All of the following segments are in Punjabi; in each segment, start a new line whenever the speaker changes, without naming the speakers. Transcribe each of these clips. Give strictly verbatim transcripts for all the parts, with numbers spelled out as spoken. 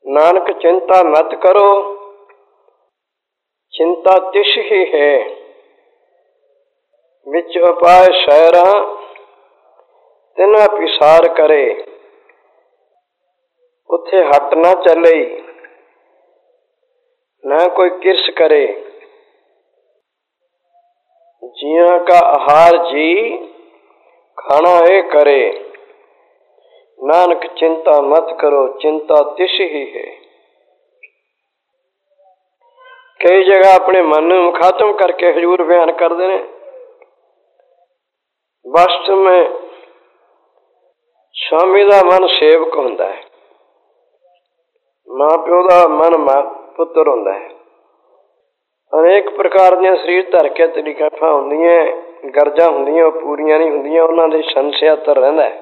नानक चिंता मत करो, चिंता तिस ही है। विच उपाय सैरा तिना पिसार करे, उथे हट ना चले ना कोई किरस करे। जिया का आहार जी खाना ए करे, नानक चिंता मत करो, चिंता तिस ही है। कई जगह अपने मन में खात्म करके हजूर बयान करते हैं, वास्तव में स्वामी का मन सेवक होंदा है, मां प्यो का मन पुत्र होंदा है। अनेक प्रकार दी शरीर धर के तरीकाफा होंदियां, गरजा होंदियां, पूरियां नहीं होंदियां, उन्हां दे संशय तर रहिंदा है।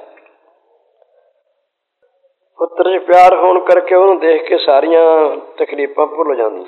पुत्र च प्यार होने करके उन्होंने देख के सारियां तकलीफां भुल जांदी।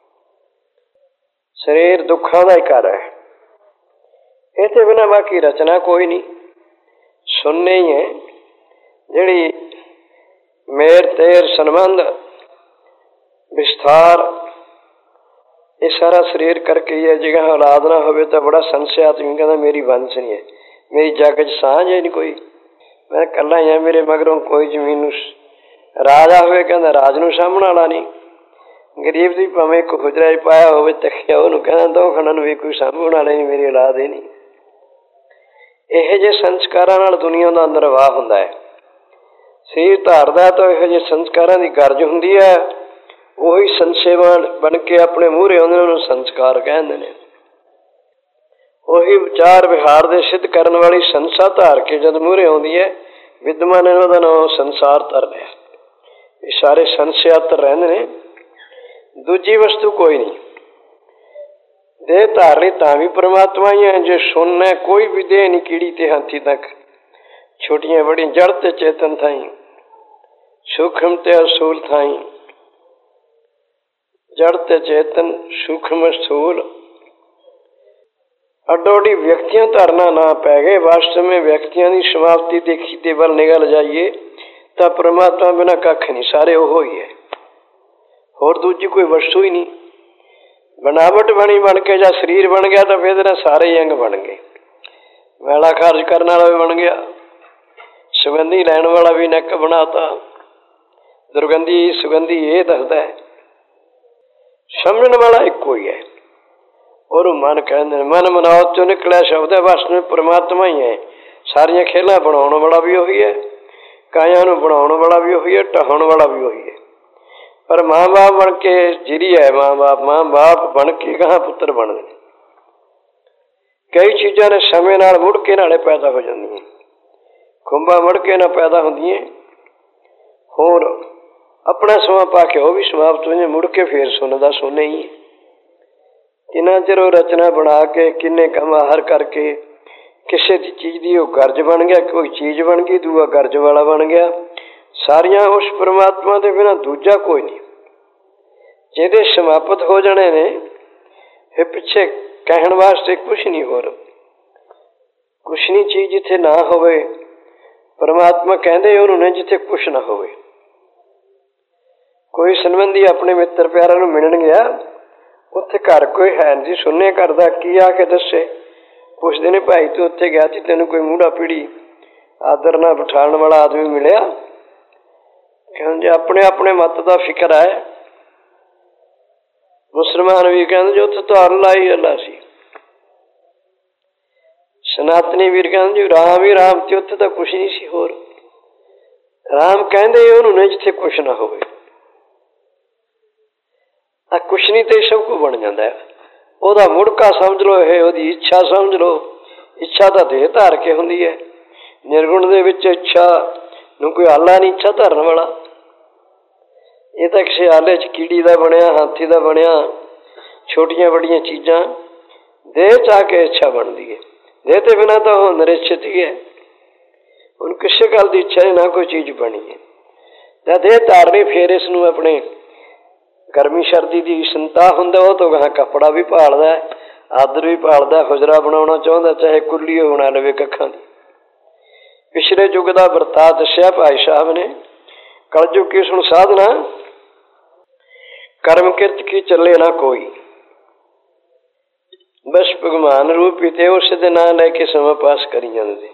शरीर दुखों का ही घर है, इहदे बिना बाकी रचना कोई नहीं, सुनने ही है। जिहड़ी मेर तेर संबंध विस्तार ये सारा शरीर करके ही है। जगह औलाद ना होवे तो बड़ा संशय, आदमी कहता मेरी वंश नहीं है, मेरी जग च सांझ है नहीं कोई, मैं कला ही हाँ, मेरे मगरों कोई जमीन राजा होवे कहता राज नूं सामने वाला नहीं। गरीब दी भावें एक हुजरा पाया होवे तखिया उहनूं कहता दो खंडां नूं भी कोई सामने वाला नहीं, मेरी औलाद ही नहीं। इहो ਜਿਹੇ संस्कारां नाल दुनिया का निर्वाह हुंदा है। शरीर धारदा तो इहो ਜਿਹੇ संस्कारां दी गरज हुंदी है, ਉਹੀ संसेवान बन के अपने मूहरे आउंदे ने, संस्कार कहंदे ने। ਉਹੀ विचार विहार दे सिद्ध करन वाली संसा धार के जद मूहरे आउंदी है, विद्वान ने ਉਹਦਾ नाम संसार धर लिया। ये सारे संशयातर रहंदे ने, दूजी वस्तु कोई नहीं। देह धार लई तां भी परमात्मा ही है, जे सुनना कोई भी देह नहीं, कीड़ी ते हाथी तक, छोटियां बड़ी जड़ ते चेतन थाई, सूक्ष्म ते असूल थाई, जड़ ते चेतन सूक्ष्म स्थूल, अडोडी व्यक्तियां धरना ना पै गए। वास्तव में व्यक्तियों की समाप्ति देखी ते बल निगल जाइए तो परमात्मा बिना कख नहीं, सारे वो ही है, होर दूजी कोई वस्तु ही नहीं। बनावट बनी बन के जा शरीर बन गया तो फिर सारे ही अंग बन गए। मैला खारज करने वाला भी बन गया, सुगंधी लैन वाला भी नक बनाता, दुर्गंधी सुगंधी ये दसदा है। समझने वाला एक कोई है, और मन कहते मन मनावत चो निकलिया शब्द है, वास्तव में परमात्मा ही है। सारिया खेलां बनाने वाला भी वही है, काया नूं बनाने वाला भी वही है, ढहाउण वाला भी वही है। पर माँ बाप बन के जिरी है, माँ बाप माँ बाप बन के कहाँ पुत्र बनते। कई चीज़ां ने समय नाल मुड़ के नाले पैदा हो जांदियां, खुंबा मुड़ के ना पैदा होंदियां, होर अपना समा पा के वो भी समाप्त हो जाए, मुड़ के फिर सुन दा सोने ही। किन्ना चिर रचना बना के किन्ने कम आहर करके किसी चीज़ की वो गर्ज बन गया, कोई चीज़ बन गई, दूआ गर्ज वाला बन गया। सारियां उस परमात्मा के बिना दूजा कोई नहीं। जिहदे समाप्त हो जाने ने फिर पिछे कहण वास्ते कुछ नहीं, होर कुछ नहीं चीज़ जिथे ना होवे। परमात्मा कहंदे उन्होंने जिथे कुछ ना होवे। कोई संबंधी अपने मित्र प्यारा नूं मिलण गया, उत्थे घर कोई है नहीं, सुनने घर दा की आके दसे, पुछदे ने भाई तू उत्थे गया सी, तैनूं कोई मूढ़ा पीढ़ी आदर ना बिठाण वाला आदमी मिलिया? कहते अपने अपने मत का फिक्र है। मुसलमान भी कहते जो उत्थे तो अल्लाह ही अल्लाह सी, सनातनी वीर कहते जी राम ही राम ते उत्थे तो कुछ नहीं सी। होर राम कहते उन्होंने जिथे कुछ ना होवे, कुछ नहीं तो सब कुछ बन जाता है। ਉਹਦਾ ਮੁੜਕਾ समझ लो, ਇਹ ਉਹਦੀ ਇੱਛਾ समझ लो। ਇੱਛਾ ਤਾਂ ਦੇਹ ਧਾਰ ਕੇ ਹੁੰਦੀ ਹੈ, ਨਿਰਗੁਣ ਦੇ ਵਿੱਚ ਇੱਛਾ ਨੂੰ ਕੋਈ ਆਲਾ ਨਹੀਂ ਇੱਛਾ ਧਾਰਨ ਵਾਲਾ। ਇਹ ਤਾਂ ਕਿਸੇ ਆਲੇ 'ਚ ਕੀੜੀ ਦਾ ਬਣਿਆ, ਹਾਥੀ ਦਾ ਬਣਿਆ, ਛੋਟੀਆਂ ਵੱਡੀਆਂ ਚੀਜ਼ਾਂ ਦੇਹ 'ਚ ਆ ਕੇ ਇੱਛਾ ਬਣਦੀ ਹੈ। ਦੇਹ ਤੇ ਬਿਨਾਂ ਤਾਂ ਉਹ ਨਿਰਛਿਤ ਹੀ ਹੈ, ਹੁਣ ਕਿਸੇ ਗੱਲ ਦੀ ਇੱਛਾ ਨਹੀਂ, ਨਾ ਕੋਈ ਚੀਜ਼ ਬਣੀ ਹੈ। ਜਾਂ ਦੇਹ ਧਾਰਨੀ ਫਿਰ ਇਸ ਨੂੰ ਆਪਣੇ गर्मी सर्दी की चिंता होंदा, वो तो कहा कपड़ा भी भालदा, आदर भी भालदा, हुजरा बनाना चाहता, चाहे कुल्ली बना लवे कखां दी। पिछले युग का वरता दस्या भाई साहब ने, कलयुग की सुन साधना ਕਰਮ ਕਿਰਤ ਕੀ ਚੱਲੇ ਨਾ ਕੋਈ, ਬਸ ਭਗਵਾਨ ਰੂਪੀ ਤੇ ਉਸ ਦੇ ਨਾਂ ਲੈ ਕੇ ਸਮਾਂ ਪਾਸ ਕਰੀ ਜਾਂਦੇ।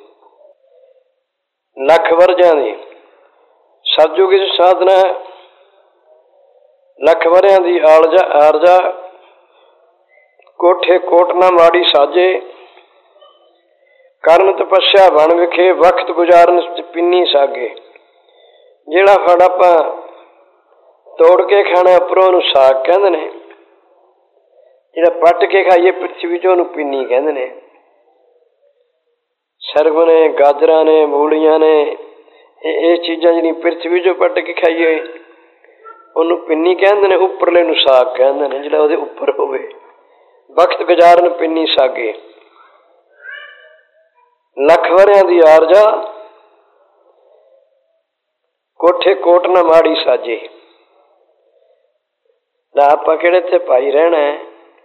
ਲੱਖ ਵਰਜਾਂ ਦੀ ਸਤਿਯੁਗ ਚ ਸਾਧਨਾ, ਲੱਖ ਵਰਿਆਂ ਦੀ ਆਲਜਾ ਆਰਜਾ, ਕੋਠੇ ਕੋਟ ਨਾ ਮਾੜੀ ਸਾਜੇ, ਕਰਨ ਤਪੱਸਿਆ ਬਣ ਵਿਖੇ, ਵਕਤ ਗੁਜ਼ਾਰਨ ਪਿੰਨੀ ਸਾਗੇ। ਜਿਹੜਾ ਫੜ ਆਪਾਂ ਤੋੜ ਕੇ ਖਾਣਾ ਉੱਪਰੋਂ ਉਹਨੂੰ ਸਾਗ ਕਹਿੰਦੇ ਨੇ, ਜਿਹੜਾ ਪੱਟ ਕੇ ਖਾਈਏ ਪ੍ਰਿਥਵੀ ਚ ਉਹਨੂੰ ਪਿੰਨੀ ਕਹਿੰਦੇ ਨੇ। ਸਰਗ ਨੇ, ਗਾਜਰਾਂ ਨੇ, ਮੂਲੀਆਂ ਨੇ, ਇਹ ਇਹ ਚੀਜ਼ਾਂ ਜਿਹੜੀਆਂ ਪ੍ਰਿਥਵੀ ਚੋਂ ਪੱਟ ਕੇ ਖਾਈਏ ਉਹਨੂੰ ਪਿੰਨੀ ਕਹਿੰਦੇ ਨੇ, ਉੱਪਰਲੇ ਨੂੰ ਸਾਗ ਕਹਿੰਦੇ ਨੇ, ਜਿਹੜਾ ਉਹਦੇ ਉੱਪਰ ਹੋਵੇ। ਵਕਤ ਗੁਜ਼ਾਰਨ ਪਿੰਨੀ ਸਾਗੇ, ਲੱਖ ਵਰਿਆਂ ਦੀ ਆਰਜਾ, ਕੋਠੇ ਕੋਟ ਨਾ ਮਾੜੀ ਸਾਜੇ। ਆਪਾਂ ਕਿਹੜੇ ਇੱਥੇ ਭਾਈ ਰਹਿਣਾ ਹੈ।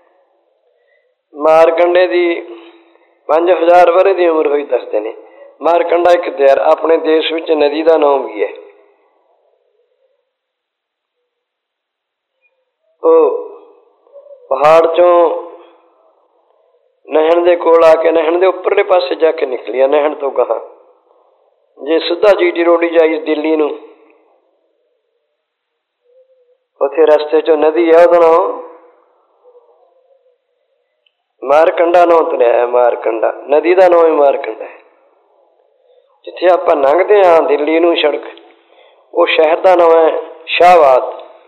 ਮਾਰਕੰਡੇ ਦੀ ਪੰਜ ਹਜ਼ਾਰ ਵਰੇ ਦੀ ਉਮਰ ਹੋਈ ਦੱਸਦੇ ਨੇ। ਮਾਰਕੰਡਾ ਇੱਕ ਦਰਿਆ, ਆਪਣੇ ਦੇਸ਼ ਵਿੱਚ ਨਦੀ ਦਾ ਨਾਮ ਵੀ ਹੈ। ਉਹ ਪਹਾੜ ਚੋਂ ਨਹਿਣ ਦੇ ਕੋਲ ਆ ਕੇ, ਨਹਿਣ ਦੇ ਉੱਪਰਲੇ ਪਾਸੇ ਜਾ ਕੇ ਨਿਕਲੀ ਆ, ਨਹਿਣ ਤੋਂ ਗਾਹਾਂ ਜੇ ਸਿੱਧਾ ਜੀ ਟੀ ਰੋਡ ਜਾਈ ਦਿੱਲੀ ਨੂੰ, ਉੱਥੇ ਰਸਤੇ ਚੋਂ ਨਦੀ ਹੈ, ਉਹਦਾ ਨਾਮ ਮਾਰਕੰਡਾ ਨਾਂ ਤੁਰਿਆ। ਮਾਰਕੰਡਾ ਨਦੀ ਦਾ ਨਾਮ ਹੀ ਮਾਰਕੰਡਾ ਹੈ। ਜਿੱਥੇ ਆਪਾਂ ਲੰਘਦੇ ਹਾਂ ਦਿੱਲੀ ਨੂੰ ਸੜਕ, ਉਹ ਸ਼ਹਿਰ ਦਾ ਨਾਮ ਹੈ ਸ਼ਾਹਬਾਦ।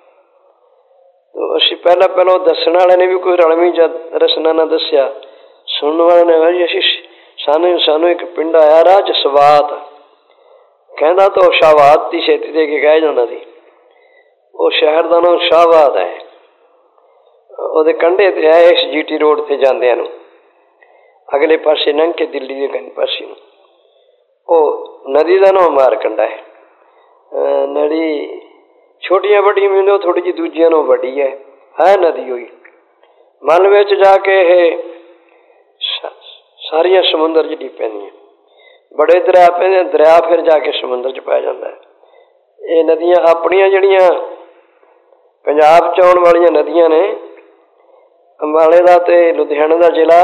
ਅਸੀਂ ਪਹਿਲਾਂ ਪਹਿਲਾਂ ਦੱਸਣ ਵਾਲੇ ਨੇ ਵੀ ਕੋਈ ਰਲਵੀਂ ਰਸਨਾ ਨਾ ਦੱਸਿਆ, ਸੁਣਨ ਵਾਲੇ ਨੇ ਭਾਈ ਅਸੀਂ ਸਾਨੂੰ ਸਾਨੂੰ ਇੱਕ ਪਿੰਡ ਆਇਆ ਰਾਹ ਚ ਸਵਾਤ, ਕਹਿੰਦਾ ਤਾਂ ਉਹ ਸ਼ਾਹਬਾਦ ਦੀ ਛੇਤੀ ਦੇ ਕੇ ਕਹਿ ਜਾਂਦਾ ਸੀ। ਉਹ ਸ਼ਹਿਰ ਦਾ ਨਾਮ ਸ਼ਾਹਬਾਦ ਹੈ। ਉਹਦੇ ਕੰਢੇ ਤੇ ਹੈ, ਇਸ ਜੀ ਟੀ ਰੋਡ ਤੇ ਜਾਂਦਿਆਂ ਨੂੰ ਅਗਲੇ ਪਾਸੇ ਲੰਘ ਕੇ ਦਿੱਲੀ ਦੇ ਕੰਢੇ ਪਾਸੇ ਨੂੰ। ਉਹ ਨਦੀ ਦਾ ਨਾਮ ਮਾਰਕੰਡਾ ਹੈ। ਨਦੀ ਛੋਟੀਆਂ ਵੱਡੀਆਂ ਵੀ ਹੁੰਦੀਆਂ, ਥੋੜ੍ਹੀ ਜਿਹੀ ਦੂਜਿਆਂ ਨੂੰ ਵੱਡੀ ਹੈ, ਹੈ ਨਦੀ ਹੋਈ। ਮਨ ਵਿੱਚ ਜਾ ਕੇ ਇਹ ਸਾਰੀਆਂ ਸਮੁੰਦਰ 'ਚ ਡੀ ਪੈਂਦੀਆਂ, ਬੜੇ ਦਰਿਆ ਪੈਂਦੇ, ਦਰਿਆ ਫਿਰ ਜਾ ਕੇ ਸਮੁੰਦਰ 'ਚ ਪੈ ਜਾਂਦਾ। ਇਹ ਨਦੀਆਂ ਆਪਣੀਆਂ ਜਿਹੜੀਆਂ ਪੰਜਾਬ 'ਚ ਆਉਣ ਵਾਲੀਆਂ ਨਦੀਆਂ ਨੇ, ਅੰਬਾਲੇ ਦਾ ਤੇ ਲੁਧਿਆਣਾ ਦਾ ਜ਼ਿਲ੍ਹਾ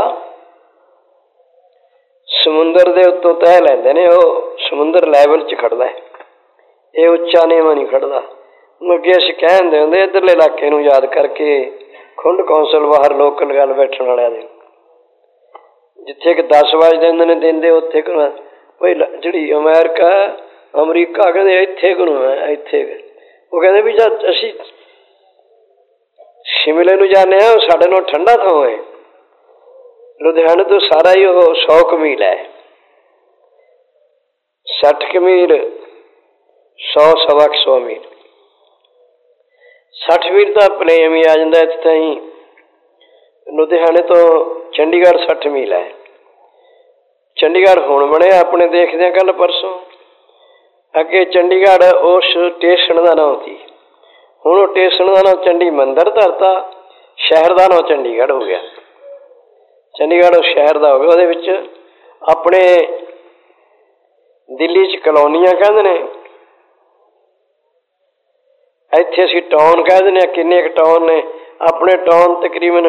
ਸਮੁੰਦਰ ਦੇ ਉੱਤੋਂ ਤਹਿ ਲੈਂਦੇ ਨੇ। ਉਹ ਸਮੁੰਦਰ ਲੈਵਲ 'ਚ ਖੜਦਾ ਹੈ, ਇਹ ਉੱਚਾ ਨੀਵਾਂ ਨਹੀਂ ਖੜਦਾ। ਅੱਗੇ ਅਸੀਂ ਕਹਿੰਦੇ ਹੁੰਦੇ ਇੱਧਰਲੇ ਇਲਾਕੇ ਨੂੰ ਯਾਦ ਕਰਕੇ, ਖੁੰਡ ਕੌਂਸਲ ਬਾਹਰ ਲੋਕਲ ਗੱਲ ਬੈਠਣ ਵਾਲਿਆਂ ਦੇ, ਜਿੱਥੇ ਕਿ ਦਸ ਵਜਦੇ ਹੁੰਦੇ ਨੇ ਦਿਨ ਦੇ, ਉੱਥੇ ਕੋਈ ਜਿਹੜੀ ਅਮਰੀਕਾ ਅਮਰੀਕਾ ਕਹਿੰਦੇ ਇੱਥੇ ਕੋਲ ਹੈ, ਇੱਥੇ ਉਹ ਕਹਿੰਦੇ ਵੀ ਜਦ ਅਸੀਂ ਸ਼ਿਮਲੇ ਨੂੰ ਜਾਂਦੇ ਹਾਂ, ਸਾਡੇ ਨਾਲ ਠੰਡਾ ਥਾਂ ਹੈ। ਲੁਧਿਆਣੇ ਤੋਂ ਸਾਰਾ ਹੀ ਉਹ ਸੌ ਕੁ ਮੀਲ ਹੈ, ਸੱਠ ਕੁ ਮੀਲ, ਸੌ ਸਵਾ ਕੁ ਸੌ ਮੀਲ, ਸੱਠ ਮੀਲ ਤਾਂ ਪਲੇਨ ਵੀ ਆ ਜਾਂਦਾ ਇੱਥੇ ਤਾਈਂ। ਲੁਧਿਆਣੇ ਤੋਂ ਚੰਡੀਗੜ੍ਹ ਸੱਠ ਮੀਲ ਹੈ। ਚੰਡੀਗੜ੍ਹ ਹੁਣ ਬਣਿਆ ਆਪਣੇ, ਦੇਖਦੇ ਹਾਂ ਕੱਲ੍ਹ ਪਰਸੋਂ। ਅੱਗੇ ਚੰਡੀਗੜ੍ਹ ਉਸ ਸਟੇਸ਼ਨ ਦਾ ਨਾਮ ਸੀ, ਹੁਣ ਉਹ ਸਟੇਸ਼ਨ ਦਾ ਨਾਮ ਚੰਡੀ ਮੰਦਰ ਧਰਤਾ, ਸ਼ਹਿਰ ਦਾ ਨਾਮ ਚੰਡੀਗੜ੍ਹ ਹੋ ਗਿਆ। ਚੰਡੀਗੜ੍ਹ ਉਹ ਸ਼ਹਿਰ ਦਾ ਹੋ ਗਿਆ। ਉਹਦੇ ਵਿੱਚ ਆਪਣੇ ਦਿੱਲੀ 'ਚ ਕਲੋਨੀਆਂ ਕਹਿੰਦੇ ਨੇ, ਇੱਥੇ ਅਸੀਂ ਟਾਊਨ ਕਹਿ ਦਿੰਦੇ ਹਾਂ। ਕਿੰਨੇ ਕੁ ਟਾਊਨ ਨੇ ਆਪਣੇ? ਟਾਊਨ ਤਕਰੀਬਨ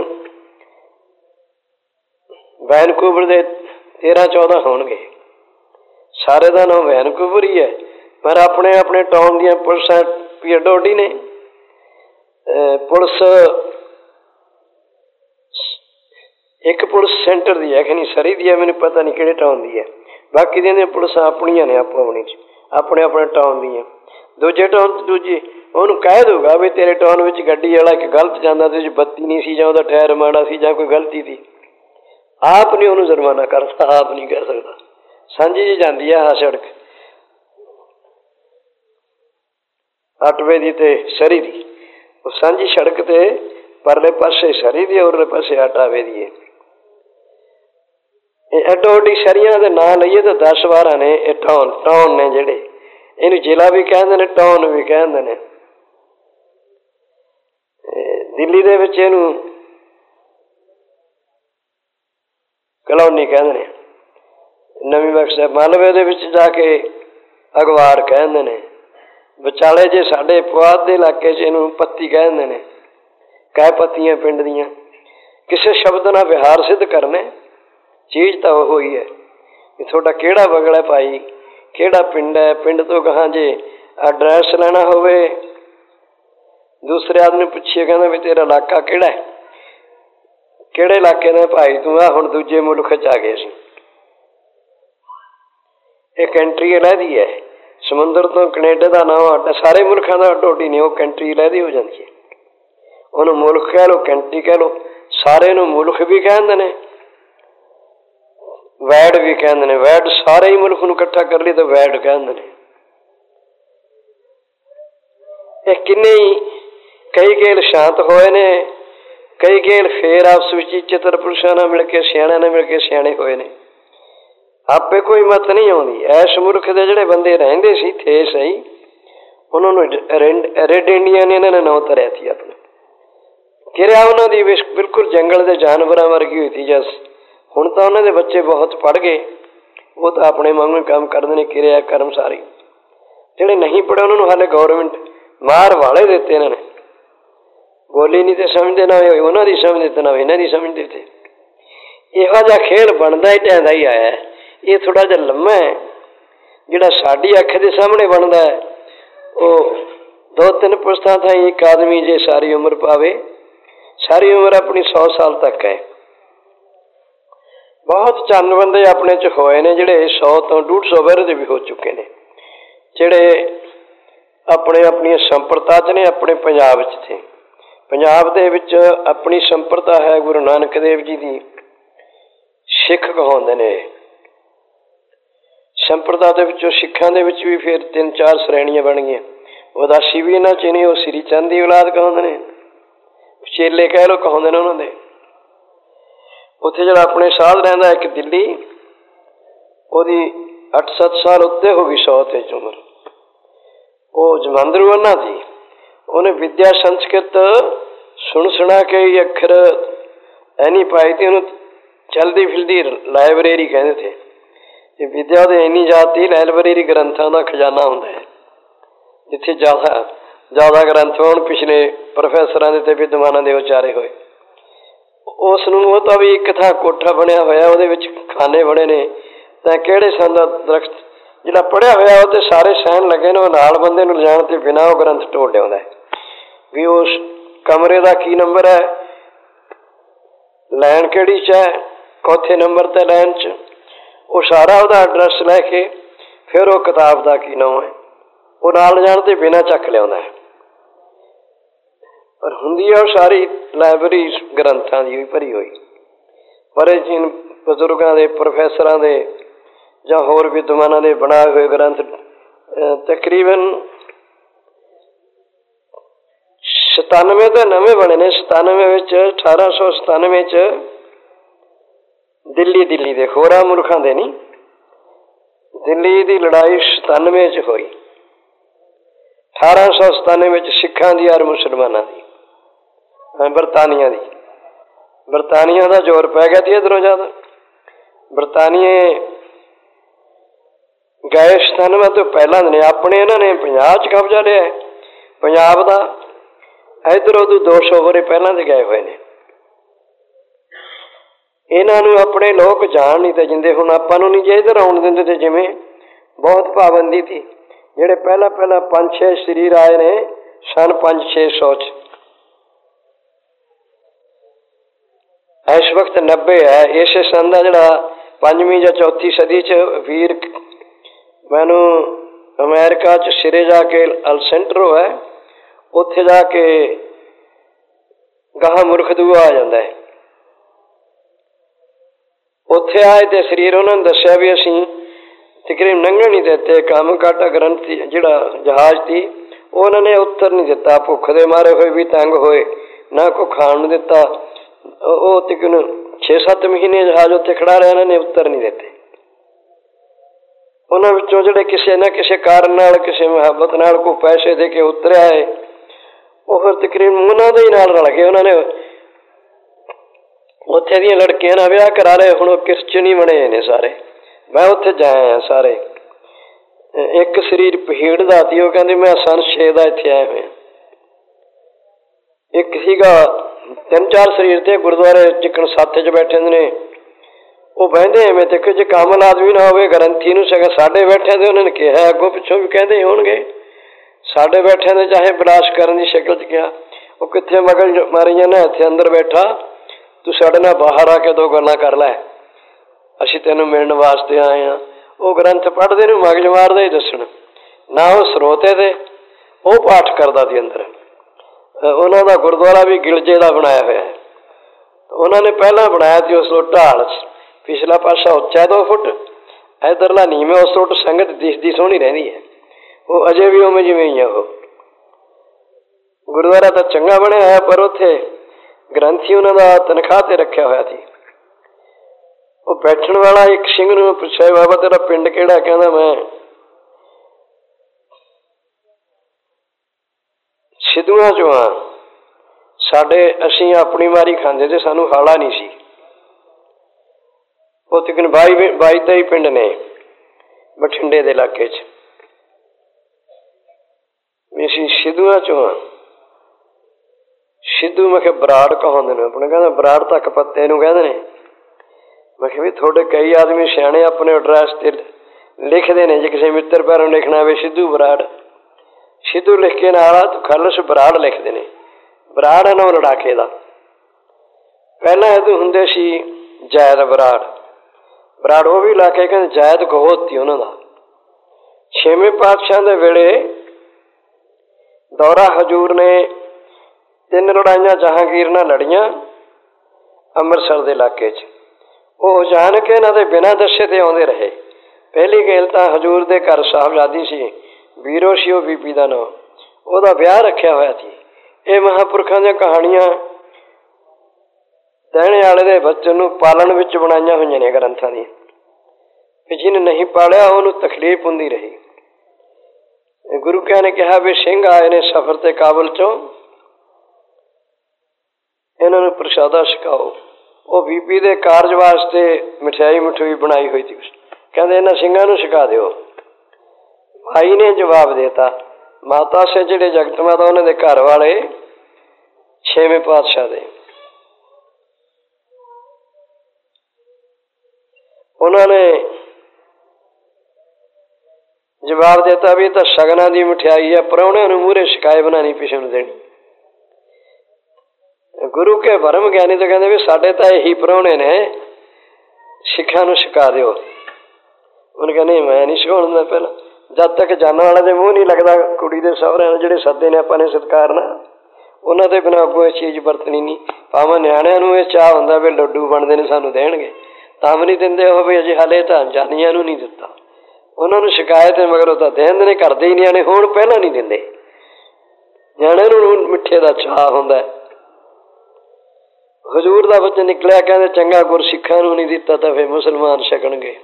ਵੈਨਕੂਵਰ ਦੇ ਤੇਰਾਂ ਚੌਦਾਂ ਹੋਣਗੇ, ਸਾਰੇ ਦਾ ਨਾਮ ਵੈਨਕੂਵਰ ਹੀ ਹੈ। ਪਰ ਆਪਣੇ ਆਪਣੇ ਟਾਊਨ ਦੀਆਂ ਪੁਲਿਸਾਂ ਵੀ ਅੱਡੋ ਅੱਡੀ ਨੇ। ਪੁਲਿਸ ਇੱਕ ਪੁਲਿਸ ਸੈਂਟਰ ਦੀ ਹੈ, ਕਿ ਨਹੀਂ ਸਰੀ ਦੀ ਹੈ, ਮੈਨੂੰ ਪਤਾ ਨਹੀਂ ਕਿਹੜੇ ਟਾਊਨ ਦੀ ਹੈ। ਬਾਕੀ ਦੀਆਂ ਪੁਲਿਸਾਂ ਆਪਣੀਆਂ ਨੇ, ਆਪੋ ਆਪਣੀ 'ਚ ਆਪਣੇ ਆਪਣੇ ਟਾਊਨ ਦੀਆਂ। ਦੂਜੇ ਟਾਊਨ 'ਚ ਦੂਜੀ ਉਹਨੂੰ ਕਹਿ ਦਊਗਾ ਵੀ ਤੇਰੇ ਟਾਊਨ ਵਿੱਚ ਗੱਡੀ ਵਾਲਾ ਇੱਕ ਗਲਤ ਜਾਂਦਾ, ਤੇ ਬੱਤੀ ਨਹੀਂ ਸੀ, ਜਾਂ ਉਹਦਾ ਟਾਇਰ ਮਾੜਾ ਸੀ, ਜਾਂ ਕੋਈ ਗਲਤੀ ਸੀ, ਆਪ ਨਹੀਂ ਉਹਨੂੰ ਜੁਰਮਾਨਾ ਕਰ ਸਕਦਾ, ਆਪ ਨਹੀਂ ਕਹਿ ਸਕਦਾ। ਸਾਂਝੀ ਜੀ ਜਾਂਦੀ ਆ ਆਹ ਸੜਕ ਅਟਵੇ ਦੀ ਤੇ ਸਰੀ ਦੀ, ਉਹ ਸਾਂਝੀ ਸੜਕ ਤੇ ਪਰਲੇ ਪਾਸੇ ਸਰੀ ਦੀ, ਉਰਲੇ ਪਾਸੇ ਅਟਾਵੇ ਦੀ ਹੈ। ਇਹ ਅੱਡੋ ਅੱਡੀ ਸ਼ਹਿਰੀਆਂ ਦੇ ਨਾਂ ਲਈਏ ਤਾਂ ਦਸ ਬਾਰਾਂ ਨੇ ਇਹ ਟਾਊਨ ਟਾਊਨ ਨੇ ਜਿਹੜੇ। ਇਹਨੂੰ ਜ਼ਿਲ੍ਹਾ ਵੀ ਕਹਿੰਦੇ ਨੇ, ਟਾਊਨ ਵੀ ਕਹਿੰਦੇ ਨੇ। ਦਿੱਲੀ ਦੇ ਵਿੱਚ ਇਹਨੂੰ ਕਲੋਨੀ ਕਹਿੰਦੇ ਨੇ। ਨਵੀਂ ਬਖਸ਼ ਮਾਲਵੇ ਦੇ ਵਿੱਚ ਜਾ ਕੇ ਅਗਵਾਰ ਕਹਿੰਦੇ ਨੇ। ਵਿਚਾਲੇ ਜੇ ਸਾਡੇ ਪੁਆਧ ਦੇ ਇਲਾਕੇ 'ਚ ਇਹਨੂੰ ਪੱਤੀ ਕਹਿੰਦੇ ਨੇ। कै पत्तियां पिंड दियां, किसी शब्द नाल विहार सिद्ध करना। चीज़ तो वो ही है भी थोड़ा केड़ा बगल है भाई, केड़ा पिंड है, पिंड तो कहाँ जे एड्रैस लेना होवे, दूसरे आदमी पुछिए कहना भी तेरा इलाका केड़ा है, केड़े इलाके का भाई तू आ, हुण दूजे मुल्क च आ गए सी। एक कंट्री लहदी है समुद्र तो कनेडा का नाम अड्ड, सारे मुल्कों का अड्डोडी नहीं, वो कंट्री लहदी हो जाती है। उन्होंने मुल्क कह लो, कंट्री कह लो, सारे नूं मुल्क भी कहते हैं, वैड भी कहते हैं। वैड सारे ही मुल्क नूं इकट्ठा कर ली तो वैड कहते हैं। ये किन्ने ही कई गेल शांत होए ने, कई गेल फेर आपस विच चित्र पुरुषां नाल मिल के सियाणियां नाल मिल के सियाणे होए ने। आपे कोई मत नहीं आउंदी। ऐस मुल्क दे जिहड़े बंदे रहिंदे सी थे सही, उन्होंने रेड इंडिया ने इन्होंने नाम धरिया थी अपने। किरिया उन्हों की बिल्कुल जंगल के जानवरों वर्गी हुई थी। जस हुण तो उन्होंने बच्चे बहुत पढ़ गए, वो तो अपने वांगू काम करते हैं, किरिया कर्म सारी। जिहड़े नहीं पढ़े उन्होंने हाले गौरमेंट मार वाले देते इन्होंने, बोली नहीं तो समझते ना उन्होंने समझते ना इन्हों की समझते थे। इहो जिहा खेल बनता ही ढहंदा ही आया है। ये थोड़ा जिहा लम्मा है, जिहड़ा साडी अख के सामने बनता है वो दो तीन पुश्तां ताईं एक आदमी जे सारी उम्र पावे, सारी उम्र अपनी सौ साल तक है। बहुत चंद बंदे अपने च होए ने जिहड़े सौ तो डेढ़ सौ वर्ष भी हो चुके ने, जिहड़े अपने अपनी संप्रता च ने, अपने पंजाब च थे। पंजाब दे विच अपनी संप्रता है गुरु नानक देव जी की, सिख कहाउंदे ने। संप्रदा दे विचों सिखां दे विच भी फिर तीन चार श्रेणियां बन गई। उदासी भी इन्हां च नहीं, वो श्री चंद की औलाद कहाउंदे ने, चेले कह लो कहाउंदे ने उन्हां दे। उत्थे जिहड़ा अपने साध रहिंदा एक दिल्ली, ओहदी अठ सत्त साल उत्ते हो गई सौ ते उम्र। वो जमंदरू अन्ना थी, उन्हें विद्या संस्कृत सुन सुना के ही अखर ऐनी पाई थी। उन्हें चलती फिरती लाइब्रेरी कहते थे। ये विद्या तो इन्नी जाती लाइब्रेरी ग्रंथों का खजाना होंदा है, जिथे ज्यादा ज्यादा ग्रंथ होण पिछले प्रोफैसरां दे ते विद्वानां दे उचारे होए। उस नूं वो तो भी एक थां कोठा बनया होया, उहदे विच खाने बने ने, तां किहड़े सन दा दरख्त जिहड़ा पढ़िया होया वो ते सारे सहन लगे ने, नाल बंदे नूं लिजाण ते बिना वो ग्रंथ ढोल लिआउंदा है भी उस कमरे का की नंबर है, लैन किहड़ी च है, चौथे नंबर ते लैन च, वो सारा उसका एड्रैस लैके फिर वो किताब का की नाम है वो नाल जाण ते बिना चक लिआउंदा है। पर हुंदी है सारी लाइब्रेरी ग्रंथां दी भरी हुई। प्राचीन बजुर्गों के प्रोफैसरां दे जां होर विद्वानां दे बनाए हुए ग्रंथ तकरीबन सतानवे तो नवे बने ने। सतानवे अठारह सौ सतानवे च दिल्ली दिल्ली दे होरां मुल्खां दे नहीं, दिल्ली की लड़ाई सतानवे च हुई। अठारह सौ सतानवे च सिखां दी और मुसलमानां दी, बरतानिया दी। बरतानिया का जोर पै गया थी इधरों ज्यादा। बरतानिए गए सतानवे तो पहला ने अपने इन्होंने पंजाब च कब्जा लिया, पंजाब का इधर उधर दो सौ वरे पहला दे गए हुए ने। इन्हों अपने लोग जान नहीं थे जिंदे, हुण आपां नूं नहीं जे इधर आउण दिंदे ते जिवें बहुत पाबंदी थी। जिहड़े पहला पहला पंज छे शरीर आए ने सन पंज छे सौ च, इस वक्त नब्बे है। इस सन का जिहड़ा पंजवीं या चौथी सदी च वीर मैनू अमेरिका च सिरे जाके अल सेंट्रो है, उत्थे जाके गाह मुल्क दूआ आ जाता है। उत्थे आए तो शरीर उन्होंने दसिया भी असी तकरीबन लंघण नहीं देते। काम काटा ग्रंथ जिहड़ा जहाज थी उन्होंने उत्तर नहीं दिता, भुख दे मारे हुए भी तंग होए, ना को खाण दिता। वो तकरीबन छे सत्त महीने जहाज उत्थे खड़ा रहा, उन्होंने उत्तर नहीं देते। उन्होंने विचों जिहड़े किसी ना किसी कारण नाल किसी मुहब्बत नाल को पैसे दे के उतरिया है, वो फिर तकरीबन उन्होंने ही नाल रल गए। उन्होंने उत्थे दी लड़कियां नाल विआह करा रहे, हुण क्रिश्चियन ही बने ने सारे। मैं उत्थे जाया सारे, एक शरीर भीड़ दा सी, वो कहंदे मैं सन छे दा इत्थे आया हुआ। ਇੱਕ ਸੀਗਾ ਤਿੰਨ ਚਾਰ ਸਰੀਰ ਤੇ ਗੁਰਦੁਆਰੇ ਜਿੱਕਣ ਸੱਥ 'ਚ ਬੈਠੇ ਨੇ, ਉਹ ਬਹਿੰਦੇ ਐਵੇਂ ਤੇ ਕਿ ਜੇ ਕਾਮਲ ਆਦਮੀ ਨਾ ਹੋਵੇ ਗ੍ਰੰਥੀ ਨੂੰ ਸਗਾ ਸਾਡੇ ਬੈਠਿਆਂ ਦੇ ਉਹਨਾਂ ਨੇ ਕਿਹਾ, ਅੱਗੋਂ ਪਿੱਛੋਂ ਵੀ ਕਹਿੰਦੇ ਹੋਣਗੇ, ਸਾਡੇ ਬੈਠਿਆਂ ਦੇ ਚਾਹੇ ਵਿਲਾਸ ਕਰਨ ਦੀ ਸ਼ਕਲ 'ਚ ਕਿਹਾ, ਉਹ ਕਿੱਥੇ ਮਗਲ ਮਾਰੀ ਜਾਂਦਾ, ਇੱਥੇ ਅੰਦਰ ਬੈਠਾ, ਤੂੰ ਸਾਡੇ ਨਾਲ ਬਾਹਰ ਆ ਕੇ ਦੋ ਗੱਲਾਂ ਕਰ ਲੈ, ਅਸੀਂ ਤੈਨੂੰ ਮਿਲਣ ਵਾਸਤੇ ਆਏ ਹਾਂ। ਉਹ ਗ੍ਰੰਥ ਪੜ੍ਹਦੇ ਨੂੰ ਮਗਜ ਮਾਰਦਾ ਹੀ ਦੱਸਣ, ਨਾ ਉਹ ਸਰੋਤੇ ਤੇ ਉਹ ਪਾਠ ਕਰਦਾ ਸੀ ਅੰਦਰ। ਉਹਨਾਂ ਦਾ ਗੁਰਦੁਆਰਾ ਵੀ ਗਿਲਜੇ ਦਾ ਬਣਾਇਆ ਹੋਇਆ ਹੈ। ਉਹਨਾਂ ਨੇ ਪਹਿਲਾਂ ਬਣਾਇਆ ਸੀ ਉਸ ਤੋਂ ਢਾਲ 'ਚ, ਪਿਛਲਾ ਪਾਸਾ ਉੱਚਾ ਦੋ ਫੁੱਟ, ਇੱਧਰਲਾ ਨੀਵੇਂ, ਉਸ ਤੋਂ ਸੰਗਤ ਦਿਸਦੀ ਸੋਹਣੀ ਰਹਿੰਦੀ ਹੈ। ਉਹ ਅਜੇ ਵੀ ਉਵੇਂ ਜਿਵੇਂ ਹੀ ਆ। ਉਹ ਗੁਰਦੁਆਰਾ ਤਾਂ ਚੰਗਾ ਬਣਿਆ ਹੋਇਆ, ਪਰ ਉੱਥੇ ਗ੍ਰੰਥੀ ਉਹਨਾਂ ਦਾ ਤਨਖਾਹ ਤੇ ਰੱਖਿਆ ਹੋਇਆ ਸੀ। ਉਹ ਬੈਠਣ ਵਾਲਾ ਇੱਕ ਸਿੰਘ ਨੂੰ ਪੁੱਛਿਆ, ਬਾਬਾ ਤੇਰਾ ਪਿੰਡ ਕਿਹੜਾ? ਕਹਿੰਦਾ ਮੈਂ ਸਿੱਧੂਆਂ ਚੋਂ ਹਾਂ। ਸਾਡੇ ਅਸੀਂ ਆਪਣੀ ਮਾਰੀ ਖਾਂਦੇ ਤੇ ਸਾਨੂੰ ਹਾਲਾ ਨਹੀਂ ਸੀ। ਉਹ ਤਕਰੀਬਨ ਬਾਈ ਬਾਈ ਤੇਈ ਪਿੰਡ ਨੇ ਬਠਿੰਡੇ ਦੇ ਇਲਾਕੇ 'ਚ। ਅਸੀਂ ਸਿੱਧੂਆਂ ਚੋਂ ਹਾਂ। ਸਿੱਧੂ ਮੈਂ ਕਿਹਾ ਬਰਾੜ ਕਹਾਉਂਦੇ ਨੇ ਆਪਣੇ। ਕਹਿੰਦਾ ਬਰਾੜ ਤੱਕ ਪੱਤੇ ਨੂੰ ਕਹਿੰਦੇ ਨੇ। ਮੈਂ ਕਿਹਾ ਵੀ ਤੁਹਾਡੇ ਕਈ ਆਦਮੀ ਸਿਆਣੇ ਆਪਣੇ ਐਡਰੈਸ ਤੇ ਲਿਖਦੇ ਨੇ, ਜੇ ਕਿਸੇ ਮਿੱਤਰ ਪੈਰੋਂ ਲਿਖਣਾ ਹੋਵੇ ਸਿੱਧੂ ਬਰਾੜ, ਸਿੱਧੂ ਲਿਖ ਕੇ ਨਾਲ ਖਾਲਸ ਬਰਾੜ ਲਿਖਦੇ ਨੇ। ਬਰਾੜ ਹੈ ਨਾ ਉਹ ਲੜਾਕੇ ਦਾ। ਪਹਿਲਾਂ ਇਹਦੋਂ ਹੁੰਦੇ ਸੀ ਜੈਦ ਬਰਾੜ। ਬਰਾੜ ਉਹ ਵੀ ਲਾ ਕੇ ਕਹਿੰਦੇ ਜੈਦ ਗੋਤ ਸੀ ਉਹਨਾਂ ਦਾ। ਛੇਵੇਂ ਪਾਤਸ਼ਾਹ ਦੇ ਵੇਲੇ ਦੌਰਾ ਹਜ਼ੂਰ ਨੇ ਤਿੰਨ ਲੜਾਈਆਂ ਜਹਾਂਗੀਰ ਨਾਲ ਲੜੀਆਂ ਅੰਮ੍ਰਿਤਸਰ ਦੇ ਇਲਾਕੇ 'ਚ। ਉਹ ਜਾਣ ਕੇ ਇਹਨਾਂ ਦੇ ਬਿਨਾਂ ਦੱਸੇ ਤੇ ਆਉਂਦੇ ਰਹੇ। ਪਹਿਲੀ ਗੱਲ ਤਾਂ ਹਜ਼ੂਰ ਦੇ ਘਰ ਸਾਹਿਬਜ਼ਾਦੀ ਸੀ, ਵੀਰੋ ਸੀ ਉਹ ਬੀਬੀ ਦਾ ਨਾਂ, ਉਹਦਾ ਵਿਆਹ ਰੱਖਿਆ ਹੋਇਆ ਸੀ। ਇਹ ਮਹਾਂਪੁਰਖਾਂ ਦੀਆਂ ਕਹਾਣੀਆਂ ਦੇਣੇ ਵਾਲੇ ਦੇ ਬੱਚੇ ਨੂੰ ਪਾਲਣ ਵਿੱਚ ਬਣਾਈਆਂ ਹੋਈਆਂ ਨੇ ਗ੍ਰੰਥਾਂ ਦੀਆਂ, ਕਿ ਜਿਹਨੇ ਨਹੀਂ ਪਾਲਿਆ ਉਹਨੂੰ ਤਕਲੀਫ ਹੁੰਦੀ ਰਹੀ। ਗੁਰੂ ਕਹਿ ਨੇ ਕਿਹਾ ਵੀ ਸਿੰਘ ਆਏ ਨੇ ਸਫ਼ਰ ਤੇ ਕਾਬਲ ਚੋਂ, ਇਹਨਾਂ ਨੂੰ ਪ੍ਰਸ਼ਾਦਾ ਛਕਾਓ। ਉਹ ਬੀਬੀ ਦੇ ਕਾਰਜ ਵਾਸਤੇ ਮਠਿਆਈ ਮਠੂਈ ਬਣਾਈ ਹੋਈ ਸੀ। ਕਹਿੰਦੇ ਇਹਨਾਂ ਸਿੰਘਾਂ ਨੂੰ ਛਕਾ ਦਿਓ। ਭਾਈ ਨੇ ਜਵਾਬ ਦੇਤਾ, ਮਾਤਾ ਸੇ ਜਿਹੜੇ ਜਗਤ ਮਾਤਾ ਉਹਨਾਂ ਦੇ ਘਰ ਵਾਲੇ ਛੇਵੇਂ ਪਾਤਸ਼ਾਹ ਦੇ, ਉਹਨਾਂ ਨੇ ਜਵਾਬ ਦਿੱਤਾ ਵੀ ਇਹ ਤਾਂ ਸ਼ਗਨਾਂ ਦੀ ਮਠਿਆਈ ਹੈ, ਪ੍ਰਾਹੁਣਿਆਂ ਨੂੰ ਮੂਹਰੇ ਸ਼ਿਕਾਇਤ ਬਣਾਉਣੀ, ਪਿਛੇ ਨੂੰ ਦੇਣੀ। ਗੁਰੂ ਕੇ ਭਰਮ ਗਿਆਨੀ ਤਾਂ ਕਹਿੰਦੇ ਵੀ ਸਾਡੇ ਤਾਂ ਇਹੀ ਪ੍ਰਾਹੁਣੇ ਨੇ, ਸਿੱਖਾਂ ਨੂੰ ਛਕਾ ਦਿਓ। ਉਹਨੇ ਕਹਿੰਦੇ ਮੈਂ ਨਹੀਂ ਛਕਾਉਣ ਦਿੰਦਾ। ਪਹਿਲਾਂ ਜਦ ਤੱਕ ਜਾਨਣ ਵਾਲੇ ਦੇ ਮੂੰਹ ਨਹੀਂ ਲੱਗਦਾ ਕੁੜੀ ਦੇ ਸਹੁਰਿਆਂ ਨੂੰ ਜਿਹੜੇ ਸੱਦੇ ਨੇ ਆਪਾਂ ਨੇ ਸਤਿਕਾਰਨਾ, ਉਹਨਾਂ ਦੇ ਬਿਨਾਂ ਅੱਗੋਂ ਇਹ ਚੀਜ਼ ਵਰਤਣੀ ਨਹੀਂ। ਭਾਵੇਂ ਨਿਆਣਿਆਂ ਨੂੰ ਇਹ ਚਾਹ ਹੁੰਦਾ ਵੀ ਲੱਡੂ ਬਣਦੇ ਨੇ ਸਾਨੂੰ ਦੇਣਗੇ, ਤਾਂ ਵੀ ਨਹੀਂ ਦਿੰਦੇ ਉਹ ਵੀ ਅਜੇ ਹਾਲੇ ਤਾਂ ਜਾਨੀਆਂ ਨੂੰ ਨਹੀਂ ਦਿੱਤਾ। ਉਹਨਾਂ ਨੂੰ ਸ਼ਿਕਾਇਤ ਹੈ ਮਗਰ ਉਹ ਤਾਂ ਦੇ ਦਿੰਦੇ ਨੇ, ਕਰਦੇ ਹੀ ਨਿਆਣੇ ਹੋਣ ਪਹਿਲਾਂ ਨਹੀਂ ਦਿੰਦੇ। ਨਿਆਣਿਆਂ ਨੂੰ ਮਿੱਠੇ ਦਾ ਚਾਅ ਹੁੰਦਾ। ਹਜ਼ੂਰ ਦਾ ਬੱਚਾ ਨਿਕਲਿਆ, ਕਹਿੰਦੇ ਚੰਗਾ ਗੁਰ ਸਿੱਖਾਂ ਨੂੰ ਨਹੀਂ ਦਿੱਤਾ ਤਾਂ ਫਿਰ ਮੁਸਲਮਾਨ ਛਕਣਗੇ।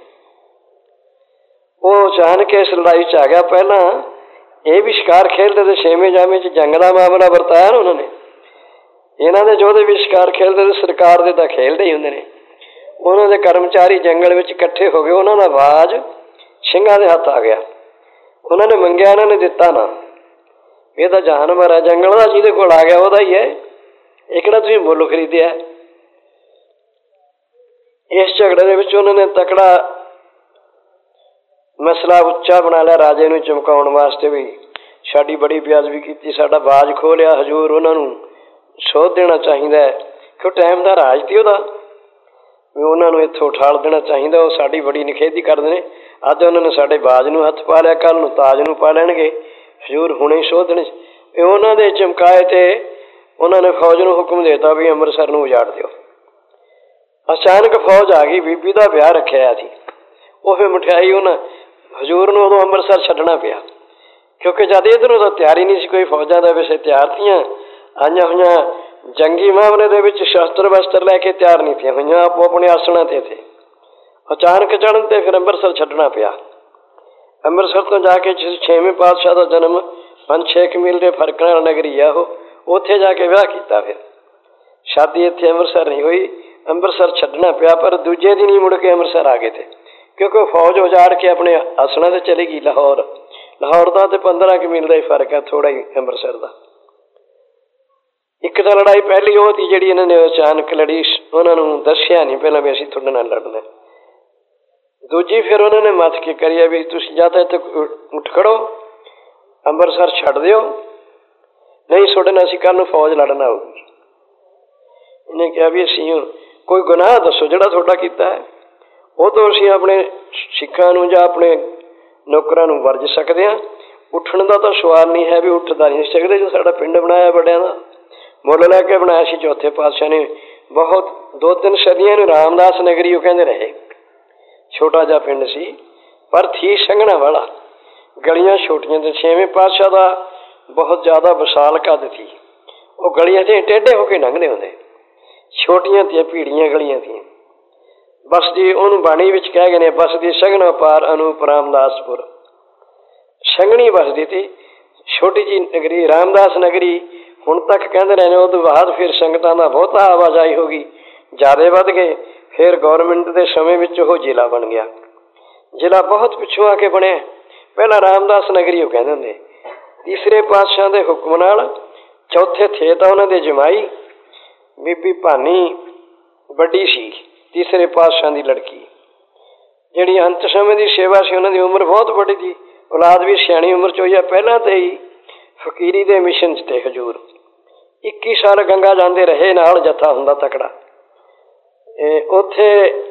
ਉਹ ਅਚਾਨਕ ਇਸ ਲੜਾਈ 'ਚ ਆ ਗਿਆ। ਪਹਿਲਾਂ ਇਹ ਵੀ ਸ਼ਿਕਾਰ ਖੇਡਦੇ ਤੇ ਛੇਵੇਂ ਜਾਮੇ 'ਚ ਜੰਗ ਦਾ ਮਾਮਲਾ ਵਰਤਾਇਆ ਨਾ ਉਹਨਾਂ ਨੇ। ਇਹਨਾਂ ਦੇ ਯੋਧੇ ਵੀ ਸ਼ਿਕਾਰ ਖੇਡਦੇ ਤੇ ਸਰਕਾਰ ਦੇ ਤਾਂ ਖੇਡਦੇ ਹੀ ਹੁੰਦੇ ਨੇ। ਉਹਨਾਂ ਦੇ ਕਰਮਚਾਰੀ ਜੰਗਲ ਵਿੱਚ ਇਕੱਠੇ ਹੋ ਗਏ, ਉਹਨਾਂ ਦਾ ਆਵਾਜ਼ ਸਿੰਘਾਂ ਦੇ ਹੱਥ ਆ ਗਿਆ। ਉਹਨਾਂ ਨੇ ਮੰਗਿਆ, ਇਹਨਾਂ ਨੇ ਦਿੱਤਾ ਨਾ। ਇਹ ਤਾਂ ਜਾਨਵਰ ਹੈ ਜੰਗਲ ਦਾ, ਜਿਹਦੇ ਕੋਲ ਆ ਗਿਆ ਉਹਦਾ ਹੀ ਹੈ, ਇਹ ਕਿਹੜਾ ਤੁਸੀਂ ਮੁੱਲ ਖਰੀਦਿਆ। ਇਸ ਝਗੜੇ ਦੇ ਵਿੱਚ ਉਹਨਾਂ ਨੇ ਤਕੜਾ ਮਸਲਾ ਉੱਚਾ ਬਣਾ ਲਿਆ ਰਾਜੇ ਨੂੰ ਚਮਕਾਉਣ ਵਾਸਤੇ, ਵੀ ਸਾਡੀ ਬੜੀ ਬੇਅਦਬੀ ਕੀਤੀ, ਸਾਡਾ ਬਾਜ ਖੋਹ ਲਿਆ, ਹਜ਼ੂਰ ਉਹਨਾਂ ਨੂੰ ਸੋਧ ਦੇਣਾ ਚਾਹੀਦਾ ਹੈ। ਕਿਉਂ ਟਾਈਮ ਦਾ ਰਾਜ ਸੀ ਉਹਦਾ, ਵੀ ਉਹਨਾਂ ਨੂੰ ਇੱਥੋਂ ਉਠਾਲ ਦੇਣਾ ਚਾਹੀਦਾ। ਉਹ ਸਾਡੀ ਬੜੀ ਨਿਖੇਧੀ ਕਰਦੇ ਨੇ। ਅੱਜ ਉਹਨਾਂ ਨੇ ਸਾਡੇ ਬਾਜ ਨੂੰ ਹੱਥ ਪਾ ਲਿਆ, ਕੱਲ੍ਹ ਨੂੰ ਤਾਜ ਨੂੰ ਪਾ ਲੈਣਗੇ। ਹਜ਼ੂਰ ਹੁਣੇ ਹੀ ਸੋਧ ਦੇਣੇ। ਇਹ ਉਹਨਾਂ ਦੇ ਚਮਕਾਏ ਤੇ ਉਹਨਾਂ ਨੇ ਫੌਜ ਨੂੰ ਹੁਕਮ ਦੇ ਦਿੱਤਾ ਵੀ ਅੰਮ੍ਰਿਤਸਰ ਨੂੰ ਉਜਾੜ ਦਿਓ। ਅਚਾਨਕ ਫੌਜ ਆ ਗਈ। ਬੀਬੀ ਦਾ ਵਿਆਹ ਰੱਖਿਆ ਸੀ। ਉਹ ਫਿਰ ਮਠਿਆਈ ਉਹਨਾਂ ਹਜ਼ੂਰ ਨੂੰ ਉਦੋਂ ਅੰਮ੍ਰਿਤਸਰ ਛੱਡਣਾ ਪਿਆ, ਕਿਉਂਕਿ ਜਦ ਇੱਧਰੋਂ ਤਾਂ ਤਿਆਰੀ ਨਹੀਂ ਸੀ ਕੋਈ। ਫੌਜਾਂ ਦਾ ਵੈਸੇ ਤਿਆਰ ਤੀਆਂ ਆਈਆਂ ਹੋਈਆਂ, ਜੰਗੀ ਮਾਮਲੇ ਦੇ ਵਿੱਚ ਸ਼ਸਤਰ ਵਸਤਰ ਲੈ ਕੇ ਤਿਆਰ ਨਹੀਂ ਥੀਆਂ ਹੋਈਆਂ, ਆਪੋ ਆਪਣੇ ਆਸਣਾਂ ਤੇ ਥੇ। ਅਚਾਨਕ ਚੜ੍ਹਨ ਤੇ ਫਿਰ ਅੰਮ੍ਰਿਤਸਰ ਛੱਡਣਾ ਪਿਆ। ਅੰਮ੍ਰਿਤਸਰ ਤੋਂ ਜਾ ਕੇ ਛੇਵੇਂ ਪਾਤਸ਼ਾਹ ਦਾ ਜਨਮ ਪੰਜ ਛੇ ਕੁ ਮੀਲ ਦੇ ਫਰਕ ਨਾਲ ਨਗਰੀ ਆ ਉਹ, ਉੱਥੇ ਜਾ ਕੇ ਵਿਆਹ ਕੀਤਾ। ਫਿਰ ਸ਼ਾਦੀ ਇੱਥੇ ਅੰਮ੍ਰਿਤਸਰ ਨਹੀਂ ਹੋਈ, ਅੰਮ੍ਰਿਤਸਰ ਛੱਡਣਾ ਪਿਆ। ਪਰ ਦੂਜੇ ਦਿਨ ਹੀ ਮੁੜ ਕੇ ਅੰਮ੍ਰਿਤਸਰ ਆ ਗਏ ਤੇ, ਕਿਉਂਕਿ ਫੌਜ ਉਜਾੜ ਕੇ ਆਪਣੇ ਆਸਣਾਂ ਤੇ ਚਲੀ ਗਈ। ਲਾਹੌਰ ਲਾਹੌਰ ਦਾ ਤੇ ਪੰਦਰਾਂ ਕੁ ਮੀਲ ਦਾ ਹੀ ਫਰਕ ਹੈ, ਥੋੜਾ ਹੀ ਅੰਮ੍ਰਿਤਸਰ ਦਾ। ਇੱਕ ਇੱਕ ਤਾਂ ਲੜਾਈ ਪਹਿਲੀ ਉਹ ਸੀ ਜਿਹੜੀ ਇਹਨਾਂ ਨੇ ਅਚਾਨਕ ਲੜੀ, ਉਹਨਾਂ ਨੂੰ ਦੱਸਿਆ ਨਹੀਂ ਪਹਿਲਾਂ ਵੀ ਅਸੀਂ ਤੁਹਾਡੇ ਨਾਲ ਲੜਨਾ। ਦੂਜੀ ਫਿਰ ਉਹਨਾਂ ਨੇ ਮੱਥ ਕੇ ਕਰੀ ਵੀ ਤੁਸੀਂ ਜਾਂ ਤਾਂ ਇੱਥੇ ਉੱਠ ਖੜੋ, ਅੰਮ੍ਰਿਤਸਰ ਛੱਡ ਦਿਓ, ਨਹੀਂ ਤੁਹਾਡੇ ਨਾਲ ਅਸੀਂ ਕੱਲ੍ਹ ਨੂੰ ਫੌਜ ਲੜਨ ਆਊਗੀ। ਇਹਨੇ ਕਿਹਾ ਵੀ ਅਸੀਂ ਕੋਈ ਗੁਨਾਹ ਦੱਸੋ ਜਿਹੜਾ ਤੁਹਾਡਾ ਕੀਤਾ ਹੈ, ਉਹ ਤੋਂ ਅਸੀਂ ਆਪਣੇ ਸਿੱਖਾਂ ਨੂੰ ਜਾਂ ਆਪਣੇ ਨੌਕਰਾਂ ਨੂੰ ਵਰਜ ਸਕਦੇ ਹਾਂ। ਉੱਠਣ ਦਾ ਤਾਂ ਸਵਾਲ ਨਹੀਂ ਹੈ, ਵੀ ਉੱਠਦਾ ਨਹੀਂ ਸਕਦੇ ਜੋ ਸਾਡਾ ਪਿੰਡ ਬਣਾਇਆ ਵੱਡਿਆਂ ਦਾ, ਮੁੱਲ ਲੈ ਕੇ ਬਣਾਇਆ ਸੀ ਚੌਥੇ ਪਾਤਸ਼ਾਹ ਨੇ। ਬਹੁਤ ਦੋ ਤਿੰਨ ਸਦੀਆਂ ਨੂੰ ਰਾਮਦਾਸ ਨਗਰੀ ਉਹ ਕਹਿੰਦੇ ਰਹੇ। ਛੋਟਾ ਜਿਹਾ ਪਿੰਡ ਸੀ ਪਰ ਥੀ ਸੰਘਣਾ ਵਾਲਾ, ਗਲੀਆਂ ਛੋਟੀਆਂ ਤੇ ਛੇਵੇਂ ਪਾਤਸ਼ਾਹ ਦਾ ਬਹੁਤ ਜ਼ਿਆਦਾ ਵਿਸ਼ਾਲ ਕੱਦ ਸੀ। ਉਹ ਗਲੀਆਂ 'ਚ ਟੇਢੇ ਹੋ ਕੇ ਲੰਘਦੇ ਹੁੰਦੇ, ਛੋਟੀਆਂ ਤੀਆਂ ਭੀੜੀਆਂ ਗਲੀਆਂ ਤੀਆਂ। ਬਸਦੀ ਉਹਨੂੰ ਬਾਣੀ ਵਿੱਚ ਕਹਿ ਗਏ ਨੇ, ਬਸਦੀ ਸੰਘਣਾ ਪਾਰ ਅਨੂਪ ਰਾਮਦਾਸਪੁਰ। ਸੰਘਣੀ ਬਸਦੀ ਤੀ, ਛੋਟੀ ਜਿਹੀ ਨਗਰੀ ਰਾਮਦਾਸ ਨਗਰੀ। ਹੁਣ ਤੱਕ ਕਹਿੰਦੇ ਰਹੇ ਨੇ। ਉਹ ਤੋਂ ਬਾਅਦ ਫਿਰ ਸੰਗਤਾਂ ਦਾ ਬਹੁਤਾ ਆਵਾਜਾਈ ਹੋ ਗਈ, ਜ਼ਿਆਦਾ ਵੱਧ ਗਏ। ਫਿਰ ਗੌਰਮੈਂਟ ਦੇ ਸਮੇਂ ਵਿੱਚ ਉਹ ਜ਼ਿਲ੍ਹਾ ਬਣ ਗਿਆ। ਜ਼ਿਲ੍ਹਾ ਬਹੁਤ ਪਿੱਛੋਂ ਆ ਕੇ ਬਣਿਆ, ਪਹਿਲਾਂ ਰਾਮਦਾਸ ਨਗਰੀ ਉਹ ਕਹਿੰਦੇ ਹੁੰਦੇ। ਤੀਸਰੇ ਪਾਤਸ਼ਾਹ ਦੇ ਹੁਕਮ ਨਾਲ ਚੌਥੇ ਥੇ ਤਾਂ ਉਹਨਾਂ ਦੇ ਜਮਾਈ ਬੀਬੀ ਭਾਨੀ ਵੱਡੀ ਸੀ, ਤੀਸਰੇ ਪਾਤਸ਼ਾਹ ਦੀ ਲੜਕੀ, ਜਿਹੜੀ ਅੰਤ ਸਮੇਂ ਦੀ ਸੇਵਾ ਸੀ। ਉਹਨਾਂ ਦੀ ਉਮਰ ਬਹੁਤ ਵੱਡੀ ਸੀ, ਔਲਾਦ ਵੀ ਸਿਆਣੀ ਉਮਰ 'ਚ ਹੋਈ ਆ। ਪਹਿਲਾਂ ਤੇ ਹੀ ਫਕੀਰੀ ਦੇ ਮਿਸ਼ਨ 'ਚ ਤੇ ਹਜ਼ੂਰ ਇੱਕੀ ਸਾਲ ਗੰਗਾ ਜਾਂਦੇ ਰਹੇ, ਨਾਲ ਜੱਥਾ ਹੁੰਦਾ ਤਕੜਾ। ਉੱਥੇ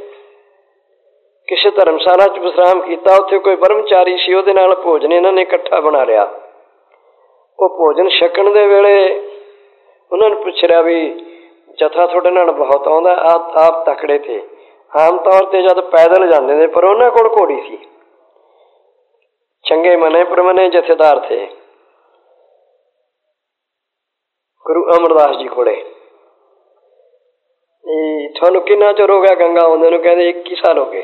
ਕਿਸੇ ਧਰਮਸ਼ਾਲਾ 'ਚ ਵਿਸ਼ਰਾਮ ਕੀਤਾ। ਉੱਥੇ ਕੋਈ ਬ੍ਰਹਮਚਾਰੀ ਸੀ, ਉਹਦੇ ਨਾਲ ਭੋਜਨ ਇਹਨਾਂ ਨੇ ਇਕੱਠਾ ਬਣਾ ਲਿਆ। ਉਹ ਭੋਜਨ ਛਕਣ ਦੇ ਵੇਲੇ ਉਹਨਾਂ ਨੂੰ ਪੁੱਛ ਰਿਹਾ ਵੀ ਜੱਥਾ ਤੁਹਾਡੇ ਨਾਲ ਬਹੁਤ ਆਉਂਦਾ, ਆਪ ਆਪ ਤਕੜੇ ਤੇ ਆਮ ਤੌਰ ਤੇ ਜਦ ਪੈਦਲ ਜਾਂਦੇ ਨੇ, ਪਰ ਉਹਨਾਂ ਕੋਲ ਘੋੜੀ ਸੀ। ਚੰਗੇ ਮਨੇ ਪ੍ਰਮਨੇ ਜਥੇਦਾਰ ਥੇ ਗੁਰੂ ਅਮਰਦਾਸ ਜੀ ਕੋਲੇ। ਤੁਹਾਨੂੰ ਕਿੰਨਾ ਚਿਰ ਹੋ ਗਿਆ ਗੰਗਾ ਆਉਂਦੇ ਨੂੰ? ਕਹਿੰਦੇ ਇੱਕੀ ਸਾਲ ਹੋ ਗਏ।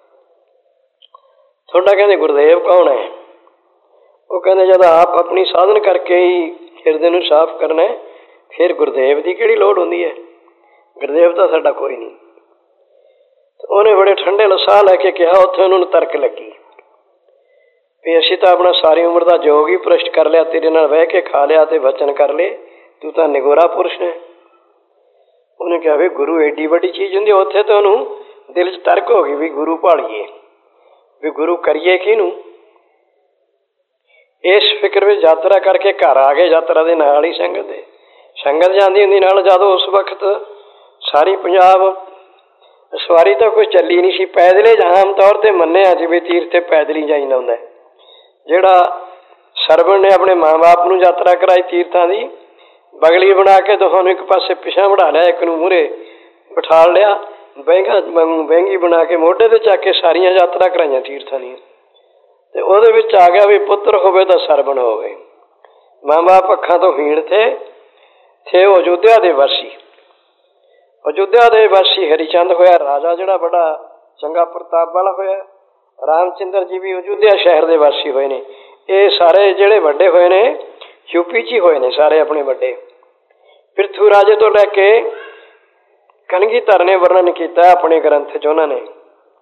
ਤੁਹਾਡਾ ਕਹਿੰਦੇ ਗੁਰਦੇਵ ਕੌਣ ਹੈ? ਉਹ ਕਹਿੰਦੇ ਜਦ ਆਪ ਆਪਣੀ ਸਾਧਨ ਕਰਕੇ ਹੀ ਹਿਰਦੇ ਨੂੰ ਸਾਫ਼ ਕਰਨਾ, ਫਿਰ ਗੁਰਦੇਵ ਦੀ ਕਿਹੜੀ ਲੋੜ ਹੁੰਦੀ ਹੈ? ਗੁਰਦੇਵ ਤਾਂ ਸਾਡਾ ਕੋਈ ਨਹੀਂ। ਉਹਨੇ ਬੜੇ ਠੰਡੇ ਲਸਾਹ ਲੈ ਕੇ ਕਿਹਾ। ਉੱਥੇ ਉਹਨਾਂ ਨੂੰ ਤਰਕ ਲੱਗੀ ਵੀ ਅਸੀਂ ਤਾਂ ਆਪਣਾ ਸਾਰੀ ਉਮਰ ਦਾ ਜੋਗ ਹੀ ਭ੍ਰਿਸ਼ਟ ਕਰ ਲਿਆ, ਤੇਰੇ ਨਾਲ ਬਹਿ ਕੇ ਖਾ ਲਿਆ ਤੇ ਵਚਨ ਕਰ ਲਏ, ਤੂੰ ਤਾਂ ਨਿਗੋਰਾ ਪੁਰਸ਼ ਹੈ। ਉਹਨੇ ਕਿਹਾ ਵੀ ਗੁਰੂ ਏਡੀ ਵੱਡੀ ਚੀਜ਼ ਹੁੰਦੀ। ਉੱਥੇ ਤਾਂ ਉਹਨੂੰ ਦਿਲ 'ਚ ਤਰਕ ਹੋ ਗਈ ਵੀ ਗੁਰੂ ਭਾਲੀਏ, ਵੀ ਗੁਰੂ ਕਰੀਏ ਕਿਹਨੂੰ। ਇਸ ਫਿਕਰ ਵਿੱਚ ਯਾਤਰਾ ਕਰਕੇ ਘਰ ਆ ਗਏ। ਯਾਤਰਾ ਦੇ ਨਾਲ ਹੀ ਸੰਗਤ ਦੇ ਸੰਗਤ ਜਾਂਦੀ ਹੁੰਦੀ ਨਾਲ। ਜਦੋਂ ਉਸ ਵਕਤ ਸਾਰੀ ਪੰਜਾਬ ਸਵਾਰੀ ਤਾਂ ਕੋਈ ਚੱਲੀ ਨਹੀਂ ਸੀ, ਪੈਦਲੇ ਆਮ ਤੌਰ ਤੇ ਮੰਨਿਆ ਜਿਵੇਂ ਤੀਰਥ ਤੇ ਪੈਦਲ ਹੀ ਜਾਈਦਾ ਹੁੰਦਾ। ਜਿਹੜਾ ਸਰਵਣ ਨੇ ਆਪਣੇ ਮਾਂ ਬਾਪ ਨੂੰ ਯਾਤਰਾ ਕਰਾਈ ਤੀਰਥਾਂ ਦੀ, ਬਗਲੀ ਬਣਾ ਕੇ ਦੋਹਾਂ ਨੂੰ ਇੱਕ ਪਾਸੇ ਪਿਛਾਂ ਬਣਾ ਲਿਆ, ਇੱਕ ਨੂੰ ਮੂਹਰੇ ਬਿਠਾ ਲਿਆ, ਬਹਿੰਗਾ ਬਹਿੰਗੀ ਬਣਾ ਕੇ ਮੋਢੇ ਤੇ ਚੱਕ ਕੇ ਸਾਰੀਆਂ ਯਾਤਰਾ ਕਰਾਈਆਂ ਤੀਰਥਾਂ ਦੀਆਂ। ਤੇ ਉਹਦੇ ਵਿੱਚ ਆ ਗਿਆ ਵੀ ਪੁੱਤਰ ਹੋਵੇ ਤਾਂ ਸਰਵਣ ਹੋਵੇ। ਮਾਂ ਬਾਪ ਅੱਖਾਂ ਤੋਂ ਹੀਣ ਥੇ ਥੇ ਉਹ ਅਯੋਧਿਆ ਦੇ ਵਾਸੀ। ਅਯੋਧਿਆ ਦੇ ਵਾਸੀ ਹਰੀਚੰਦ ਹੋਇਆ ਰਾਜਾ, ਜਿਹੜਾ ਬੜਾ ਚੰਗਾ ਪ੍ਰਤਾਪ ਵਾਲਾ ਹੋਇਆ। ਰਾਮਚੰਦਰ ਜੀ ਵੀ ਅਯੋਧਿਆ ਸ਼ਹਿਰ ਦੇ ਵਾਸੀ ਹੋਏ ਨੇ। ਇਹ ਸਾਰੇ ਜਿਹੜੇ ਵੱਡੇ ਹੋਏ ਨੇ ਯੂਪੀ 'ਚ ਹੀ ਹੋਏ ਨੇ ਸਾਰੇ ਆਪਣੇ ਵੱਡੇ। ਪ੍ਰਿਥੂ ਰਾਜੇ ਤੋਂ ਲੈ ਕੇ ਕਨਗੀਧਰ ਨੇ ਵਰਣਨ ਕੀਤਾ ਆਪਣੇ ਗ੍ਰੰਥ 'ਚ। ਉਹਨਾਂ ਨੇ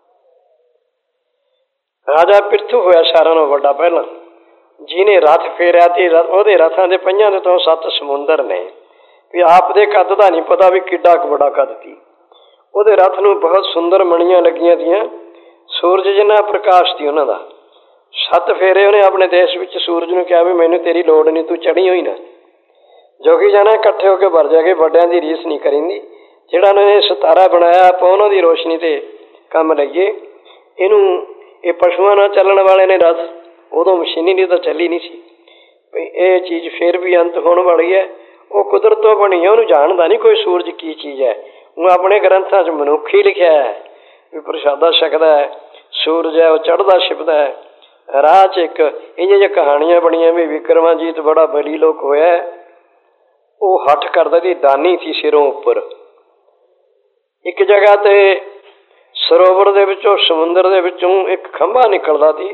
ਰਾਜਾ ਪ੍ਰਿਥੂ ਹੋਇਆ ਸਾਰਿਆਂ ਨਾਲੋਂ ਵੱਡਾ ਪਹਿਲਾਂ, ਜਿਹਨੇ ਰੱਥ ਫੇਰਿਆ ਤੇ ਉਹਦੇ ਰਥਾਂ ਦੇ ਪਹੀਆਂ ਦੇ ਤੋਂ ਸੱਤ ਸਮੁੰਦਰ ਨੇ। ਵੀ ਆਪ ਦੇ ਕੱਦ ਦਾ ਨਹੀਂ ਪਤਾ ਵੀ ਕਿੱਡਾ ਕੁ ਬੜਾ ਕੱਦ ਸੀ। ਉਹਦੇ ਰਥ ਨੂੰ ਬਹੁਤ ਸੁੰਦਰ ਮਣੀਆਂ ਲੱਗੀਆਂ ਤੀਆਂ, ਸੂਰਜ ਜਿੰਨਾ ਪ੍ਰਕਾਸ਼ ਸੀ ਉਹਨਾਂ ਦਾ। ਸੱਤ ਫੇਰੇ ਉਹਨੇ ਆਪਣੇ ਦੇਸ਼ ਵਿੱਚ ਸੂਰਜ ਨੂੰ ਕਿਹਾ ਵੀ ਮੈਨੂੰ ਤੇਰੀ ਲੋੜ ਨਹੀਂ, ਤੂੰ ਚੜੀ ਹੋਈ ਨਾ। ਜੋਗੀ ਜਾਣਾ ਇਕੱਠੇ ਹੋ ਕੇ ਵਰ ਜਾ ਕੇ, ਵੱਡਿਆਂ ਦੀ ਰੀਸ ਨਹੀਂ ਕਰੀਂਦੀ। ਜਿਹੜਾ ਉਹਨਾਂ ਨੇ ਸਿਤਾਰਾ ਬਣਾਇਆ ਆਪਾਂ ਉਹਨਾਂ ਦੀ ਰੋਸ਼ਨੀ ਤੇ ਕੰਮ ਲਈਏ। ਇਹਨੂੰ ਇਹ ਪਸ਼ੂਆਂ ਨਾਲ ਚੱਲਣ ਵਾਲੇ ਨੇ ਰਥ, ਉਦੋਂ ਮਸ਼ੀਨੀ ਨਹੀਂ ਤਾਂ ਚੱਲੀ ਨਹੀਂ ਸੀ। ਵੀ ਇਹ ਚੀਜ਼ ਫਿਰ ਵੀ ਅੰਤ ਹੋਣ ਵਾਲੀ ਹੈ। ਉਹ ਕੁਦਰਤ ਤੋਂ ਬਣੀ ਹੈ, ਉਹਨੂੰ ਜਾਣਦਾ ਨਹੀਂ ਕੋਈ ਸੂਰਜ ਕੀ ਚੀਜ਼ ਹੈ। ਉਹ ਆਪਣੇ ਗ੍ਰੰਥਾਂ 'ਚ ਮਨੁੱਖ ਹੀ ਲਿਖਿਆ ਹੈ ਵੀ ਪ੍ਰਸ਼ਾਦਾ ਛਕਦਾ ਹੈ, ਸੂਰਜ ਹੈ ਉਹ ਚੜ੍ਹਦਾ ਛਿਪਦਾ ਹੈ। ਰਾਹ 'ਚ ਇੱਕ ਇੰਝ ਜਿਹੀਆਂ ਕਹਾਣੀਆਂ ਬਣੀਆਂ ਵੀ ਵਿਕਰਮਾਜੀਤ ਬੜਾ ਬਲੀ ਲੋਕ ਹੋਇਆ, ਉਹ ਹੱਠ ਕਰਦਾ ਸੀ, ਦਾਨੀ ਸੀ ਸਿਰੋਂ ਉੱਪਰ। ਇੱਕ ਜਗ੍ਹਾ ਤੇ ਸਰੋਵਰ ਦੇ ਵਿੱਚੋਂ, ਸਮੁੰਦਰ ਦੇ ਵਿੱਚੋਂ ਇੱਕ ਖੰਭਾ ਨਿਕਲਦਾ ਸੀ।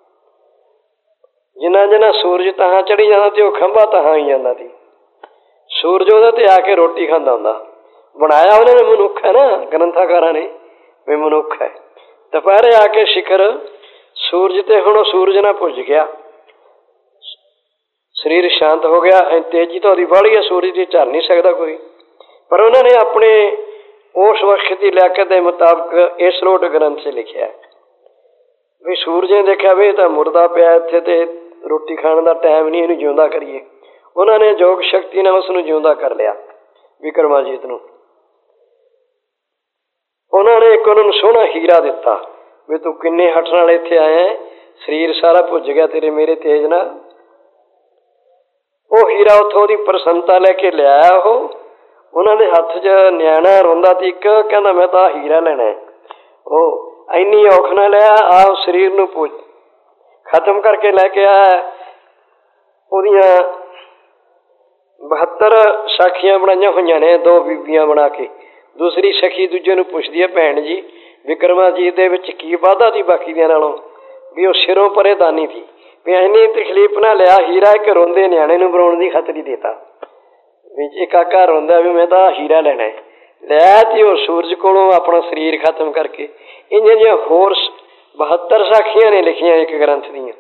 ਜਿੰਨਾ ਜਿੰਨਾ ਸੂਰਜ ਤਹਾਂ ਚੜੀ ਜਾਂਦਾ ਸੀ, ਉਹ ਖੰਭਾ ਤਹਾਂ ਹੀ ਜਾਂਦਾ ਸੀ। ਸੂਰਜ ਉਹਦੇ ਤੇ ਆ ਕੇ ਰੋਟੀ ਖਾਂਦਾ ਹੁੰਦਾ। ਬਣਾਇਆ ਉਹਨਾਂ ਨੇ ਮਨੁੱਖ ਹੈ ਨਾ, ਗ੍ਰੰਥਾਕਾਰਾਂ ਨੇ ਵੀ ਮਨੁੱਖ ਹੈ। ਦੁਪਹਿਰੇ ਆ ਕੇ ਸਿਖਰ ਸੂਰਜ ਤੇ, ਹੁਣ ਉਹ ਸੂਰਜ ਨਾਲ ਭੁੱਜ ਗਿਆ। ਸਰੀਰ ਸ਼ਾਂਤ ਹੋ ਗਿਆ। ਤੇਜ਼ੀ ਤਾਂ ਉਹਦੀ ਬਾਹਲੀ ਹੈ, ਸੂਰਜ ਦੀ ਝੱਲ ਨਹੀਂ ਸਕਦਾ ਕੋਈ। ਪਰ ਉਹਨਾਂ ਨੇ ਆਪਣੇ ਉਸ ਵਕਤ ਦੀ ਲਿਆਕਤ ਦੇ ਮੁਤਾਬਕ ਇਸ ਲੋਟ ਗ੍ਰੰਥ 'ਚ ਲਿਖਿਆ ਵੀ ਸੂਰਜ ਨੇ ਦੇਖਿਆ ਵੀ ਇਹ ਤਾਂ ਮੁਰਦਾ ਪਿਆ ਇੱਥੇ, ਤੇ ਰੋਟੀ ਖਾਣ ਦਾ ਟਾਈਮ ਨਹੀਂ, ਇਹਨੂੰ ਜਿਉਂਦਾ ਕਰੀਏ। ਉਹਨਾਂ ਨੇ ਯੋਗ ਸ਼ਕਤੀ ਨਾਲ ਉਸ ਨੂੰ ਜਿਉਂਦਾ ਕਰ ਲਿਆ, ਵਿਕਰਮਾਜੀਤ ਨੂੰ। ਉਹਨਾਂ ਨੇ ਇੱਕ ਉਹਨਾਂ ਨੂੰ ਸੋਹਣਾ ਹੀਰਾ ਦਿੱਤਾ ਵੀ ਤੂੰ ਕਿੰਨੇ ਹੱਠ ਨਾਲ ਇੱਥੇ ਆਇਆ, ਸਰੀਰ ਸਾਰਾ ਭੁੱਜ ਗਿਆ ਤੇਰੇ ਮੇਰੇ ਤੇਜ ਨਾਲ। ਉਹ ਹੀਰਾ ਉੱਥੋਂ ਉਹਦੀ ਪ੍ਰਸੰਨਤਾ ਲੈ ਕੇ ਲਿਆਇਆ। ਉਹ ਉਹਨਾਂ ਦੇ ਹੱਥ 'ਚ ਨਿਆਣਾ ਰੋਂਦਾ ਸੀ ਇੱਕ, ਕਹਿੰਦਾ ਮੈਂ ਤਾਂ ਹੀਰਾ ਲੈਣਾ। ਉਹ ਇੰਨੀ ਔਖ ਨਾਲ ਲਿਆ, ਆਪ ਸਰੀਰ ਨੂੰ ਪੁੱਜ ਖਤਮ ਕਰਕੇ ਲੈ ਕੇ ਆਇਆ। ਉਹਦੀਆਂ ਬਹੱਤਰ ਸਾਖੀਆਂ ਬਣਾਈਆਂ ਹੋਈਆਂ ਨੇ, ਦੋ ਬੀਬੀਆਂ ਬਣਾ ਕੇ। ਦੂਸਰੀ ਸਖੀ ਦੂਜੇ ਨੂੰ ਪੁੱਛਦੀ ਹੈ, ਭੈਣ ਜੀ ਵਿਕਰਮਾਜੀਤ ਦੇ ਵਿੱਚ ਕੀ ਵਾਧਾ ਸੀ ਬਾਕੀ ਦੀਆਂ ਨਾਲੋਂ? ਵੀ ਉਹ ਸਿਰੋਂ ਪਰੇ ਦਾਨੀ ਸੀ, ਵੀ ਇੰਨੀ ਤਕਲੀਫ ਨਾਲ ਲਿਆ ਹੀਰਾ, ਇੱਕ ਰੋਂਦੇ ਨਿਆਣੇ ਨੂੰ ਬਣਾਉਣ ਦੀ ਖਾਤਰ ਹੀ ਦੇਤਾ। ਵੀ ਇੱਕ ਕਾਕਾ ਰੋਂਦਾ ਵੀ ਮੈਂ ਤਾਂ ਹੀਰਾ ਲੈਣਾ, ਲਿਆ ਤੇ ਉਹ ਸੂਰਜ ਕੋਲੋਂ ਆਪਣਾ ਸਰੀਰ ਖਤਮ ਕਰਕੇ। ਇੰਨੀਆਂ ਜਿਹੀਆਂ ਹੋਰ ਬਹੱਤਰ ਸਾਖੀਆਂ ਨੇ ਲਿਖੀਆਂ ਇੱਕ ਗ੍ਰੰਥ ਦੀਆਂ।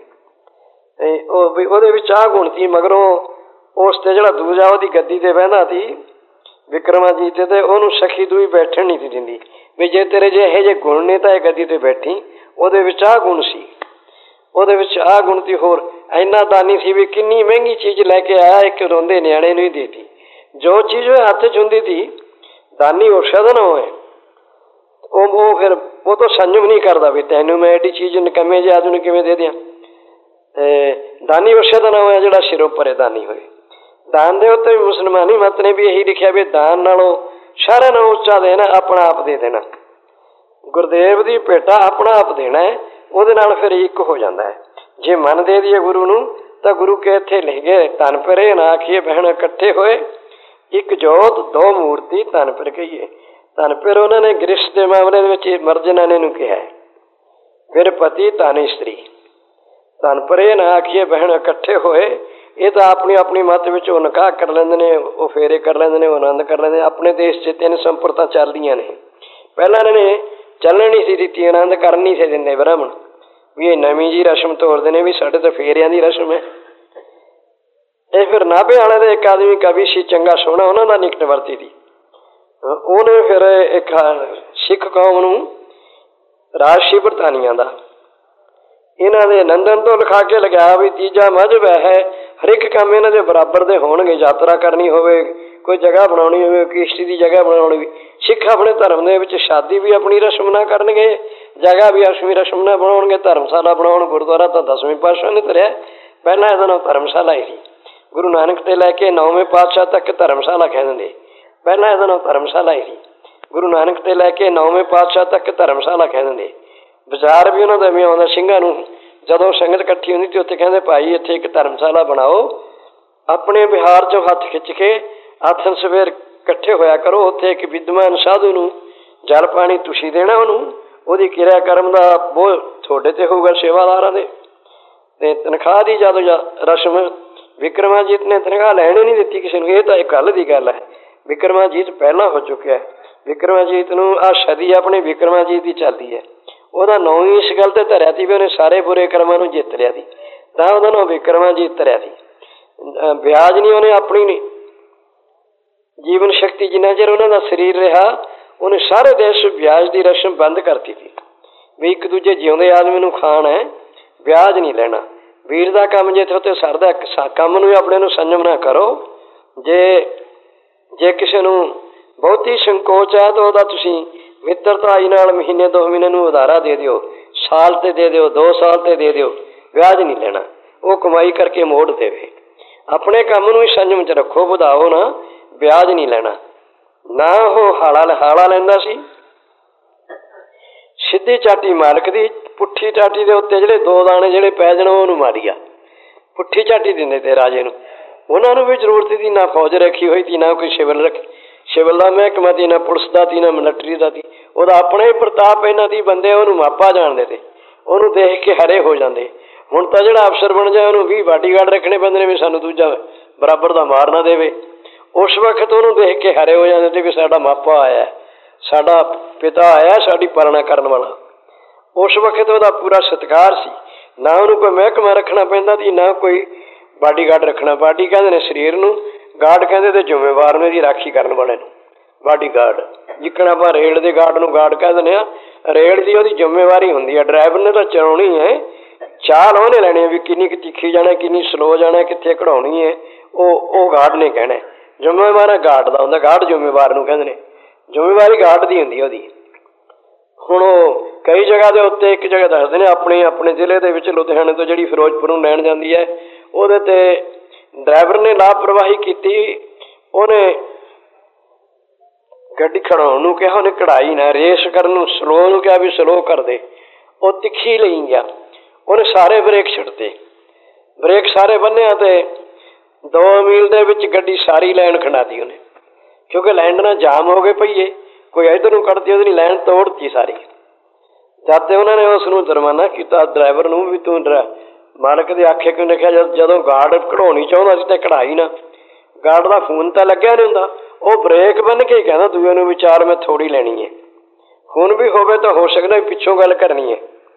ਉਹ ਵੀ ਉਹਦੇ ਵਿੱਚ ਆਹ ਗੁਣ ਸੀ। ਮਗਰੋਂ ਉਸ ਤੇ ਜਿਹੜਾ ਦੂਜਾ ਉਹਦੀ ਗੱਦੀ ਤੇ ਬਹਿੰਦਾ ਸੀ ਵਿਕਰਮਾਜੀਤ, ਤੇ ਉਹਨੂੰ ਸਖੀ ਦੂਈ ਬੈਠਣ ਨਹੀਂ ਸੀ ਦਿੰਦੀ ਵੀ ਜੇ ਤੇਰੇ ਜੇ ਇਹੋ ਜਿਹੇ ਗੁਣ ਨੇ ਤਾਂ ਇਹ ਗੱਦੀ ਤੇ ਬੈਠੀ। ਉਹਦੇ ਵਿੱਚ ਆਹ ਗੁਣ ਸੀ, ਉਹਦੇ ਵਿੱਚ ਆਹ ਗੁਣ ਸੀ। ਹੋਰ ਇੰਨਾ ਦਾਨੀ ਸੀ ਵੀ ਕਿੰਨੀ ਮਹਿੰਗੀ ਚੀਜ਼ ਲੈ ਕੇ ਆਇਆ, ਇੱਕ ਰੋਂਦੇ ਨਿਆਣੇ ਨੂੰ ਹੀ ਦੇਤੀ। ਜੋ ਚੀਜ਼ ਉਹ ਹੱਥ 'ਚ ਹੁੰਦੀ ਸੀ, ਦਾਨੀ ਉਸ ਦਾ ਨਾ ਹੋਏ, ਉਹ ਉਹ ਫਿਰ ਉਹ ਤੋਂ ਸੰਜਮ ਨਹੀਂ ਕਰਦਾ ਵੀ ਤੈਨੂੰ ਮੈਂ ਐਡੀ ਚੀਜ਼ ਨਿਕੰਮੇ ਜਿਹੇ ਆਦਮੀ ਨੂੰ ਕਿਵੇਂ ਦੇ ਦਿਆਂ। ਤੇ ਦਾਨੀ ਉਸ ਦਾ ਨਾ ਹੋਇਆ ਜਿਹੜਾ ਸਿਰੋਂ ਪਰੇ ਦਾਨੀ ਹੋਏ। ਦਾਨ ਦੇ ਉੱਤੇ ਵੀ ਮੁਸਲਮਾਨੀ ਮਤ ਨੇ ਵੀ ਇਹੀ ਲਿਖਿਆ ਵੀ ਦਾਨ ਨਾਲੋਂ ਸਾਰਿਆਂ ਨਾਲੋਂ ਉੱਚਾ ਦੇਣਾ ਆਪਣਾ ਆਪ ਦੇ ਦੇਣਾ। ਗੁਰਦੇਵ ਦੀ ਭੇਟਾ ਆਪਣਾ ਆਪ ਦੇਣਾ ਹੈ, ਉਹਦੇ ਨਾਲ ਫਿਰ ਇੱਕ ਹੋ ਜਾਂਦਾ ਹੈ। ਜੇ ਮਨ ਦੇ ਦੀਏ ਗੁਰੂ ਨੂੰ ਤਾਂ ਗੁਰੂ ਕੇ ਇੱਥੇ ਲਿਖ ਗਏ, ਧਨ ਪਰੇ ਨਾ ਆਖੀਏ ਬਹਿਣ ਇਕੱਠੇ ਹੋਏ, ਇੱਕ ਜੋਤ ਦੋ ਮੂਰਤੀ ਧਨ ਪਰ ਕਹੀਏ। ਧਨ ਪਰ ਉਹਨਾਂ ਨੇ ਗ੍ਰਸਥ ਦੇ ਮਾਮਲੇ ਦੇ ਵਿੱਚ ਮਰਜਨਾਨੇ ਨੂੰ ਕਿਹਾ, ਫਿਰ ਪਤੀ ਧਨ ਇਸਤਰੀ। ਧਨ ਪਰੇ ਨਾ ਆਖੀਏ ਬਹਿਣ ਇਕੱਠੇ ਹੋਏ, ਇਹ ਤਾਂ ਆਪਣੀ ਆਪਣੀ ਮੱਤ ਵਿੱਚ ਉਹ ਨਿਕਾਹ ਕਰ ਲੈਂਦੇ ਨੇ, ਉਹ ਫੇਰੇ ਕਰ ਲੈਂਦੇ ਨੇ, ਉਹ ਆਨੰਦ ਕਰ ਲੈਂਦੇ ਨੇ। ਆਪਣੇ ਦੇਸ਼ 'ਚ ਤਿੰਨ ਸੰਪਰਦਾਂ ਚੱਲਦੀਆਂ ਨੇ। ਪਹਿਲਾਂ ਇਹਨਾਂ ਨੇ ਚੱਲਣ ਨਹੀਂ ਸੀ ਦਿੱਤੀ, ਆਨੰਦ ਕਰਨ ਨਹੀਂ ਸੀ ਦਿੰਦੇ ਬ੍ਰਾਹਮਣ, ਵੀ ਇਹ ਨਵੀਂ ਜੀ ਰਸਮ ਤੋਰਦੇ ਨੇ ਵੀ ਸਾਡੇ ਤਾਂ ਫੇਰਿਆਂ ਦੀ ਰਸਮ ਹੈ। ਇਹ ਫਿਰ ਨਾਭੇ ਵਾਲੇ ਦੇ ਇੱਕ ਆਦਮੀ ਕਵੀ ਸੀ ਚੰਗਾ ਸੋਹਣਾ, ਉਹਨਾਂ ਦਾ ਨਿਕਟ ਵਰਤੀ ਸੀ। ਉਹਨੇ ਫਿਰ ਇੱਕ ਸਿੱਖ ਕੌਮ ਨੂੰ ਰਾਜਸੀ ਬਰਤਾਨੀਆਂ ਦਾ ਇਹਨਾਂ ਦੇ ਨੰਦਨ ਤੋਂ ਲਿਖਾ ਕੇ ਲਗਾਇਆ ਵੀ ਤੀਜਾ ਮਜ਼ਹਬ ਹੈ, ਹਰ ਇੱਕ ਕੰਮ ਇਹਨਾਂ ਦੇ ਬਰਾਬਰ ਦੇ ਹੋਣਗੇ। ਯਾਤਰਾ ਕਰਨੀ ਹੋਵੇ, ਕੋਈ ਜਗ੍ਹਾ ਬਣਾਉਣੀ ਹੋਵੇ, ਕਿਸ਼ਤੀ ਦੀ ਜਗ੍ਹਾ ਬਣਾਉਣੀ ਵੀ, ਸਿੱਖ ਆਪਣੇ ਧਰਮ ਦੇ ਵਿੱਚ ਸ਼ਾਦੀ ਵੀ ਆਪਣੀ ਰਸਮ ਨਾਲ ਕਰਨਗੇ, ਜਗ੍ਹਾ ਵੀ ਅਸ਼ਵੀ ਰਸਮ ਨਾਲ ਬਣਾਉਣਗੇ। ਧਰਮਸ਼ਾਲਾ ਬਣਾਉਣ, ਗੁਰਦੁਆਰਾ ਤਾਂ ਦਸਵੇਂ ਪਾਤਸ਼ਾਹ ਨੇ ਧਰਿਆ, ਪਹਿਲਾਂ ਇਹਦਾ ਨਾਮ ਧਰਮਸ਼ਾਲਾ ਹੀ ਸੀ। ਗੁਰੂ ਨਾਨਕ ਤੇ ਲੈ ਕੇ ਨੌਵੇਂ ਪਾਤਸ਼ਾਹ ਤੱਕ ਧਰਮਸ਼ਾਲਾ ਕਹਿ ਦਿੰਦੇ, ਪਹਿਲਾਂ ਇਹਦਾ ਨਾਮ ਧਰਮਸ਼ਾਲਾ ਹੀ ਸੀ। ਗੁਰੂ ਨਾਨਕ ਤੇ ਲੈ ਕੇ ਨੌਵੇਂ ਪਾਤਸ਼ਾਹ ਤੱਕ ਧਰਮਸ਼ਾਲਾ ਕਹਿ ਦਿੰਦੇ। ਵਿਚਾਰ ਵੀ ਉਹਨਾਂ ਦਾ ਐਵੇਂ ਆਉਂਦਾ ਸਿੰਘਾਂ ਨੂੰ, ਜਦੋਂ ਸੰਗਤ ਇਕੱਠੀ ਹੁੰਦੀ ਤੇ ਉੱਥੇ ਕਹਿੰਦੇ ਭਾਈ ਇੱਥੇ ਇੱਕ ਧਰਮਸ਼ਾਲਾ ਬਣਾਓ, ਆਪਣੇ ਬਿਹਾਰ 'ਚੋਂ ਹੱਥ ਖਿੱਚ ਕੇ ਆਥਣ ਸਵੇਰ ਇਕੱਠੇ ਹੋਇਆ ਕਰੋ, ਉੱਥੇ ਇੱਕ ਵਿਦਵਾਨ ਸਾਧੂ ਨੂੰ ਜਲ ਪਾਣੀ ਤੁਸੀਂ ਦੇਣਾ, ਉਹਨੂੰ ਉਹਦੀ ਕਿਰਿਆ ਕਰਮ ਦਾ ਬੋਝ ਤੁਹਾਡੇ ਤੇ ਹੋਊਗਾ ਸੇਵਾਦਾਰਾਂ ਦੇ। ਤੇ ਤਨਖਾਹ ਦੀ ਜਦੋਂ ਰਸਮ ਵਿਕਰਮਾਜੀਤ ਨੇ ਤਨਖਾਹ ਲੈਣੀ ਨਹੀਂ ਦਿੱਤੀ ਕਿਸੇ ਨੂੰ। ਇਹ ਤਾਂ ਇੱਕ ਗੱਲ ਦੀ ਗੱਲ ਹੈ, ਵਿਕਰਮਾਜੀਤ ਪਹਿਲਾਂ ਹੋ ਚੁੱਕਿਆ। ਵਿਕਰਮਾਜੀਤ ਨੂੰ ਆਹ ਸਦੀ ਆਪਣੀ ਵਿਕਰਮਾਜੀਤ ਦੀ ਚੱਲਦੀ ਹੈ। ਉਹਦਾ ਨਾਂ ਹੀ ਇਸ ਗੱਲ ਤੇ ਧਰਿਆ ਸੀ ਵੀ ਉਹਨੇ ਸਾਰੇ ਬੁਰੇ ਕਰਮਾਂ ਨੂੰ ਜਿੱਤ ਲਿਆ ਸੀ, ਤਾਂ ਉਹਦਾ ਨਾਂ ਵਿਕਰਮਾਜੀਤ ਧਰਿਆ ਸੀ। ਵਿਆਜ ਨਹੀਂ ਉਹਨੇ ਆਪਣੀ ਨਹੀਂ, ਜੀਵਨ ਸ਼ਕਤੀ ਜਿੰਨਾ ਚਿਰ ਉਹਨਾਂ ਦਾ ਸਰੀਰ ਰਿਹਾ, ਉਹਨੇ ਸਾਰੇ ਦੇਸ਼ ਵਿਆਜ ਦੀ ਰਸਮ ਬੰਦ ਕਰਤੀ ਸੀ ਵੀ ਇੱਕ ਦੂਜੇ ਜਿਉਂਦੇ ਆਦਮੀ ਨੂੰ ਖਾਣ ਹੈ, ਵਿਆਜ ਨਹੀਂ ਲੈਣਾ। ਵੀਰ ਦਾ ਕੰਮ ਜੇ ਉੱਥੇ ਸਰਦਾ, ਕੰਮ ਨੂੰ ਵੀ ਆਪਣੇ ਨੂੰ ਸੰਜਮ ਨਾ ਕਰੋ। ਜੇ ਜੇ ਕਿਸੇ ਨੂੰ ਬਹੁਤੀ ਸੰਕੋਚ ਹੈ ਤਾਂ ਉਹਦਾ ਤੁਸੀਂ ਮਿੱਤਰਤਾਈ ਨਾਲ ਮਹੀਨੇ ਦੋ ਮਹੀਨੇ ਨੂੰ ਉਧਾਰਾ ਦੇ ਦਿਓ, ਸਾਲ ਤੇ ਦੇ ਦਿਓ, ਦੋ ਸਾਲ ਤੇ ਦੇ ਦਿਓ, ਵਿਆਜ ਨਹੀਂ ਲੈਣਾ। ਉਹ ਕਮਾਈ ਕਰਕੇ ਮੋੜ ਦੇਵੇ। ਆਪਣੇ ਕੰਮ ਨੂੰ ਹੀ ਸੰਜਮ 'ਚ ਰੱਖੋ, ਵਧਾਓ ਨਾ, ਵਿਆਜ ਨਹੀਂ ਲੈਣਾ। ਨਾ ਉਹ ਹਾਲਾ ਹਾਲਾ ਲੈਂਦਾ ਸੀ, ਸਿੱਧੀ ਚਾਟੀ ਮਾਲਕ ਦੀ, ਪੁੱਠੀ ਚਾਟੀ ਦੇ ਉੱਤੇ ਜਿਹੜੇ ਦੋ ਦਾਣੇ ਜਿਹੜੇ ਪੈ ਜਾਣ ਉਹਨੂੰ ਮਾਰੀਆ, ਪੁੱਠੀ ਚਾਟੀ ਦਿੰਦੇ ਤੇ ਰਾਜੇ ਨੂੰ। ਉਹਨਾਂ ਨੂੰ ਵੀ ਜ਼ਰੂਰਤ ਸੀ, ਨਾ ਫੌਜ ਰੱਖੀ ਹੋਈ ਸੀ, ਨਾ ਕੋਈ ਸਿਵਲ ਰੱਖੀ, ਸਿਵਲ ਦਾ ਮਹਿਕਮਾ ਸੀ, ਨਾ ਪੁਲਿਸ ਦਾ ਸੀ, ਨਾ ਮਿਲਟਰੀ ਦਾ ਸੀ। ਉਹਦਾ ਆਪਣੇ ਹੀ ਪ੍ਰਤਾਪ ਇਹਨਾਂ ਦੀ ਬੰਦੇ ਉਹਨੂੰ ਮਾਪਾ ਜਾਣਦੇ ਤੇ, ਉਹਨੂੰ ਦੇਖ ਕੇ ਹਰੇ ਹੋ ਜਾਂਦੇ। ਹੁਣ ਤਾਂ ਜਿਹੜਾ ਅਫਸਰ ਬਣ ਜਾਏ ਉਹਨੂੰ ਵੀਹ ਬਾਡੀਗਾਰਡ ਰੱਖਣੇ ਪੈਂਦੇ ਨੇ ਵੀ ਸਾਨੂੰ ਦੂਜਾ ਬਰਾਬਰ ਦਾ ਮਾਰ ਨਾ ਦੇਵੇ। ਉਸ ਵਕਤ ਉਹਨੂੰ ਦੇਖ ਕੇ ਹਰੇ ਹੋ ਜਾਂਦੇ ਤੇ ਵੀ ਸਾਡਾ ਮਾਪਾ ਆਇਆ, ਸਾਡਾ ਪਿਤਾ ਆਇਆ, ਸਾਡੀ ਪਾਲਣਾ ਕਰਨ ਵਾਲਾ। ਉਸ ਵਕਤ ਉਹਦਾ ਪੂਰਾ ਸਤਿਕਾਰ ਸੀ। ਨਾ ਉਹਨੂੰ ਕੋਈ ਮਹਿਕਮਾ ਰੱਖਣਾ ਪੈਂਦਾ ਸੀ, ਨਾ ਕੋਈ ਬਾਡੀਗਾਰਡ ਰੱਖਣਾ। ਬਾਡੀ ਕਹਿੰਦੇ ਨੇ ਸਰੀਰ ਨੂੰ, ਗਾਰਡ ਕਹਿੰਦੇ ਤੇ ਜ਼ਿੰਮੇਵਾਰ ਨੂੰ, ਇਹਦੀ ਰਾਖੀ ਕਰਨ ਵਾਲੇ ਨੂੰ ਬਾਡੀਗਾਰਡ। ਜਿੱਕਣ ਆਪਾਂ ਰੇਲ ਦੇ ਗਾਰਡ ਨੂੰ ਗਾਰਡ ਕਹਿ ਦਿੰਦੇ ਹਾਂ, ਰੇਲ ਦੀ ਉਹਦੀ ਜ਼ਿੰਮੇਵਾਰੀ ਹੁੰਦੀ ਹੈ। ਡਰਾਈਵਰ ਨੇ ਤਾਂ ਚਲਾਉਣੀ ਹੈ, ਚਾਲ ਉਹਨੇ ਲੈਣੀ ਹੈ ਵੀ ਕਿੰਨੀ ਕੁ ਤਿੱਖੀ ਜਾਣਾ, ਕਿੰਨੀ ਸਲੋ ਜਾਣਾ, ਕਿੱਥੇ ਕਢਾਉਣੀ ਹੈ, ਉਹ ਉਹ ਗਾਰਡ ਨੇ ਕਹਿਣਾ। ਜ਼ਿੰਮੇਵਾਰ ਗਾਰਡ ਦਾ ਹੁੰਦਾ, ਗਾਰਡ ਜ਼ਿੰਮੇਵਾਰ ਨੂੰ ਕਹਿੰਦੇ ਨੇ। ਜ਼ਿੰਮੇਵਾਰੀ ਗਾਰਡ ਦੀ ਹੁੰਦੀ ਉਹਦੀ। ਹੁਣ ਉਹ ਕਈ ਜਗ੍ਹਾ ਦੇ ਉੱਤੇ ਇੱਕ ਜਗ੍ਹਾ ਦੱਸਦੇ ਨੇ, ਆਪਣੇ ਆਪਣੇ ਜ਼ਿਲ੍ਹੇ ਦੇ ਵਿੱਚ ਲੁਧਿਆਣੇ ਤੋਂ ਜਿਹੜੀ ਫਿਰੋਜ਼ਪੁਰ ਨੂੰ ਲੈਣ ਜਾਂਦੀ ਹੈ, ਉਹਦੇ ਤੇ ਡਰਾਈਵਰ ਨੇ ਲਾਪਰਵਾਹੀ ਕੀਤੀ। ਉਹਨੇ ਗੱਡੀ ਖੜਾਉਣ ਨੂੰ ਕਿਹਾ, ਉਹਨੇ ਕਢਾਈ ਨਾ। ਰੇਸ ਕਰਨ ਨੂੰ ਸਲੋ ਨੂੰ ਕਿਹਾ ਵੀ ਸਲੋ ਕਰ ਦੇ, ਉਹ ਤਿੱਖੀ ਲਈ ਗਿਆ। ਉਹਨੇ ਸਾਰੇ ਬ੍ਰੇਕ ਛੱਡਤੇ, ਬ੍ਰੇਕ ਸਾਰੇ ਬੰਨਿਆ ਤੇ ਦੋ ਮੀਲ ਦੇ ਵਿੱਚ ਗੱਡੀ ਸਾਰੀ ਲਾਈਨ ਖੰਡਾਤੀ ਉਹਨੇ, ਕਿਉਂਕਿ ਲਾਈਨ ਨਾਲ ਜਾਮ ਹੋ ਗਏ ਪਈਏ। ਕੋਈ ਇੱਧਰ ਨੂੰ ਕੱਢਦੀ, ਉਹਦੀ ਲਾਈਨ ਤੋੜਤੀ ਸਾਰੀ। ਜਦ ਤੇ ਉਹਨਾਂ ਨੇ ਉਸ ਨੂੰ ਜੁਰਮਾਨਾ ਕੀਤਾ ਡਰਾਈਵਰ ਨੂੰ ਵੀ ਤੂੰ ਮਾਲਕ ਦੇ ਆਖੇ ਕਿਉਂ ਲਿਖਿਆ। ਜਦ ਜਦੋਂ ਗਾਰਡ ਕਢਾਉਣੀ ਚਾਹੁੰਦਾ ਸੀ ਤੇ ਕਢਾਈ ਨਾ। ਗਾਰਡ ਦਾ ਫੋਨ ਤਾਂ ਲੱਗਿਆ ਨਹੀਂ ਹੁੰਦਾ, ਉਹ ਬ੍ਰੇਕ ਬੰਨ ਕੇ ਕਹਿੰਦਾ ਦੂਏ ਨੂੰ ਵੀ ਚਾਲ ਮੈਂ ਥੋੜੀ ਲੈਣੀ ਹੈ। ਹੁਣ ਵੀ ਹੋਵੇ ਤਾਂ ਹੋ ਸਕਦਾ ਪਿੱਛੋਂ ਗੱਲ ਕਰਨੀ ਹੈ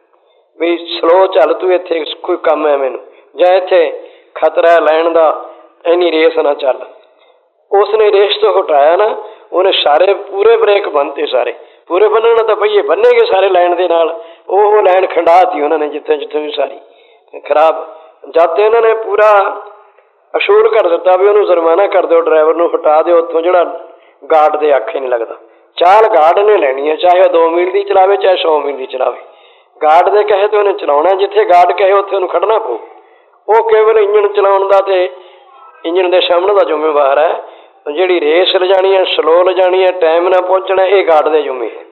ਵੀ ਸਲੋ ਚੱਲ ਤੂੰ, ਇੱਥੇ ਕੋਈ ਕੰਮ ਹੈ ਮੈਨੂੰ, ਜਾਂ ਇੱਥੇ ਖਤਰਾ ਲੈਣ ਦਾ, ਇੰਨੀ ਰੇਸ ਨਾ ਚੱਲ। ਉਸਨੇ ਰੇਸ ਤੋਂ ਹਟਾਇਆ ਨਾ, ਉਹਨੇ ਸਾਰੇ ਪੂਰੇ ਬ੍ਰੇਕ ਬੰਨ੍ਹਤੇ, ਸਾਰੇ ਪੂਰੇ ਬੰਨਣਾ ਤਾਂ ਪਈਏ ਬੰਨੇਗੇ ਸਾਰੇ ਲਾਈਨ ਦੇ ਨਾਲ। ਉਹ ਲਾਈਨ ਖੰਡਾਤੀ ਉਹਨਾਂ ਨੇ ਜਿੱਥੇ ਜਿੱਥੇ ਵੀ ਸਾਰੀ ਖਰਾਬ। ਜਦ ਤੇ ਉਹਨਾਂ ਨੇ ਪੂਰਾ ਅਸ਼ੂਰ ਕਰ ਦਿੱਤਾ ਵੀ ਉਹਨੂੰ ਜੁਰਮਾਨਾ ਕਰ ਦਿਓ, ਡਰਾਈਵਰ ਨੂੰ ਹਟਾ ਦਿਓ ਉੱਥੋਂ, ਜਿਹੜਾ ਗਾਰਡ ਦੇ ਆਖੇ ਨਹੀਂ ਲੱਗਦਾ। ਚਾਲ ਗਾਰਡ ਨੇ ਲੈਣੀ ਹੈ, ਚਾਹੇ ਉਹ ਦੋ ਮੀਲ ਦੀ ਚਲਾਵੇ, ਚਾਹੇ ਸੌ ਮੀਲ ਦੀ ਚਲਾਵੇ। ਗਾਰਡ ਦੇ ਕਹੇ ਤੇ ਉਹਨੇ ਚਲਾਉਣਾ, ਜਿੱਥੇ ਗਾਰਡ ਕਹੇ ਉੱਥੇ ਉਹਨੂੰ ਖੜਨਾ ਪਊ। ਉਹ ਕੇਵਲ ਇੰਜਣ ਚਲਾਉਣ ਦਾ ਤੇ ਇੰਜਣ ਦੇ ਸਾਹਮਣੇ ਦਾ ਜ਼ਿੰਮੇਵਾਰ ਹੈ। ਜਿਹੜੀ ਰੇਸ ਲਿਜਾਣੀ ਹੈ, ਸਲੋ ਲਿਜਾਣੀ ਹੈ, ਟਾਈਮ ਨਾਲ ਪਹੁੰਚਣਾ, ਇਹ ਗਾਰਡ ਦੇ ਜ਼ਿੰਮੇ ਹੈ।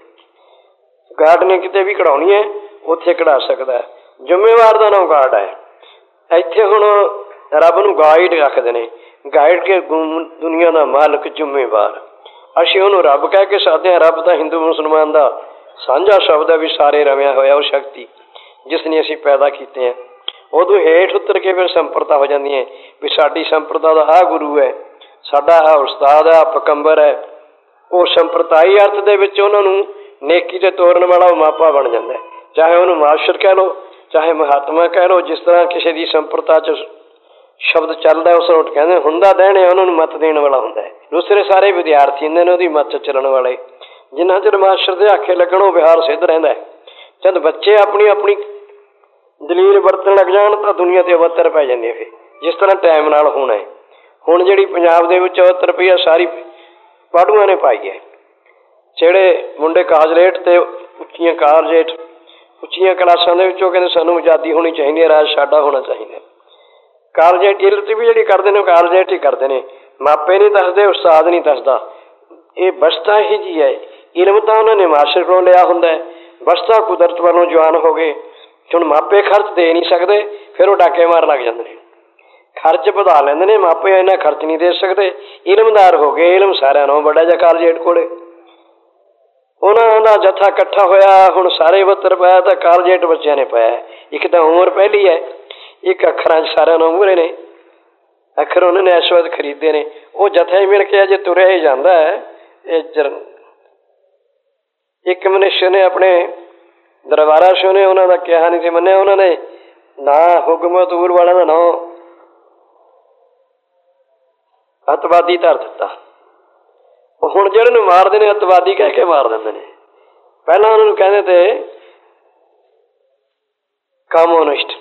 ਗਾਰਡ ਨੇ ਕਿਤੇ ਵੀ ਕਢਾਉਣੀ ਹੈ ਉੱਥੇ ਕਢਾ ਸਕਦਾ ਹੈ, ਜ਼ਿੰਮੇਵਾਰ ਦਾ ਨਾਮ ਗਾਰਡ ਹੈ। ਇੱਥੇ ਹੁਣ ਰੱਬ ਨੂੰ ਗਾਈਡ ਰੱਖਦੇ ਨੇ, ਗਾਈਡ ਕੇ ਦੁਨੀਆ ਦਾ ਮਾਲਕ ਜ਼ਿੰਮੇਵਾਰ। ਅਸੀਂ ਉਹਨੂੰ ਰੱਬ ਕਹਿ ਕੇ ਸਕਦੇ ਹਾਂ। ਰੱਬ ਤਾਂ ਹਿੰਦੂ ਮੁਸਲਮਾਨ ਦਾ ਸਾਂਝਾ ਸ਼ਬਦ ਹੈ ਵੀ ਸਾਰੇ ਰਮਿਆ ਹੋਇਆ ਉਹ ਸ਼ਕਤੀ ਜਿਸ ਨੇ ਅਸੀਂ ਪੈਦਾ ਕੀਤੇ ਹਾਂ। ਉਦੋਂ ਹੇਠ ਉਤਰ ਕੇ ਫਿਰ ਸੰਪਰਦਾ ਹੋ ਜਾਂਦੀਆਂ ਵੀ ਸਾਡੀ ਸੰਪਰਦਾ ਦਾ ਆਹ ਗੁਰੂ ਹੈ, ਸਾਡਾ ਆਹ ਉਸਤਾਦ ਹੈ, ਪਕੰਬਰ ਹੈ। ਉਹ ਸੰਪਰਦਾਈ ਅਰਥ ਦੇ ਵਿੱਚ ਉਹਨਾਂ ਨੂੰ ਨੇਕੀ ਤੇ ਤੋਰਨ ਵਾਲਾ ਉਹ ਮਾਪਾ ਬਣ ਜਾਂਦਾ। ਚਾਹੇ ਉਹਨੂੰ ਮਾਸਟਰ ਕਹਿ ਲਓ, ਚਾਹੇ ਮਹਾਤਮਾ ਕਹਿ ਲਓ। ਜਿਸ ਤਰ੍ਹਾਂ ਕਿਸੇ ਦੀ ਸੰਪਰਦਾ 'ਚ ਸ਼ਬਦ ਚੱਲਦਾ ਉਸ ਨੂੰ ਕਹਿੰਦੇ ਹੁੰਦਾ ਦੇਣੇ, ਉਹਨਾਂ ਨੂੰ ਮੱਤ ਦੇਣ ਵਾਲਾ ਹੁੰਦਾ ਹੈ। ਦੂਸਰੇ ਸਾਰੇ ਵਿਦਿਆਰਥੀ ਹੁੰਦੇ ਨੇ ਉਹਦੀ ਮੱਤ 'ਚ ਚੱਲਣ ਵਾਲੇ। ਜਿੰਨਾ ਚਿਰ ਮਾਸਟਰ ਦੇ ਆਖੇ ਲੱਗਣ ਉਹ ਵਿਹਾਰ ਸਿੱਧ ਰਹਿੰਦਾ। ਜਦ ਬੱਚੇ ਆਪਣੀ ਆਪਣੀ ਦਲੀਲ ਵਰਤਣ ਲੱਗ ਜਾਣ ਤਾਂ ਦੁਨੀਆ ਤੇ ਅਵਤਰ ਪੈ ਜਾਂਦੀ ਹੈ। ਫਿਰ ਜਿਸ ਤਰ੍ਹਾਂ ਟਾਈਮ ਨਾਲ ਹੋਣਾ ਹੈ। ਹੁਣ ਜਿਹੜੀ ਪੰਜਾਬ ਦੇ ਵਿੱਚ ਅਵਤਰ ਰੁਪਈਆ ਸਾਰੀ ਪਾੜੂਆਂ ਨੇ ਪਾਈ ਹੈ। ਜਿਹੜੇ ਮੁੰਡੇ ਕਾਲਜੇਟ ਤੇ ਉੱਚੀਆਂ ਕਾਲਜੇਟ ਉੱਚੀਆਂ ਕਲਾਸਾਂ ਦੇ ਵਿੱਚੋਂ ਕਹਿੰਦੇ ਸਾਨੂੰ ਆਜ਼ਾਦੀ ਹੋਣੀ ਚਾਹੀਦੀ ਹੈ, ਰਾਜ ਸਾਡਾ ਹੋਣਾ ਚਾਹੀਦਾ। ਕਾਲਜੇਟ ਇਲਤ ਵੀ ਜਿਹੜੀ ਕਰਦੇ ਨੇ ਕਾਲਜੇਟ ਹੀ ਕਰਦੇ ਨੇ, ਮਾਪੇ ਨਹੀਂ ਦੱਸਦੇ, ਉਸਤਾਦ ਨਹੀਂ ਦੱਸਦਾ। ਇਹ ਬਸਤਾ ਹੀ ਜੀ ਹੈ। ਇਲਮ ਤਾਂ ਉਹਨਾਂ ਨੇ ਮਾਸਟਰ ਕੋਲੋਂ ਲਿਆ ਹੁੰਦਾ, ਬਸਤਾ ਕੁਦਰਤ ਵੱਲੋਂ ਜਵਾਨ ਹੋ ਗਏ। ਹੁਣ ਮਾਪੇ ਖਰਚ ਦੇ ਨਹੀਂ ਸਕਦੇ, ਫਿਰ ਉਹ ਡਾਕੇ ਮਾਰ ਲੱਗ ਜਾਂਦੇ ਨੇ, ਖਰਚ ਵਧਾ ਲੈਂਦੇ ਨੇ। ਮਾਪੇ ਇੰਨਾ ਖਰਚ ਨਹੀਂ ਦੇ ਸਕਦੇ, ਇਲਮਦਾਰ ਹੋ ਗਏ। ਇਲਮ ਸਾਰਿਆਂ ਨੂੰ ਵੱਡਾ ਜਿਹਾ ਕਾਲਜੇਟ ਕੋਲੇ, ਉਹਨਾਂ ਦਾ ਜੱਥਾ ਇਕੱਠਾ ਹੋਇਆ। ਹੁਣ ਸਾਰੇ ਬੱਤਰ ਪਾਇਆ ਤਾਂ ਕਾਲਜੇਟ ਬੱਚਿਆਂ ਨੇ ਪਾਇਆ। ਇੱਕ ਤਾਂ ਉਮਰ ਪਹਿਲੀ ਹੈ, ਇੱਕ ਅੱਖਰਾਂ 'ਚ ਸਾਰਿਆਂ ਨੂੰ ਮੂਹਰੇ ਨੇ। ਅੱਖਰ ਉਹਨਾਂ ਨੇ ਇਸ ਵਕਤ ਖਰੀਦੇ ਨੇ। ਉਹ ਜੱਥਾ ਹੀ ਮਿਲ ਕੇ ਅਜੇ ਤੁਰਿਆ ਹੀ ਜਾਂਦਾ ਹੈ। ਇਹ ਜਰ ਇੱਕ ਮਨੁੱਖ ਨੇ ਆਪਣੇ ਦਰਬਾਰਾ ਸ਼ੋ ਨੇ ਉਹਨਾਂ ਦਾ ਕਿਹਾ ਨਹੀਂ ਸੀ ਮੰਨਿਆ। ਉਹਨਾਂ ਨੇ ਨਾ ਹੁਕਮਤੂਰ ਵਾਲਿਆਂ ਦਾ ਨਾਂ ਅੱਤਵਾਦੀ ਧਰ ਦਿੱਤਾ। ਹੁਣ ਜਿਹੜੇ ਨੂੰ ਮਾਰਦੇ ਨੇ ਅੱਤਵਾਦੀ ਕਹਿ ਕੇ ਮਾਰ ਦਿੰਦੇ ਨੇ। ਪਹਿਲਾਂ ਉਹਨਾਂ ਨੂੰ ਕਹਿੰਦੇ ਤੇ ਕਮਿਊਨਿਸਟ,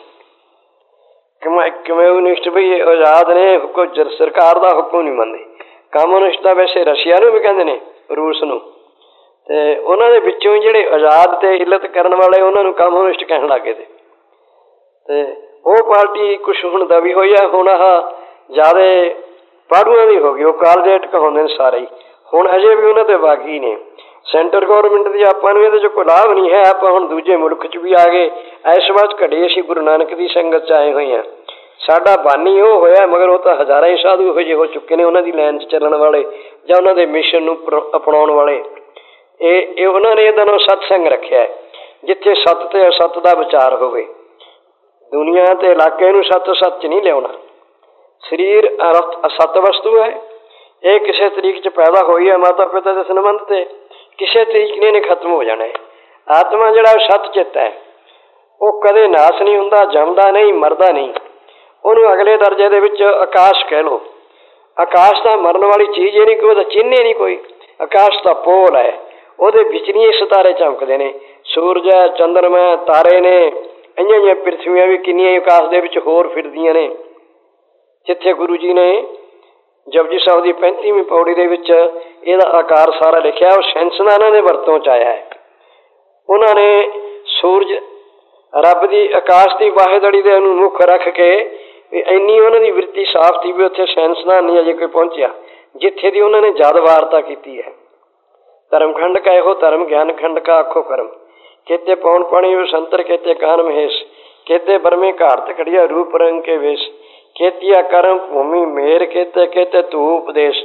ਕਮਿਊਨਿਸਟ ਵੀ ਆਜ਼ਾਦ ਨੇ, ਹੁਕਮ ਸਰਕਾਰ ਦਾ ਹੁਕਮ ਨਹੀਂ ਮੰਨਦੇ। ਕਮਿਊਨਿਸਟ ਤਾਂ ਵੈਸੇ ਰਸ਼ੀਆ ਨੂੰ ਵੀ ਕਹਿੰਦੇ ਨੇ, ਰੂਸ ਨੂੰ। ਤੇ ਉਹਨਾਂ ਦੇ ਵਿੱਚੋਂ ਹੀ ਜਿਹੜੇ ਆਜ਼ਾਦ ਤੇ ਇੱਲਤ ਕਰਨ ਵਾਲੇ ਉਹਨਾਂ ਨੂੰ ਕਮਿਊਨਿਸਟ ਕਹਿਣ ਲੱਗ ਗਏ। ਤੇ ਉਹ ਪਾਰਟੀ ਕੁਛ ਹੁਣ ਦਬੀ ਹੋਈ ਆ। ਹੁਣ ਆਹ ਜ਼ਿਆਦਾ ਪਾੜੂਆਂ ਦੀ ਹੋ ਗਈ। ਉਹ ਕਾਲਜੇਟ ਕਹਾਉਂਦੇ ਨੇ ਸਾਰੇ ਹੀ। ਹੁਣ ਅਜੇ ਵੀ ਉਹਨਾਂ ਤੇ ਬਾਗੀ ਨੇ। ਸੈਂਟਰ ਗੌਰਮੈਂਟ ਦੀ ਆਪਾਂ ਨੂੰ ਇਹਦੇ 'ਚ ਕੋਈ ਲਾਭ ਨਹੀਂ ਹੈ। ਆਪਾਂ ਹੁਣ ਦੂਜੇ ਮੁਲਕ 'ਚ ਵੀ ਆ ਗਏ। ਇਸ ਵਾਰ ਘੜੇ ਅਸੀਂ ਗੁਰੂ ਨਾਨਕ ਦੀ ਸੰਗਤ 'ਚ ਆਏ ਹੋਏ ਹਾਂ। ਸਾਡਾ ਬਾਨੀ ਉਹ ਹੋਇਆ, ਮਗਰ ਉਹ ਤਾਂ ਹਜ਼ਾਰਾਂ ਹੀ ਸਾਧੂ ਇਹੋ ਜਿਹੇ ਹੋ ਚੁੱਕੇ ਨੇ ਉਹਨਾਂ ਦੀ ਲਾਈਨ 'ਚ ਚੱਲਣ ਵਾਲੇ ਜਾਂ ਉਹਨਾਂ ਦੇ ਮਿਸ਼ਨ ਨੂੰ ਅਪਣਾਉਣ ਵਾਲੇ। ਇਹ ਇਹ ਉਹਨਾਂ ਨੇ ਇਹਦਾ ਨਾਮ ਸਤਸੰਗ ਰੱਖਿਆ, ਜਿੱਥੇ ਸੱਤ ਤੇ ਅਸੱਤ ਦਾ ਵਿਚਾਰ ਹੋਵੇ। ਦੁਨੀਆ ਤੇ ਇਲਾਕੇ ਨੂੰ ਸੱਤ ਸੱਚ ਨਹੀਂ ਲਿਆਉਣਾ। ਸਰੀਰ ਅਸੱਤ ਵਸਤੂ ਹੈ। ਇਹ ਕਿਸੇ ਤਰੀਕ 'ਚ ਪੈਦਾ ਹੋਈ ਹੈ ਮਾਤਾ ਪਿਤਾ ਦੇ ਸੰਬੰਧ ਤੇ, ਕਿਸੇ ਤਰੀਕ ਨੇ ਇਹਨੇ ਖਤਮ ਹੋ ਜਾਣਾ ਹੈ। ਆਤਮਾ ਜਿਹੜਾ ਸੱਤ ਚਿੱਤ ਹੈ, ਉਹ ਕਦੇ ਨਾਸ ਨਹੀਂ ਹੁੰਦਾ, ਜੰਮਦਾ ਨਹੀਂ, ਮਰਦਾ ਨਹੀਂ। ਉਹਨੂੰ ਅਗਲੇ ਦਰਜੇ ਦੇ ਵਿੱਚ ਆਕਾਸ਼ ਕਹਿ ਲਓ। ਆਕਾਸ਼ ਤਾਂ ਮਰਨ ਵਾਲੀ ਚੀਜ਼ ਹੀ ਨਹੀਂ, ਕੋਈ ਉਹਦਾ ਚਿੰਨ੍ਹ ਹੀ ਨਹੀਂ ਕੋਈ। ਆਕਾਸ਼ ਦਾ ਪੋਲ ਹੈ, ਉਹਦੇ ਵਿਚਲੀਏ ਸਿਤਾਰੇ ਚਮਕਦੇ ਨੇ, ਸੂਰਜ ਹੈ, ਚੰਦਰਮਾ, ਤਾਰੇ ਨੇ, ਇੰਨੀਆਂ ਜਿਹੀਆਂ ਪ੍ਰਿਥਵੀਆਂ ਵੀ ਕਿੰਨੀਆਂ ਆਕਾਸ਼ ਦੇ ਵਿੱਚ ਹੋਰ ਫਿਰਦੀਆਂ ਨੇ। ਜਿੱਥੇ ਗੁਰੂ ਜੀ ਨੇ ਜਪਜੀ ਸਾਹਿਬ ਦੀ ਪੈਂਤੀਵੀਂ ਪੌੜੀ ਦੇ ਵਿੱਚ ਇਹਦਾ ਆਕਾਰ ਸਾਰਾ ਲਿਖਿਆ, ਉਹ ਸਾਇੰਸਦਾਨਾਂ ਦੇ ਵਰਤੋਂ 'ਚ ਆਇਆ ਹੈ। ਉਹਨਾਂ ਨੇ ਸੂਰਜ ਰੱਬ ਦੀ ਆਕਾਸ਼ ਦੀ ਬਾਹੇਦੜੀ ਦੇ ਨੂੰ ਮੁੱਖ ਰੱਖ ਕੇ ਵੀ ਇੰਨੀ ਉਹਨਾਂ ਦੀ ਬਿਰਤੀ ਸਾਫ਼ ਸੀ ਵੀ ਉੱਥੇ ਸਾਇੰਸਦਾਨ ਨਹੀਂ ਅਜੇ ਕੋਈ ਪਹੁੰਚਿਆ ਜਿੱਥੇ ਦੀ ਉਹਨਾਂ ਨੇ ਜਦ ਵਾਰਤਾ ਕੀਤੀ ਹੈ। ਧਰਮ ਖੰਡ ਕਾ ਇਹੋ ਧਰਮ, ਗਿਆਨ ਖੰਡ ਕਾ ਆਖੋ ਕਰਮ, केते पौन पानी संतर, केते कान महेश, केते बरमे घाट खड़िया रूप रंग के वेश, केतिया कर्म भूमि मेर, केते केते तू उपदेश,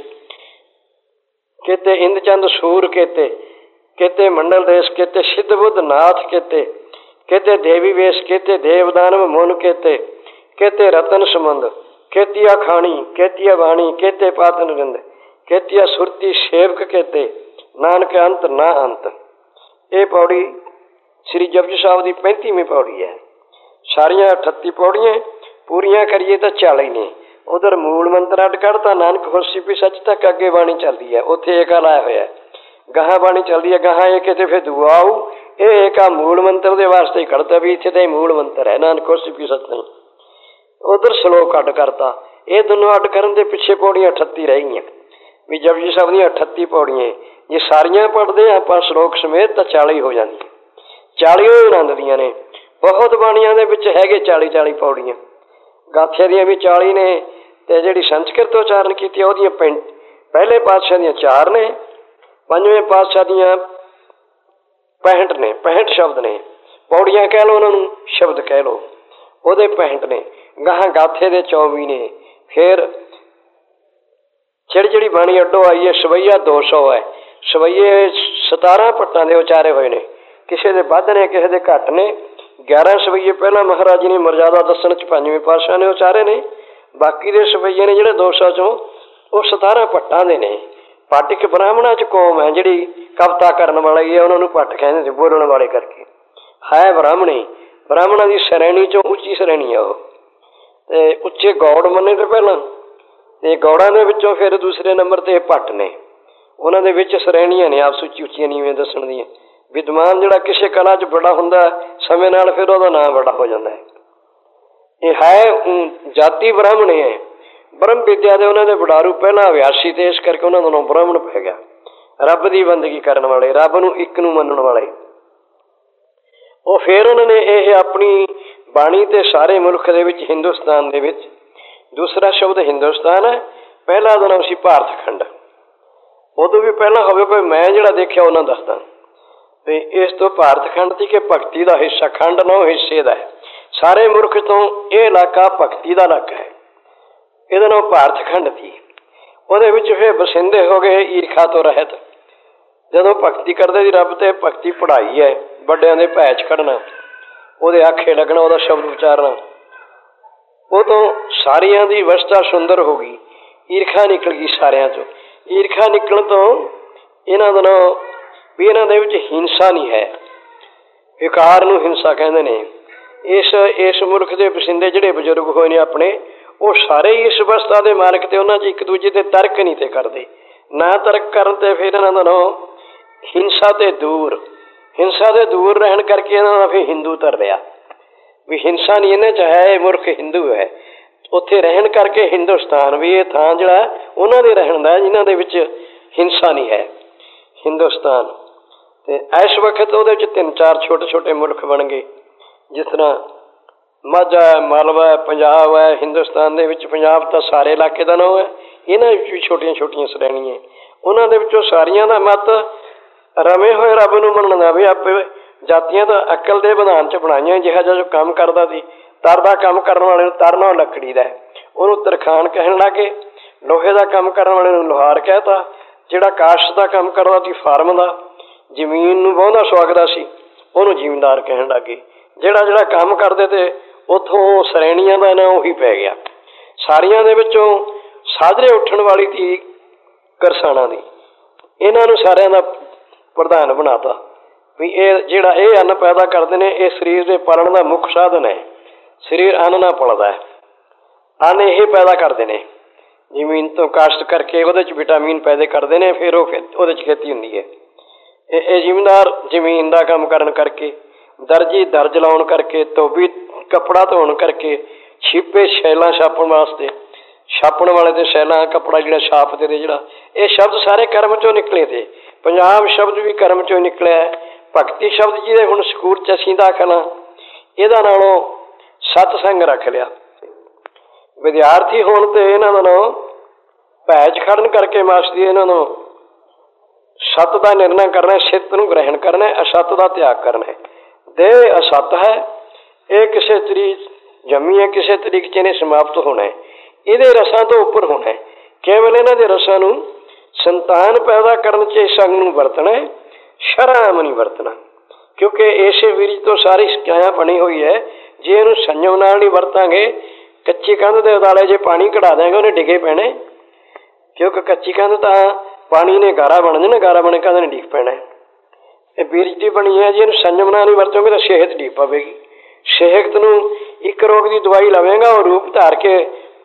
केते इंद चंद सूर, केते केते मंडल देश, केते सिद्ध बुद्ध नाथ, केते केते देवी वेश, केते देवदानव मुन, केते केते रतन संबंध, केतिया खानी, केतिया वाणी, केते पातन रिंद, केतिया सुरती सेवक, केते नानक अंत ना अंत। ये पौड़ी श्री जपजी साहब की पैंतीवीं पौड़ी है। सारिया अठत्ती पौड़ियाँ पूरियां करिए तो चाली ने। उधर मूल मंत्र अड कढ़ता, नानक होसी भी सच तक अगे बाणी चलती है, उत्थे एका लाया होया है। गहां बाणी चलती है, गहां एक ते फिर दुआ आऊ, ये एक आ मूल मंत्र के वास्ते ही कढ़ता भी इत्थे तो मूल मंत्र है, नानक होसी भी सच नहीं। उधर श्लोक अड करता, ये दोनों अड करन दे पिछे पौड़ियां अठत्ती रह गई भी जपजी साहब दी अठत्ती पौड़ियां जे सारियां पढ़ते आपां श्लोक समेत तो चाली हो जाती। चाली आनंद दियां ने, बहुत बाणियां दे विच हैगे चाली चाली पौड़ियां। गाथिया दियां भी चाली ने, ते जिहड़ी संस्कृत उचारण कीती ओहदियां पहले पातशाह दियां चार ने, पंजवें पातशाह दियां पैंठ ने, पैंठ शब्द ने। पौड़ियां कह लो, उन्होंने शब्द कह लो, ओहदे पैंठ ने। गाहां गाथे दे चौबी ने। फिर ਜਿਹੜੀ ਜਿਹੜੀ ਬਾਣੀ ਅੱਡੋ आई है सवैया दो सौ है। सवैये सतारह पट्टां दे उचारे होए ने, किसी दे वध ने किसी दे घट ने। ग्यारह सवैये पहला महाराज जी ने मर्यादा दस्सण च पंजवें पातशाह ने उचारे ने, बाकी दे सवैये ने जिहड़े दो सौ चों वो सतारह पट्टां दे ने। पट एक ब्राह्मणां च कौम है जिहड़ी कविता करन वाली है, उन्हां नूं पट कहंदे ने बोलण वाले करके। है ब्राह्मणी, ब्राह्मणां दी श्रेणी चों उच्ची श्रेणी है वो, ते उच्चे गौड़ मन्ने ते पहलां, ते गौड़ां दे विचों फिर दूसरे नंबर ते पट ने। उन्हां दे विच श्रेणियां ने आपस उच्ची उच्चियां नीवें दस्सण दीयां। विद्वान जिहड़ा किसी कला च बड़ा हुंदा समय नाल फिर उहदा नाम बड़ा हो जांदा है। ये है जाति ब्राह्मण है, ब्रह्म विद्या दे उन्हां दे वडारू पहला अभ्यासी ते इस करके उन्हां दा नाम ब्राह्मण पै गया। रब दी बंदगी करन वाले, रब नूं इक नूं मनण वाले। ਉਹ फिर उन्होंने ये अपनी बाणी ते सारे मुल्क दे विच हिंदुस्तान दे विच, दूसरा शब्द हिंदुस्तान है, पहला दा नाम सी भारत खंड। उदों भी पहला होवे कोई मैं जिहड़ा देखिया उन्हां दसदा ते इस तो भारत खंड सी कि भगती दा हिस्सा, खंड नौ हिस्से दा है। सारे मुल्क तो यह इलाका भगती दा इलाका है, इहदा नाम भारत खंड सी। उहदे विच फिर बसिंदे हो गए ईरखा तो रहत। जदों भगती करदे सी रब ते भगती पढ़ाई है, ਵੱਡਿਆਂ ਦੇ ਭੈ 'ਚ ਖੜਨਾ, ਉਹਦੇ ਆਖੇ ਲੱਗਣਾ, ਉਹਦਾ ਸ਼ਬਦ ਉਚਾਰਨਾ, ਉਹ ਤੋਂ ਸਾਰਿਆਂ ਦੀ ਅਵਸਥਾ ਸੁੰਦਰ ਹੋ ਗਈ। ਈਰਖਾ ਨਿਕਲ ਗਈ ਸਾਰਿਆਂ 'ਚੋਂ। ਈਰਖਾ ਨਿਕਲਣ ਤੋਂ ਇਹਨਾਂ ਦਾ ਵੀ ਇਹਨਾਂ ਦੇ ਵਿੱਚ ਹਿੰਸਾ ਨਹੀਂ ਹੈ, ਵਿਕਾਰ ਨੂੰ ਹਿੰਸਾ ਕਹਿੰਦੇ ਨੇ। ਇਸ ਇਸ ਮੁਲਕ ਦੇ ਵਸਿੰਦੇ ਜਿਹੜੇ ਬਜ਼ੁਰਗ ਹੋਏ ਨੇ ਆਪਣੇ, ਉਹ ਸਾਰੇ ਹੀ ਇਸ ਅਵਸਥਾ ਦੇ ਮਾਲਕ ਤੇ ਉਹਨਾਂ 'ਚ ਇੱਕ ਦੂਜੇ ਤੇ ਤਰਕ ਨਹੀਂ ਤੇ ਕਰਦੇ। ਨਾ ਤਰਕ ਕਰਨ ਤੇ ਫਿਰ ਇਹਨਾਂ ਦਾ ਨਾਂ ਹਿੰਸਾ ਤੇ ਦੂਰ, हिंसा से दूर रहन करके इन्होंने फिर हिंदू तर लिया भी हिंसा नहीं इन्हें चाहे ये मुल्क हिंदू है। उत्थे रहन करके हिंदुस्तान भी ये थां जिहड़ा उन्होंने रहन दा जिन्हां दे विच हिंसा नहीं है हिंदुस्तान। ते इस वक्त उहदे विच तीन चार छोटे छोटे मुल्क बन गए, जिस तरह माझा है, मालवा है, पंजाब है। हिंदुस्तान दे विच पंजाब तां सारे इलाके दा नाम है, इन्हां विच भी छोटियां छोटियां श्रेणियां, उन्हां दे विचों सारियां दा मत रमे होए रब नूं मनना भी आपे जातियां तो अकल दे विधान च बनाईयां। जिहा जिहा जो काम करदा सी, तरदा काम करन वाले नूं तरना लकड़ी दा, उहनूं तरखान कहण लगे। लोहे दा काम करन वाले नूं लोहार कहता, जिहड़ा काश्त दा काम करदा सी फार्म दा, ਜ਼ਮੀਨ ਨੂੰ ਵਾਹੁੰਦਾ ਸੁਆਗਦਾ ਸੀ, ਉਹਨੂੰ ਜ਼ਿਮੀਂਦਾਰ ਕਹਿਣ ਲੱਗੇ। ਜਿਹੜਾ ਜਿਹੜਾ ਕੰਮ ਕਰਦੇ ਤੇ ਉੱਥੋਂ ਸ਼੍ਰੇਣੀਆਂ ਦਾ ਨਾਂ ਉਹੀ ਪੈ ਗਿਆ। ਸਾਰੀਆਂ ਦੇ ਵਿੱਚੋਂ ਸਾਜਰੇ ਉੱਠਣ ਵਾਲੀ ਤੀ ਕਰਸਾਣਾ ਦੀ, ਇਹਨਾਂ ਨੂੰ ਸਾਰਿਆਂ ਦਾ ਪ੍ਰਧਾਨ ਬਣਾਤਾ ਵੀ ਇਹ ਜਿਹੜਾ ਇਹ ਅੰਨ ਪੈਦਾ ਕਰਦੇ ਨੇ, ਇਹ ਸਰੀਰ ਦੇ ਪਾਲਣ ਦਾ ਮੁੱਖ ਸਾਧਨ ਹੈ। ਸਰੀਰ ਅੰਨ ਨਾਲ ਪਲਦਾ ਹੈ, ਅੰਨ ਇਹ ਪੈਦਾ ਕਰਦੇ ਨੇ, ਜ਼ਮੀਨ ਤੋਂ ਕਾਸ਼ਤ ਕਰਕੇ ਉਹਦੇ 'ਚ ਵਿਟਾਮਿਨ ਪੈਦਾ ਕਰਦੇ ਨੇ, ਫਿਰ ਉਹ ਉਹਦੇ 'ਚ ਖੇਤੀ ਹੁੰਦੀ ਹੈ। ਇਹ ਇਹ ਜ਼ਿਮੀਂਦਾਰ ਜ਼ਮੀਨ ਦਾ ਕੰਮ ਕਰਨ ਕਰਕੇ, ਦਰਜੀ ਦਰਜ ਲਾਉਣ ਕਰਕੇ, ਧੋਬੀ ਕੱਪੜਾ ਧੋਣ ਕਰਕੇ, ਛੀਪੇ ਸ਼ੈਲਾਂ ਛਾਪਣ ਵਾਸਤੇ, ਛਾਪਣ ਵਾਲੇ ਤੇ ਸ਼ੈਲਾਂ ਕੱਪੜਾ ਜਿਹੜਾ ਛਾਪ ਦੇ ਜਿਹੜਾ, ਇਹ ਸ਼ਬਦ ਸਾਰੇ ਕਰਮ 'ਚੋਂ ਨਿਕਲੇ ਤੇ ਪੰਜਾਬ ਸ਼ਬਦ ਵੀ ਕਰਮ 'ਚੋਂ ਨਿਕਲਿਆ। ਭਗਤੀ ਸ਼ਬਦ ਜਿਹਦੇ ਹੁਣ ਸਕੂਲ 'ਚ ਅਸੀਂ ਦਾਖਲ ਹਾਂ, ਇਹਦਾ ਨਾਲੋਂ ਸਤਸੰਗ ਰੱਖ ਲਿਆ। ਵਿਦਿਆਰਥੀ ਹੋਣ ਤੇ ਇਹਨਾਂ ਦਾ ਨਾਂ ਭੈ 'ਚ ਖੜਨ ਕਰਕੇ ਮਾਸਟਰੀ ਇਹਨਾਂ ਨੂੰ ਸੱਤ ਦਾ ਨਿਰਣਾ ਕਰਨਾ, ਸਿੱਤ ਨੂੰ ਗ੍ਰਹਿਣ ਕਰਨਾ, ਅਸੱਤ ਦਾ ਤਿਆਗ ਕਰਨਾ। ਦੇਹ ਅਸੱਤ ਹੈ, ਇਹ ਕਿਸੇ ਤਰੀਕ ਜੰਮੀ ਹੈ, ਕਿਸੇ ਤਰੀਕ 'ਚ ਇਹਨੇ ਸਮਾਪਤ ਹੋਣਾ ਹੈ, ਇਹਦੇ ਰਸਾਂ ਤੋਂ ਉੱਪਰ ਹੋਣਾ ਹੈ। ਕੇਵਲ ਇਹਨਾਂ ਦੇ ਰਸਾਂ ਨੂੰ ਸੰਤਾਨ ਪੈਦਾ ਕਰਨ 'ਚ ਇਸ ਅੰਗ ਨੂੰ ਵਰਤਣਾ ਹੈ, ਸ਼ਰਮ ਨਹੀਂ ਵਰਤਣਾ, ਕਿਉਂਕਿ ਇਸੇ ਵਿਰਜ ਤੋਂ ਸਾਰੀ ਸਿਕਾਇਆ ਬਣੀ ਹੋਈ ਹੈ। ਜੇ ਇਹਨੂੰ ਸੰਜਮ ਨਾਲ ਨਹੀਂ ਵਰਤਾਂਗੇ, ਕੱਚੀ ਕੰਧ ਦੇ ਉਦਾਲੇ ਜੇ ਪਾਣੀ ਕਢਾ ਦਿਆਂਗੇ ਉਹਨੇ ਡਿੱਗੇ ਪੈਣੇ, ਕਿਉਂਕਿ ਕੱਚੀ ਕੰਧ ਤਾਂ ਪਾਣੀ ਨੇ ਗਾਰਾ ਬਣ ਜਾਣਾ, ਗਾਰਾ ਬਣ ਕੇ ਕੰਧ ਨੇ ਡਿੱਗ ਪੈਣਾ। ਇਹ ਬਿਰਜ ਦੀ ਬਣੀ ਹੈ, ਜੇ ਇਹਨੂੰ ਸੰਜਮ ਨਾਲ ਨਹੀਂ ਵਰਤੋਗੇ ਤਾਂ ਸਿਹਤ ਡਿੱਗ ਪਵੇਗੀ। ਸਿਹਤ ਨੂੰ ਇੱਕ ਰੋਗ ਦੀ ਦਵਾਈ ਲਵੇਂਗਾ, ਉਹ ਰੂਪ ਧਾਰ ਕੇ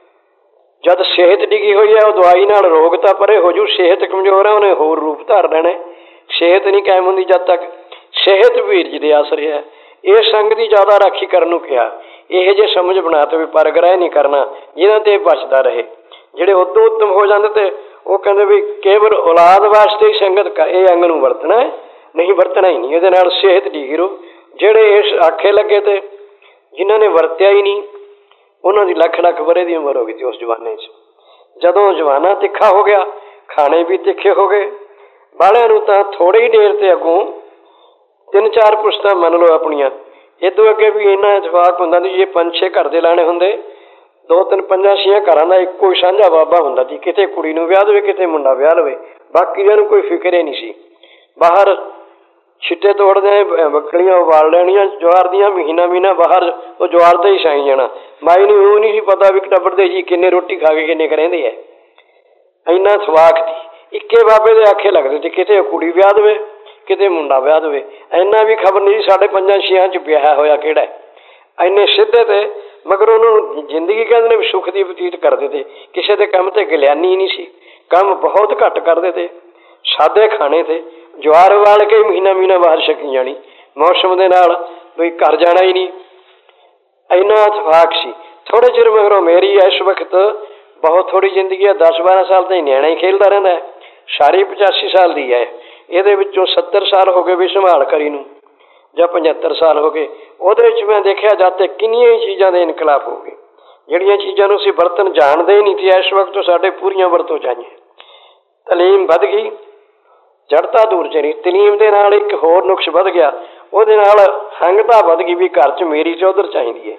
ਜਦ ਸਿਹਤ ਡਿੱਗੀ ਹੋਈ ਹੈ, ਉਹ ਦਵਾਈ ਨਾਲ ਰੋਗ ਤਾਂ ਪਰੇ ਹੋ ਜੂ, ਸਿਹਤ ਕਮਜ਼ੋਰ ਹੈ, ਉਹਨੇ ਹੋਰ ਰੂਪ ਧਾਰ ਲੈਣਾ। ਸਿਹਤ ਨਹੀਂ ਕਾਇਮ ਹੁੰਦੀ ਜਦ ਤੱਕ ਸਿਹਤ ਵੀਰਜ ਦੇ ਆਸਰੇ ਹੈ। ਇਹ ਸੰਗ ਦੀ ਜ਼ਿਆਦਾ ਰਾਖੀ ਕਰਨ ਨੂੰ ਕਿਹਾ। ਇਹ ਜੇ ਸਮਝ ਬਣਾ ਤੇ ਵੀ ਪਰਗ੍ਰਹਿ ਨਹੀਂ ਕਰਨਾ, ਜਿਹਨਾਂ ਤੇ ਬਚਦਾ ਰਹੇ। ਜਿਹੜੇ ਉਦੋਂ ਉੱਤਮ ਹੋ ਜਾਂਦੇ ਤੇ ਉਹ ਕਹਿੰਦੇ ਵੀ ਕੇਵਲ ਔਲਾਦ ਵਾਸਤੇ ਹੀ ਸੰਗਤ ਇਹ ਅੰਗ ਨੂੰ ਵਰਤਣਾ ਹੈ, ਨਹੀਂ ਵਰਤਣਾ ਹੀ ਨਹੀਂ, ਇਹਦੇ ਨਾਲ ਸਿਹਤ ਡਿੱਗੀ ਰਹੂ। ਜਿਹੜੇ ਇਸ ਆਖੇ ਲੱਗੇ ਤੇ ਜਿਨ੍ਹਾਂ ਨੇ ਵਰਤਿਆ ਹੀ ਨਹੀਂ, ਉਹਨਾਂ ਦੀ ਲੱਖ ਲੱਖ ਵਰੇ ਦੀ ਉਮਰ ਹੋ ਗਈ ਸੀ ਉਸ ਜਵਾਨੇ 'ਚ। ਜਦੋਂ ਜਵਾਨਾ ਤਿੱਖਾ ਹੋ ਗਿਆ, ਖਾਣੇ ਵੀ ਤਿੱਖੇ ਹੋ ਗਏ। ਬਾਲਿਆਂ ਨੂੰ ਤਾਂ ਥੋੜ੍ਹੀ ਦੇਰ ਤੇ ਅੱਗੋਂ ਤਿੰਨ ਚਾਰ ਪੁਸ਼ਤਾਂ ਮੰਨ ਲਓ ਆਪਣੀਆਂ, ਇਦੋਂ ਅੱਗੇ ਵੀ ਇੰਨਾ ਇਤਫਾਕ ਹੁੰਦਾ ਸੀ। ਜੇ ਪੰਜ ਛੇ ਘਰ ਦੇ ਲਾਣੇ ਹੁੰਦੇ, ਦੋ ਤਿੰਨ ਪੰਜਾਂ ਛੀਆਂ ਘਰਾਂ ਦਾ ਇੱਕੋ ਹੀ ਸਾਂਝਾ ਬਾਬਾ ਹੁੰਦਾ ਸੀ। ਕਿਤੇ ਕੁੜੀ ਨੂੰ ਵਿਆਹ ਦੇਵੇ, ਕਿਤੇ ਮੁੰਡਾ ਵਿਆਹ ਲਵੇ, ਬਾਕੀ ਨੂੰ ਕੋਈ ਫਿਕਰ ਹੀ ਨਹੀਂ ਸੀ। ਬਾਹਰ ਛਿੱਟੇ ਤੋੜਦੇ, ਬੱਕਰੀਆਂ ਉਬਾਲ ਲੈਣੀਆਂ ਜਵਾਰ ਦੀਆਂ, ਮਹੀਨਾ ਮਹੀਨਾ ਬਾਹਰ ਉਹ ਜਵਾਰ ਤੇ ਹੀ ਛਾਈ ਜਾਣਾ। ਮਾਈ ਨੂੰ ਉਹ ਨਹੀਂ ਸੀ ਪਤਾ ਵੀ ਟੱਬਰ ਦੇ ਜੀ ਕਿੰਨੇ ਰੋਟੀ ਖਾ ਕੇ ਕਿੰਨੇ ਕਰਹਿੰਦੇ ਹੈ। ਇੰਨਾ ਸਵਾਖ ਸੀ। ਇੱਕੇ ਬਾਬੇ ਦੇ ਆਖੇ ਲੱਗਦੇ ਸੀ, ਕਿਤੇ ਕੁੜੀ ਵਿਆਹ ਦੇਵੇ, ਕਿਤੇ ਮੁੰਡਾ ਵਿਆਹ ਦੇਵੇ। ਇੰਨਾ ਵੀ ਖਬਰ ਨਹੀਂ ਸੀ ਸਾਡੇ ਪੰਜਾਂ ਛੀਆਂ 'ਚ ਵਿਆਹ ਹੋਇਆ ਕਿਹੜਾ। ਇੰਨੇ ਸਿੱਧੇ ਤੇ ਮਗਰ ਉਹਨੂੰ ਜ਼ਿੰਦਗੀ ਕਹਿੰਦੇ ਨੇ ਸੁੱਖ ਦੀ ਬਤੀਤ ਕਰਦੇ ਤੇ, ਕਿਸੇ ਦੇ ਕੰਮ ਤੇ ਗਿਲਿਆਨੀ ਨਹੀਂ ਸੀ। ਕੰਮ ਬਹੁਤ ਘੱਟ ਕਰਦੇ ਤੇ, ਸਾਦੇ ਖਾਣੇ ਤੇ, ਜਵਾਰ ਵਾਲ ਕੇ ਮਹੀਨਾ ਮਹੀਨਾ ਬਾਹਰ ਛਕੀ ਜਾਣੀ, ਮੌਸਮ ਦੇ ਨਾਲ ਵੀ ਘਰ ਜਾਣਾ ਹੀ ਨਹੀਂ। ਇੰਨਾ ਇਤਫਾਕ ਸੀ। ਥੋੜ੍ਹੇ ਚਿਰ ਮਗਰੋਂ ਮੇਰੀ ਇਸ ਵਕਤ ਬਹੁਤ ਥੋੜ੍ਹੀ ਜ਼ਿੰਦਗੀ ਹੈ, ਦਸ ਬਾਰਾਂ ਸਾਲ ਤਾਂ ਹੀ ਨਿਆਣਾ ਹੀ ਖੇਲਦਾ ਰਹਿੰਦਾ ਹੈ। ਸਾਰੀ ਪਚਾਸੀ ਸਾਲ ਦੀ ਹੈ, ਇਹਦੇ ਵਿੱਚੋਂ ਸੱਤਰ ਸਾਲ ਹੋ ਗਏ ਵੀ ਸੰਭਾਲ ਕਰੀ ਨੂੰ, ਜਾਂ ਪਝੱਤਰ ਸਾਲ ਹੋ ਗਏ। ਉਹਦੇ ਵਿੱਚ ਮੈਂ ਦੇਖਿਆ ਜਦ ਤੇ ਕਿੰਨੀਆਂ ਹੀ ਚੀਜ਼ਾਂ ਦੇ ਇਨਕਲਾਬ ਹੋ ਗਏ। ਜਿਹੜੀਆਂ ਚੀਜ਼ਾਂ ਨੂੰ ਅਸੀਂ ਵਰਤਣ ਜਾਣਦੇ ਹੀ ਨਹੀਂ ਸੀ, ਇਸ ਵਕਤ ਸਾਡੇ ਪੂਰੀਆਂ ਵਰਤੋਂ ਚਾਹੀਏ। ਤਲੀਮ ਵੱਧ ਗਈ, ਜੜਤਾ ਦੂਰ ਚਲੀ। ਤਲੀਮ ਦੇ ਨਾਲ ਇੱਕ ਹੋਰ ਨੁਕਸ ਵੱਧ ਗਿਆ, ਉਹਦੇ ਨਾਲ ਹੰਗਤਾ ਵੱਧ ਗਈ ਵੀ ਘਰ 'ਚ ਮੇਰੀ ਚੌਧਰ ਚਾਹੀਦੀ ਹੈ।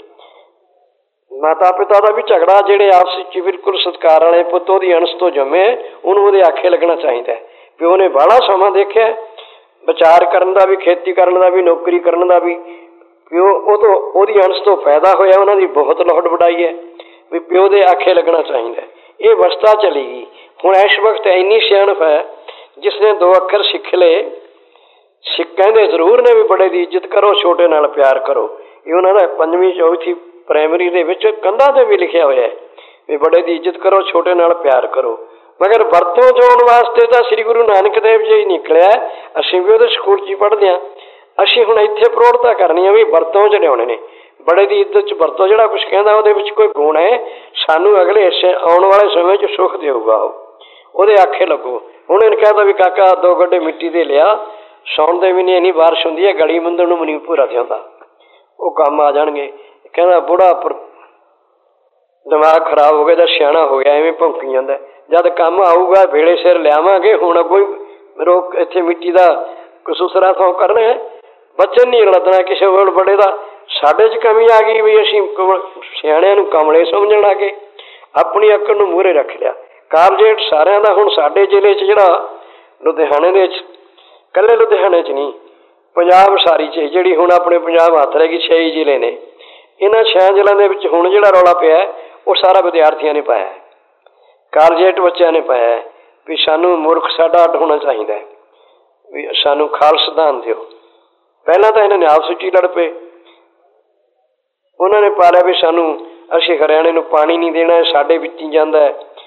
ਮਾਤਾ ਪਿਤਾ ਦਾ ਵੀ ਝਗੜਾ, ਜਿਹੜੇ ਆਪਸ ਵਿੱਚ ਬਿਲਕੁਲ ਸਤਿਕਾਰ ਵਾਲੇ ਪੁੱਤ ਉਹਦੀ ਅੰਸ਼ ਤੋਂ ਜੰਮੇ, ਉਹਨੂੰ ਉਹਦੇ ਆਖੇ ਲੱਗਣਾ ਚਾਹੀਦਾ। ਪਿਓ ਨੇ ਬਾਹਲਾ ਸਮਾਂ ਦੇਖਿਆ ਵਿਚਾਰ ਕਰਨ ਦਾ ਵੀ, ਖੇਤੀ ਕਰਨ ਦਾ ਵੀ, ਨੌਕਰੀ ਕਰਨ ਦਾ ਵੀ। ਪਿਓ ਉਹ ਤੋਂ ਉਹਦੀ ਅੰਸ਼ ਤੋਂ ਪੈਦਾ ਹੋਇਆ, ਉਹਨਾਂ ਦੀ ਬਹੁਤ ਲੋੜ ਵਡਾਈ ਹੈ ਵੀ ਪਿਓ ਦੇ ਆਖੇ ਲੱਗਣਾ ਚਾਹੀਦਾ। ਇਹ ਅਵਸਥਾ ਚਲੀ ਗਈ। ਹੁਣ ਇਸ ਵਕਤ ਇੰਨੀ ਸਿਆਣਪ ਹੈ, ਜਿਸ ਨੇ ਦੋ ਅੱਖਰ ਸਿੱਖ ਲਏ, ਸਿੱਖ ਕਹਿੰਦੇ ਜ਼ਰੂਰ ਨੇ ਵੀ ਬੜੇ ਦੀ ਇੱਜ਼ਤ ਕਰੋ, ਛੋਟੇ ਨਾਲ ਪਿਆਰ ਕਰੋ। ਇਹ ਉਹਨਾਂ ਦਾ ਪੰਜਵੀਂ ਚੌਥੀ ਪ੍ਰਾਇਮਰੀ ਦੇ ਵਿੱਚ ਕੰਧਾਂ ਤੇ ਵੀ ਲਿਖਿਆ ਹੋਇਆ ਹੈ ਵੀ ਬੜੇ ਦੀ ਇੱਜ਼ਤ ਕਰੋ, ਛੋਟੇ ਨਾਲ ਪਿਆਰ ਕਰੋ। ਮਗਰ ਵਰਤੋਂ 'ਚ ਆਉਣ ਵਾਸਤੇ ਤਾਂ ਸ੍ਰੀ ਗੁਰੂ ਨਾਨਕ ਦੇਵ ਜੀ ਨਿਕਲਿਆ। ਅਸੀਂ ਵੀ ਉਹਦੇ ਸਕੂਲ 'ਚ ਹੀ ਪੜ੍ਹਦੇ ਹਾਂ। ਅਸੀਂ ਹੁਣ ਇੱਥੇ ਪ੍ਰੋੜਤਾ ਕਰਨੀ ਆ ਵੀ ਵਰਤੋਂ 'ਚ ਲਿਆਉਣੇ ਨੇ। ਬੜੇ ਦੀ ਇੱਜ਼ਤ 'ਚ ਵਰਤੋਂ ਜਿਹੜਾ ਕੁਛ ਕਹਿੰਦਾ ਉਹਦੇ ਵਿੱਚ ਕੋਈ ਗੁਣ ਹੈ, ਸਾਨੂੰ ਅਗਲੇ ਹਿੱਸੇ ਆਉਣ ਵਾਲੇ ਸਮੇਂ 'ਚ ਸੁੱਖ ਦੇਊਗਾ। ਉਹ ਉਹਦੇ ਆਖੇ ਲੱਗੋ। ਹੁਣ ਇਹਨੇ ਕਹਿੰਦਾ ਵੀ ਕਾਕਾ ਦੋ ਗੱਡੇ ਮਿੱਟੀ ਦੇ ਲਿਆ, ਸਾਉਣ ਦੇ ਮਹੀਨੇ ਇੰਨੀ ਬਾਰਿਸ਼ ਹੁੰਦੀ ਹੈ, ਗਲੀ ਮੰਦਰ ਨੂੰ ਮਨੀ ਭੂਰਾ ਤੇ ਆਉਂਦਾ, ਉਹ ਕੰਮ ਆ ਜਾਣਗੇ। ਕਹਿੰਦਾ ਬੁੜਾ ਪਰ ਦਿਮਾਗ ਖਰਾਬ ਹੋ ਗਿਆ ਜਾਂ ਸਿਆਣਾ ਹੋ ਗਿਆ, ਐਵੇਂ ਭੌਂਕੀ ਜਾਂਦਾ। ਜਦ ਕੰਮ ਆਊਗਾ ਵੇਲੇ ਸਿਰ ਲਿਆਵਾਂਗੇ। ਹੁਣ ਅੱਗੋਂ ਹੀ ਰੋਕ ਇੱਥੇ ਮਿੱਟੀ ਦਾ ਕਸੂਸਰਾ ਥੋਂ ਕਰਨਾ ਹੈ, ਬਚਨ ਨਹੀਂ ਲੱਦਣਾ ਕਿਸੇ ਕੋਲ ਬੜੇ ਦਾ। ਸਾਡੇ 'ਚ ਕਮੀ ਆ ਗਈ ਵੀ ਅਸੀਂ ਸਿਆਣਿਆਂ ਨੂੰ ਕਮਲੇ ਸਮਝਣ ਲੱਗੇ, ਆਪਣੀ ਅਕਲ ਨੂੰ ਮੂਹਰੇ ਰੱਖ ਲਿਆ। ਕਾਬਜੇਟ ਸਾਰਿਆਂ ਦਾ ਹੁਣ ਸਾਡੇ ਜ਼ਿਲ੍ਹੇ 'ਚ ਜਿਹੜਾ ਲੁਧਿਆਣੇ ਦੇ 'ਚ, ਇਕੱਲੇ ਲੁਧਿਆਣੇ 'ਚ ਨਹੀਂ, ਪੰਜਾਬ ਸਾਰੀ 'ਚ ਜਿਹੜੀ ਹੁਣ ਆਪਣੇ ਪੰਜਾਬ ਹੱਥ ਰਹਿ ਗਈ, ਛੇ ਹੀ ਜ਼ਿਲ੍ਹੇ ਨੇ। ਇਹਨਾਂ ਛੇ ਜ਼ਿਲ੍ਹਿਆਂ ਦੇ ਵਿੱਚ ਹੁਣ ਜਿਹੜਾ ਰੌਲਾ ਪਿਆ ਉਹ ਸਾਰਾ ਵਿਦਿਆਰਥੀਆਂ ਨੇ ਪਾਇਆ, ਕਾਲਜੇਟ ਬੱਚਿਆਂ ਨੇ ਪਾਇਆ ਵੀ ਸਾਨੂੰ ਮੂਰਖ ਸਾਡਾ ਅੱਡ ਹੋਣਾ ਚਾਹੀਦਾ, ਵੀ ਸਾਨੂੰ ਖਾਲਸ ਸਿਧਾਂਤ ਦਿਓ। ਪਹਿਲਾਂ ਤਾਂ ਇਹਨਾਂ ਨੇ ਆਪਸ ਵਿੱਚ ਹੀ ਲੜ ਪਏ। ਉਹਨਾਂ ਨੇ ਪਾ ਲਿਆ ਵੀ ਸਾਨੂੰ ਅਸੀਂ ਹਰਿਆਣੇ ਨੂੰ ਪਾਣੀ ਨਹੀਂ ਦੇਣਾ, ਸਾਡੇ ਵਿੱਚ ਹੀ ਜਾਂਦਾ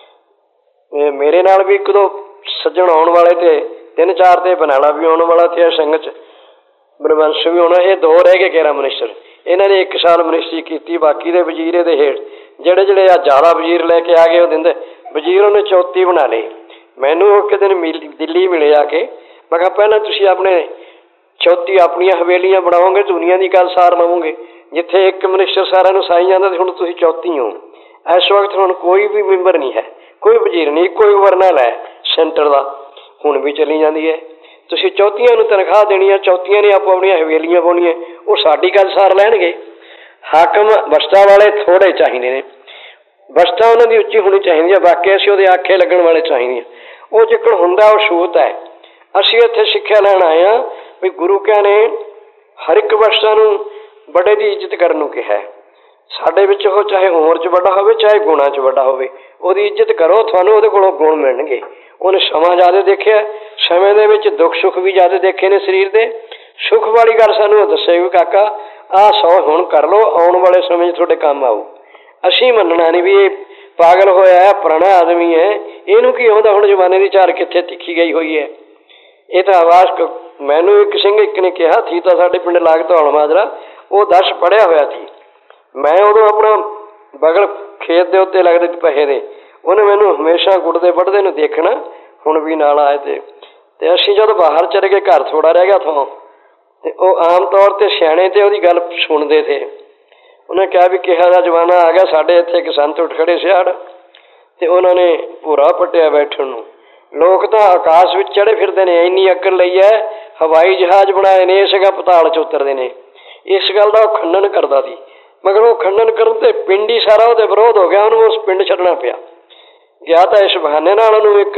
ਹੈ। ਮੇਰੇ ਨਾਲ ਵੀ ਇੱਕ ਦੋ ਸੱਜਣ ਆਉਣ ਵਾਲੇ ਤੇ ਤਿੰਨ ਚਾਰ ਤੇ ਬਨਾਲਾ ਵੀ ਆਉਣ ਵਾਲਾ ਤੇ ਸੰਗਤ 'ਚ ਬ੍ਰਹਮੰਸ਼ ਵੀ ਆਉਣਾ। ਇਹ ਦੋ ਰਹਿ ਗਏ ਗਿਆਰਾਂ ਮਨਿਸਟਰ। ਇਹਨਾਂ ਨੇ ਇੱਕ ਸਾਲ ਮਨਿਸਟਰੀ ਕੀਤੀ, ਬਾਕੀ ਦੇ ਵਜ਼ੀਰ ਇਹਦੇ ਹੇਠ ਜਿਹੜੇ ਜਿਹੜੇ ਆ ਜ਼ਿਆਦਾ ਵਜ਼ੀਰ ਲੈ ਕੇ ਆ ਗਏ ਉਹ ਦਿੰਦੇ ਵਜ਼ੀਰ ਉਹਨੇ ਚੌਥੀ ਬਣਾ ਲਏ। ਮੈਨੂੰ ਇੱਕ ਦਿਨ ਮਿਲ ਦਿੱਲੀ ਮਿਲੇ ਆ ਕੇ, ਮੈਂ ਕਿਹਾ ਪਹਿਲਾਂ ਤੁਸੀਂ ਆਪਣੇ ਚੌਥੀ ਆਪਣੀਆਂ ਹਵੇਲੀਆਂ ਬਣਾਓਗੇ, ਦੁਨੀਆ ਦੀ ਗੱਲ ਸਾਰ ਲਵੋਗੇ। ਜਿੱਥੇ ਇੱਕ ਮਨਿਸਟਰ ਸਾਰਿਆਂ ਨੂੰ ਸਾਈ ਜਾਂਦਾ ਤੇ ਹੁਣ ਤੁਸੀਂ ਚੌਥੀ ਹੋ। ਇਸ ਵਕਤ ਹੁਣ ਕੋਈ ਵੀ ਮੈਂਬਰ ਨਹੀਂ ਹੈ, ਕੋਈ ਵਜ਼ੀਰ ਨਹੀਂ, ਇੱਕੋ ਹੀ ਗਵਰਨਰ ਹੈ ਸੈਂਟਰ ਦਾ, ਹੁਣ ਵੀ ਚੱਲੀ ਜਾਂਦੀ ਹੈ। ਤੁਸੀਂ ਚੌਥੀਆਂ ਨੂੰ ਤਨਖਾਹ ਦੇਣੀ ਹੈ, ਚੌਥੀਆਂ ਨੇ ਆਪੋ ਆਪਣੀਆਂ ਹਵੇਲੀਆਂ ਪਾਉਣੀਆਂ, ਉਹ ਸਾਡੀ ਗੱਲ ਸਾਰ ਲੈਣਗੇ। ਹਾਕਮ ਵਸਤਾਂ ਵਾਲੇ ਥੋੜ੍ਹੇ ਚਾਹੀਦੇ ਨੇ, ਵਸਤਾਂ ਉਹਨਾਂ ਦੀ ਉੱਚੀ ਹੋਣੀ ਚਾਹੀਦੀ ਹੈ, ਬਾਕੀ ਅਸੀਂ ਉਹਦੇ ਆਖੇ ਲੱਗਣ ਵਾਲੇ ਚਾਹੀਦੇ ਹਾਂ। ਉਹ ਜਿੱਕਣ ਹੁੰਦਾ ਉਹ ਛੂਤ ਹੈ। ਅਸੀਂ ਇੱਥੇ ਸਿੱਖਿਆ ਲੈਣ ਆਏ ਹਾਂ ਵੀ ਗੁਰੂ ਕਿਆ ਨੇ ਹਰ ਇੱਕ ਵਸਤਾਂ ਨੂੰ ਬੜੇ ਦੀ ਇੱਜ਼ਤ ਕਰਨ ਨੂੰ ਕਿਹਾ। ਸਾਡੇ ਵਿੱਚ ਉਹ ਚਾਹੇ ਉਮਰ 'ਚ ਵੱਡਾ ਹੋਵੇ ਚਾਹੇ ਗੁਣਾਂ 'ਚ ਵੱਡਾ ਹੋਵੇ, ਉਹਦੀ ਇੱਜ਼ਤ ਕਰੋ, ਤੁਹਾਨੂੰ ਉਹਦੇ ਕੋਲੋਂ ਗੁਣ ਮਿਲਣਗੇ। ਉਹਨੇ ਸਮਾਂ ਜ਼ਿਆਦਾ ਦੇਖਿਆ, ਸਮੇਂ ਦੇ ਵਿੱਚ ਦੁੱਖ ਸੁੱਖ ਵੀ ਜ਼ਿਆਦਾ ਦੇਖੇ ਨੇ ਸਰੀਰ ਦੇ। ਸੁੱਖ ਵਾਲੀ ਗੱਲ ਸਾਨੂੰ ਉਹ ਦੱਸੇ ਵੀ ਕਾਕਾ ਆਹ ਸੌ ਹੁਣ ਕਰ ਲਓ, ਆਉਣ ਵਾਲੇ ਸਮੇਂ 'ਚ ਤੁਹਾਡੇ ਕੰਮ ਆਊ। ਅਸੀਂ ਮੰਨਣਾ ਨਹੀਂ ਵੀ ਇਹ ਪਾਗਲ ਹੋਇਆ ਹੈ, ਪੁਰਾਣਾ ਆਦਮੀ ਹੈ, ਇਹਨੂੰ ਕੀ ਆਉਂਦਾ, ਹੁਣ ਜ਼ਮਾਨੇ ਦੀ ਚਾਰ ਕਿੱਥੇ ਤਿੱਖੀ ਗਈ ਹੋਈ ਹੈ। ਇਹ ਤਾਂ ਆਵਾਜ਼ ਮੈਨੂੰ ਇੱਕ ਸਿੰਘ ਇੱਕ ਨੇ ਕਿਹਾ ਸੀ, ਤਾਂ ਸਾਡੇ ਪਿੰਡ ਲਾਗ ਧੌਲ ਮਾਜਰਾ, ਉਹ ਦਸ ਪੜ੍ਹਿਆ ਹੋਇਆ ਸੀ। ਮੈਂ ਉਦੋਂ ਆਪਣਾ ਬਗਲ ਖੇਤ ਦੇ ਉੱਤੇ ਲੱਗਦੇ ਪਹੇ ਦੇ, ਉਹਨੇ ਮੈਨੂੰ ਹਮੇਸ਼ਾ ਗੁੱਡਦੇ ਵੱਢਦੇ ਨੂੰ ਦੇਖਣਾ, ਹੁਣ ਵੀ ਨਾਲ ਆਏ ਤੇ ਤੇ ਅਸੀਂ ਜਦੋਂ ਬਾਹਰ ਚਲੇ ਗਏ, ਘਰ ਥੋੜਾ ਰਹਿ ਗਿਆ ਥੋਂ, ਤੇ ਉਹ ਆਮ ਤੌਰ ਤੇ ਸਿਆਣੇ ਤੇ ਉਹਦੀ ਗੱਲ ਸੁਣਦੇ ਥੇ। ਉਹਨੇ ਕਿਹਾ ਵੀ ਕਿਹਾ ਦਾ ਜ਼ਮਾਨਾ ਆ ਗਿਆ, ਸਾਡੇ ਇੱਥੇ ਇੱਕ ਸੰਤ ਉੱਠ ਖੜੇ ਸਿਆੜ ਤੇ ਉਹਨਾਂ ਨੇ ਭੂਰਾ ਪੱਟਿਆ ਬੈਠਣ ਨੂੰ। ਲੋਕ ਤਾਂ ਆਕਾਸ਼ ਵਿੱਚ ਚੜੇ ਫਿਰਦੇ ਨੇ, ਇੰਨੀ ਅਕਲ ਲਈ ਹੈ, ਹਵਾਈ ਜਹਾਜ਼ ਬਣਾਏ ਨੇ, ਇਸ ਗਾ ਪਤਾਲ 'ਚ ਉਤਰਦੇ ਨੇ। ਇਸ ਗੱਲ ਦਾ ਉਹ ਖੰਡਨ ਕਰਦਾ ਸੀ, ਮਗਰ ਉਹ ਖੰਡਨ ਕਰਨ ਤੇ ਪਿੰਡ ਹੀ ਸਾਰਾ ਉਹਦੇ ਵਿਰੋਧ ਹੋ ਗਿਆ, ਉਹਨੂੰ ਉਸ ਪਿੰਡ ਛੱਡਣਾ ਪਿਆ। ਗਿਆ ਤਾਂ ਇਸ ਬਹਾਨੇ ਨਾਲ ਉਹਨੂੰ ਇੱਕ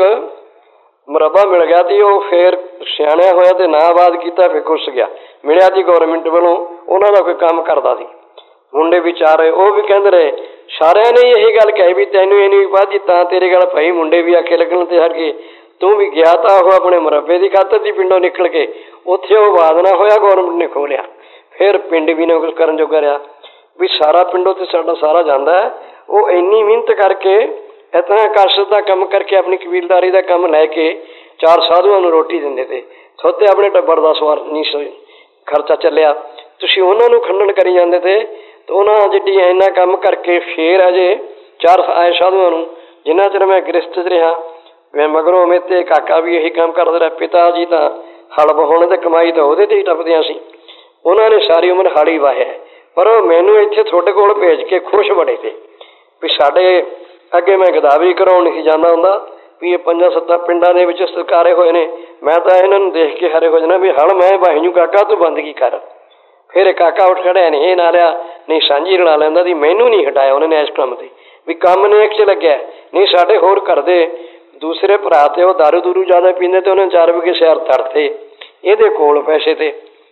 ਮੁਰੱਬਾ ਮਿਲ ਗਿਆ ਸੀ। ਉਹ ਫੇਰ ਸਿਆਣਿਆ ਹੋਇਆ ਤੇ ਨਾ ਆਬਾਦ ਕੀਤਾ, ਫਿਰ ਘੁੱਸ ਗਿਆ। ਮਿਲਿਆ ਸੀ ਗੌਰਮੈਂਟ ਵੱਲੋਂ, ਉਹਨਾਂ ਦਾ ਕੋਈ ਕੰਮ ਕਰਦਾ ਸੀ। ਮੁੰਡੇ ਵਿਚਾਰੇ ਉਹ ਵੀ ਕਹਿੰਦੇ ਰਹੇ, ਸਾਰਿਆਂ ਨੇ ਇਹੀ ਗੱਲ ਕਹੀ ਵੀ ਤੈਨੂੰ ਇਹਨੀ ਵਾਧੀ ਤਾਂ ਤੇਰੇ ਗੱਲ ਭਾਈ, ਮੁੰਡੇ ਵੀ ਆਖੇ ਲੱਗਣ ਤੇ ਹਟ ਗਏ। ਤੂੰ ਵੀ ਗਿਆ ਤਾਂ ਉਹ ਆਪਣੇ ਮੁਰੱਬੇ ਦੀ ਖਾਤਰ ਦੀ ਪਿੰਡੋਂ ਨਿਕਲ ਕੇ, ਉੱਥੇ ਉਹ ਵਾਦਨਾ ਹੋਇਆ, ਗੌਰਮੈਂਟ ਨੇ ਖੋਲਿਆ। ਫਿਰ ਪਿੰਡ ਵੀ ਨਾ ਕੁਝ ਕਰਨ ਜੋਗਾ ਰਿਹਾ ਵੀ ਸਾਰਾ ਪਿੰਡੋਂ ਤੇ ਸਾਡਾ ਸਾਰਾ ਜਾਂਦਾ ਹੈ। ਉਹ ਇੰਨੀ ਮਿਹਨਤ ਕਰਕੇ, ਇਤਨਾ ਕਸ਼ਟ ਦਾ ਕੰਮ ਕਰਕੇ, ਆਪਣੀ ਕਬੀਲਦਾਰੀ ਦਾ ਕੰਮ ਲੈ ਕੇ ਚਾਰ ਸਾਧੂਆਂ ਨੂੰ ਰੋਟੀ ਦਿੰਦੇ ਤੇ ਥੋਤੇ ਆਪਣੇ ਟੱਬਰ ਦਾ ਸਵਾਰ ਨਹੀਂ ਖਰਚਾ ਚੱਲਿਆ। ਤੁਸੀਂ ਉਹਨਾਂ ਨੂੰ ਖੰਡਨ ਕਰੀ ਜਾਂਦੇ ਤੇ ਉਹਨਾਂ ਜਿੱਡੀ ਇੰਨਾ ਕੰਮ ਕਰਕੇ ਫੇਰ ਅਜੇ ਚਾਰ ਆਏ ਸਾਧੂਆਂ ਨੂੰ। ਜਿੰਨਾ ਚਿਰ ਮੈਂ ਗ੍ਰਸਤ 'ਚ ਰਿਹਾ, ਮੈਂ ਮਗਰੋਂ ਮੇਰੇ ਤੇ ਕਾਕਾ ਵੀ ਇਹੀ ਕੰਮ ਕਰਦਾ ਰਿਹਾ। ਪਿਤਾ ਜੀ ਤਾਂ ਹਲ ਵਾਹੁਣ ਤੇ ਕਮਾਈ ਤਾਂ ਉਹਦੇ ਤੇ ਹੀ ਟੱਪਦਿਆਂ ਸੀ, ਉਹਨਾਂ ਨੇ ਸਾਰੀ ਉਮਰ ਹਲ ਹੀ ਵਾਹਿਆ। ਪਰ ਉਹ ਮੈਨੂੰ ਇੱਥੇ ਤੁਹਾਡੇ ਕੋਲ ਭੇਜ ਕੇ ਖੁਸ਼ ਬੜੇ ਤੇ ਵੀ ਸਾਡੇ ਅੱਗੇ ਮੈਂ ਗਦਾਵਰੀ ਕਰਾਉਣ ਨਹੀਂ ਜਾਂਦਾ ਹੁੰਦਾ ਵੀ ਇਹ ਪੰਜਾਂ ਸੱਤਾਂ ਪਿੰਡਾਂ ਦੇ ਵਿੱਚ ਸਰਕਾਰੇ ਹੋਏ ਨੇ, ਮੈਂ ਤਾਂ ਇਹਨਾਂ ਨੂੰ ਦੇਖ ਕੇ ਹਰੇ ਹੋ ਜਾਣਾ ਵੀ ਹਲ ਮੈਂ ਵਾਹੀ ਨੂੰ ਕਾਕਾ ਤੂੰ ਬੰਦਗੀ ਕਰ। ਫਿਰ ਕਾਕਾ ਉੱਠ ਖੜਿਆ, ਨਹੀਂ ਇਹ ਨਾ ਲਿਆ, ਨਹੀਂ ਸਾਂਝੀ ਰਲਾ ਲੈਂਦਾ ਦੀ। ਮੈਨੂੰ ਨਹੀਂ ਹਟਾਇਆ ਉਹਨਾਂ ਨੇ ਇਸ ਕੰਮ ਤੇ ਵੀ ਕੰਮ ਨੇ ਇੱਕ 'ਚ ਲੱਗਿਆ। ਨਹੀਂ ਸਾਡੇ ਹੋਰ ਘਰ ਦੇ ਦੂਸਰੇ ਭਰਾ ਤੇ ਉਹ ਦਾਰੂ ਦੂਰੂ ਜ਼ਿਆਦਾ ਪੀਂਦੇ ਤੇ ਉਹਨਾਂ ਚਾਰ ਵਜੇ ਸ਼ਹਿਰ ਤੜਤੇ ਇਹਦੇ ਕੋਲ ਪੈਸੇ ਤੇ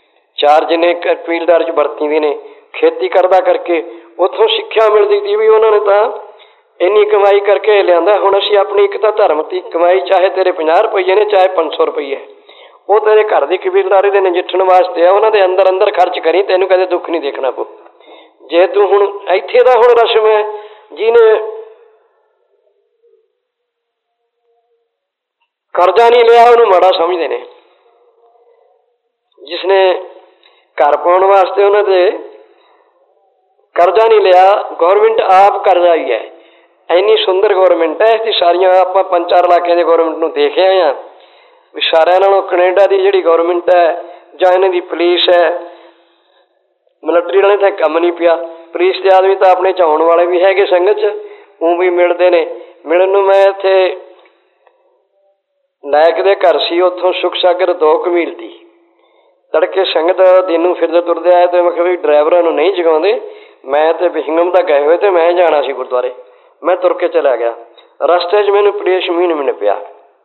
ਚਾਰ ਜਿੰਨੇ ਕਬੀਲਦਾਰ 'ਚ ਵਰਤੀ ਦੇ ਨੇ, ਖੇਤੀ ਕਰਦਾ ਕਰਕੇ ਉੱਥੋਂ ਸਿੱਖਿਆ ਮਿਲਦੀ ਸੀ ਵੀ ਉਹਨਾਂ ਨੇ ਤਾਂ ਇੰਨੀ ਕਮਾਈ ਕਰਕੇ ਲਿਆਂਦਾ। ਹੁਣ ਅਸੀਂ ਆਪਣੀ ਇੱਕ ਤਾਂ ਧਰਮ ਦੀ ਕਮਾਈ, ਚਾਹੇ ਤੇਰੇ ਪੰਜਾਹ ਰੁਪਈਏ ਨੇ ਚਾਹੇ ਪੰਜ ਸੌ ਰੁਪਈਏ, ਉਹ ਤੇਰੇ ਘਰ ਦੀ ਕਬੀਲਦਾਰੀ ਦੇ ਨਜਿੱਠਣ ਵਾਸਤੇ ਆ, ਉਹਨਾਂ ਦੇ ਅੰਦਰ ਅੰਦਰ ਖਰਚ ਕਰੀ, ਤੈਨੂੰ ਕਦੇ ਦੁੱਖ ਨਹੀਂ ਦੇਖਣਾ ਪਊ। ਜੇ ਤੂੰ ਹੁਣ ਇੱਥੇ ਦਾ ਹੁਣ ਰਸਮ ਹੈ, ਜਿਹਨੇ ਕਰਜ਼ਾ ਨਹੀਂ ਲਿਆ ਉਹਨੂੰ ਮਾੜਾ ਸਮਝਦੇ ਨੇ, ਜਿਸਨੇ ਘਰ ਪਾਉਣ ਵਾਸਤੇ ਉਹਨਾਂ ਦੇ ਕਰਜ਼ਾ ਨਹੀਂ ਲਿਆ, ਗੌਰਮੈਂਟ ਆਪ ਕਰਜ਼ਾ ਹੀ ਹੈ। ਇੰਨੀ ਸੁੰਦਰ ਗੌਰਮੈਂਟ ਹੈ, ਇਸਦੀ ਸਾਰੀਆਂ ਆਪਾਂ ਪੰਜ ਚਾਰ ਇਲਾਕਿਆਂ ਦੇ ਗੌਰਮੈਂਟ ਨੂੰ ਦੇਖ ਆਏ ਹਾਂ ਵੀ ਸਾਰਿਆਂ ਨਾਲੋਂ ਕੈਨੇਡਾ ਦੀ ਜਿਹੜੀ ਗੌਰਮੈਂਟ ਹੈ ਜਾਂ ਇਹਨਾਂ ਦੀ ਪੁਲਿਸ ਹੈ, ਮਿਲਟਰੀ ਵਾਲੇ ਤਾਂ ਕੰਮ ਨਹੀਂ ਪਿਆ। ਪੁਲਿਸ ਦੇ ਆਦਮੀ ਤਾਂ ਆਪਣੇ 'ਚ ਆਉਣ ਵਾਲੇ ਵੀ ਹੈਗੇ ਸੰਗਤ 'ਚ, ਉਹ ਵੀ ਮਿਲਦੇ ਨੇ। ਮਿਲਣ ਨੂੰ ਮੈਂ ਇੱਥੇ ਨਾਇਕ ਦੇ ਘਰ ਸੀ, ਉੱਥੋਂ ਸੁਖ ਸਾਗਰ ਦੋ ਕੁ ਮੀਲ ਦੀ। ਤੜਕੇ ਸੰਗਤ ਦਿਨ ਨੂੰ ਫਿਰਦੇ ਤੁਰਦੇ ਆਏ ਤੇ ਮੈਂ ਕਿਹਾ ਵੀ ਡਰਾਈਵਰਾਂ ਨੂੰ ਨਹੀਂ ਜਗਾਉਂਦੇ, ਮੈਂ ਤੇ ਬਿਹੰਗਮ ਦਾ ਗਏ ਹੋਏ ਤੇ ਮੈਂ ਜਾਣਾ ਸੀ ਗੁਰਦੁਆਰੇ। ਮੈਂ ਤੁਰ ਕੇ ਚਲਾ ਗਿਆ, ਰਸਤੇ 'ਚ ਮੈਨੂੰ ਪੁਲਿਸ ਮੀਨ ਮਿਲ ਪਿਆ।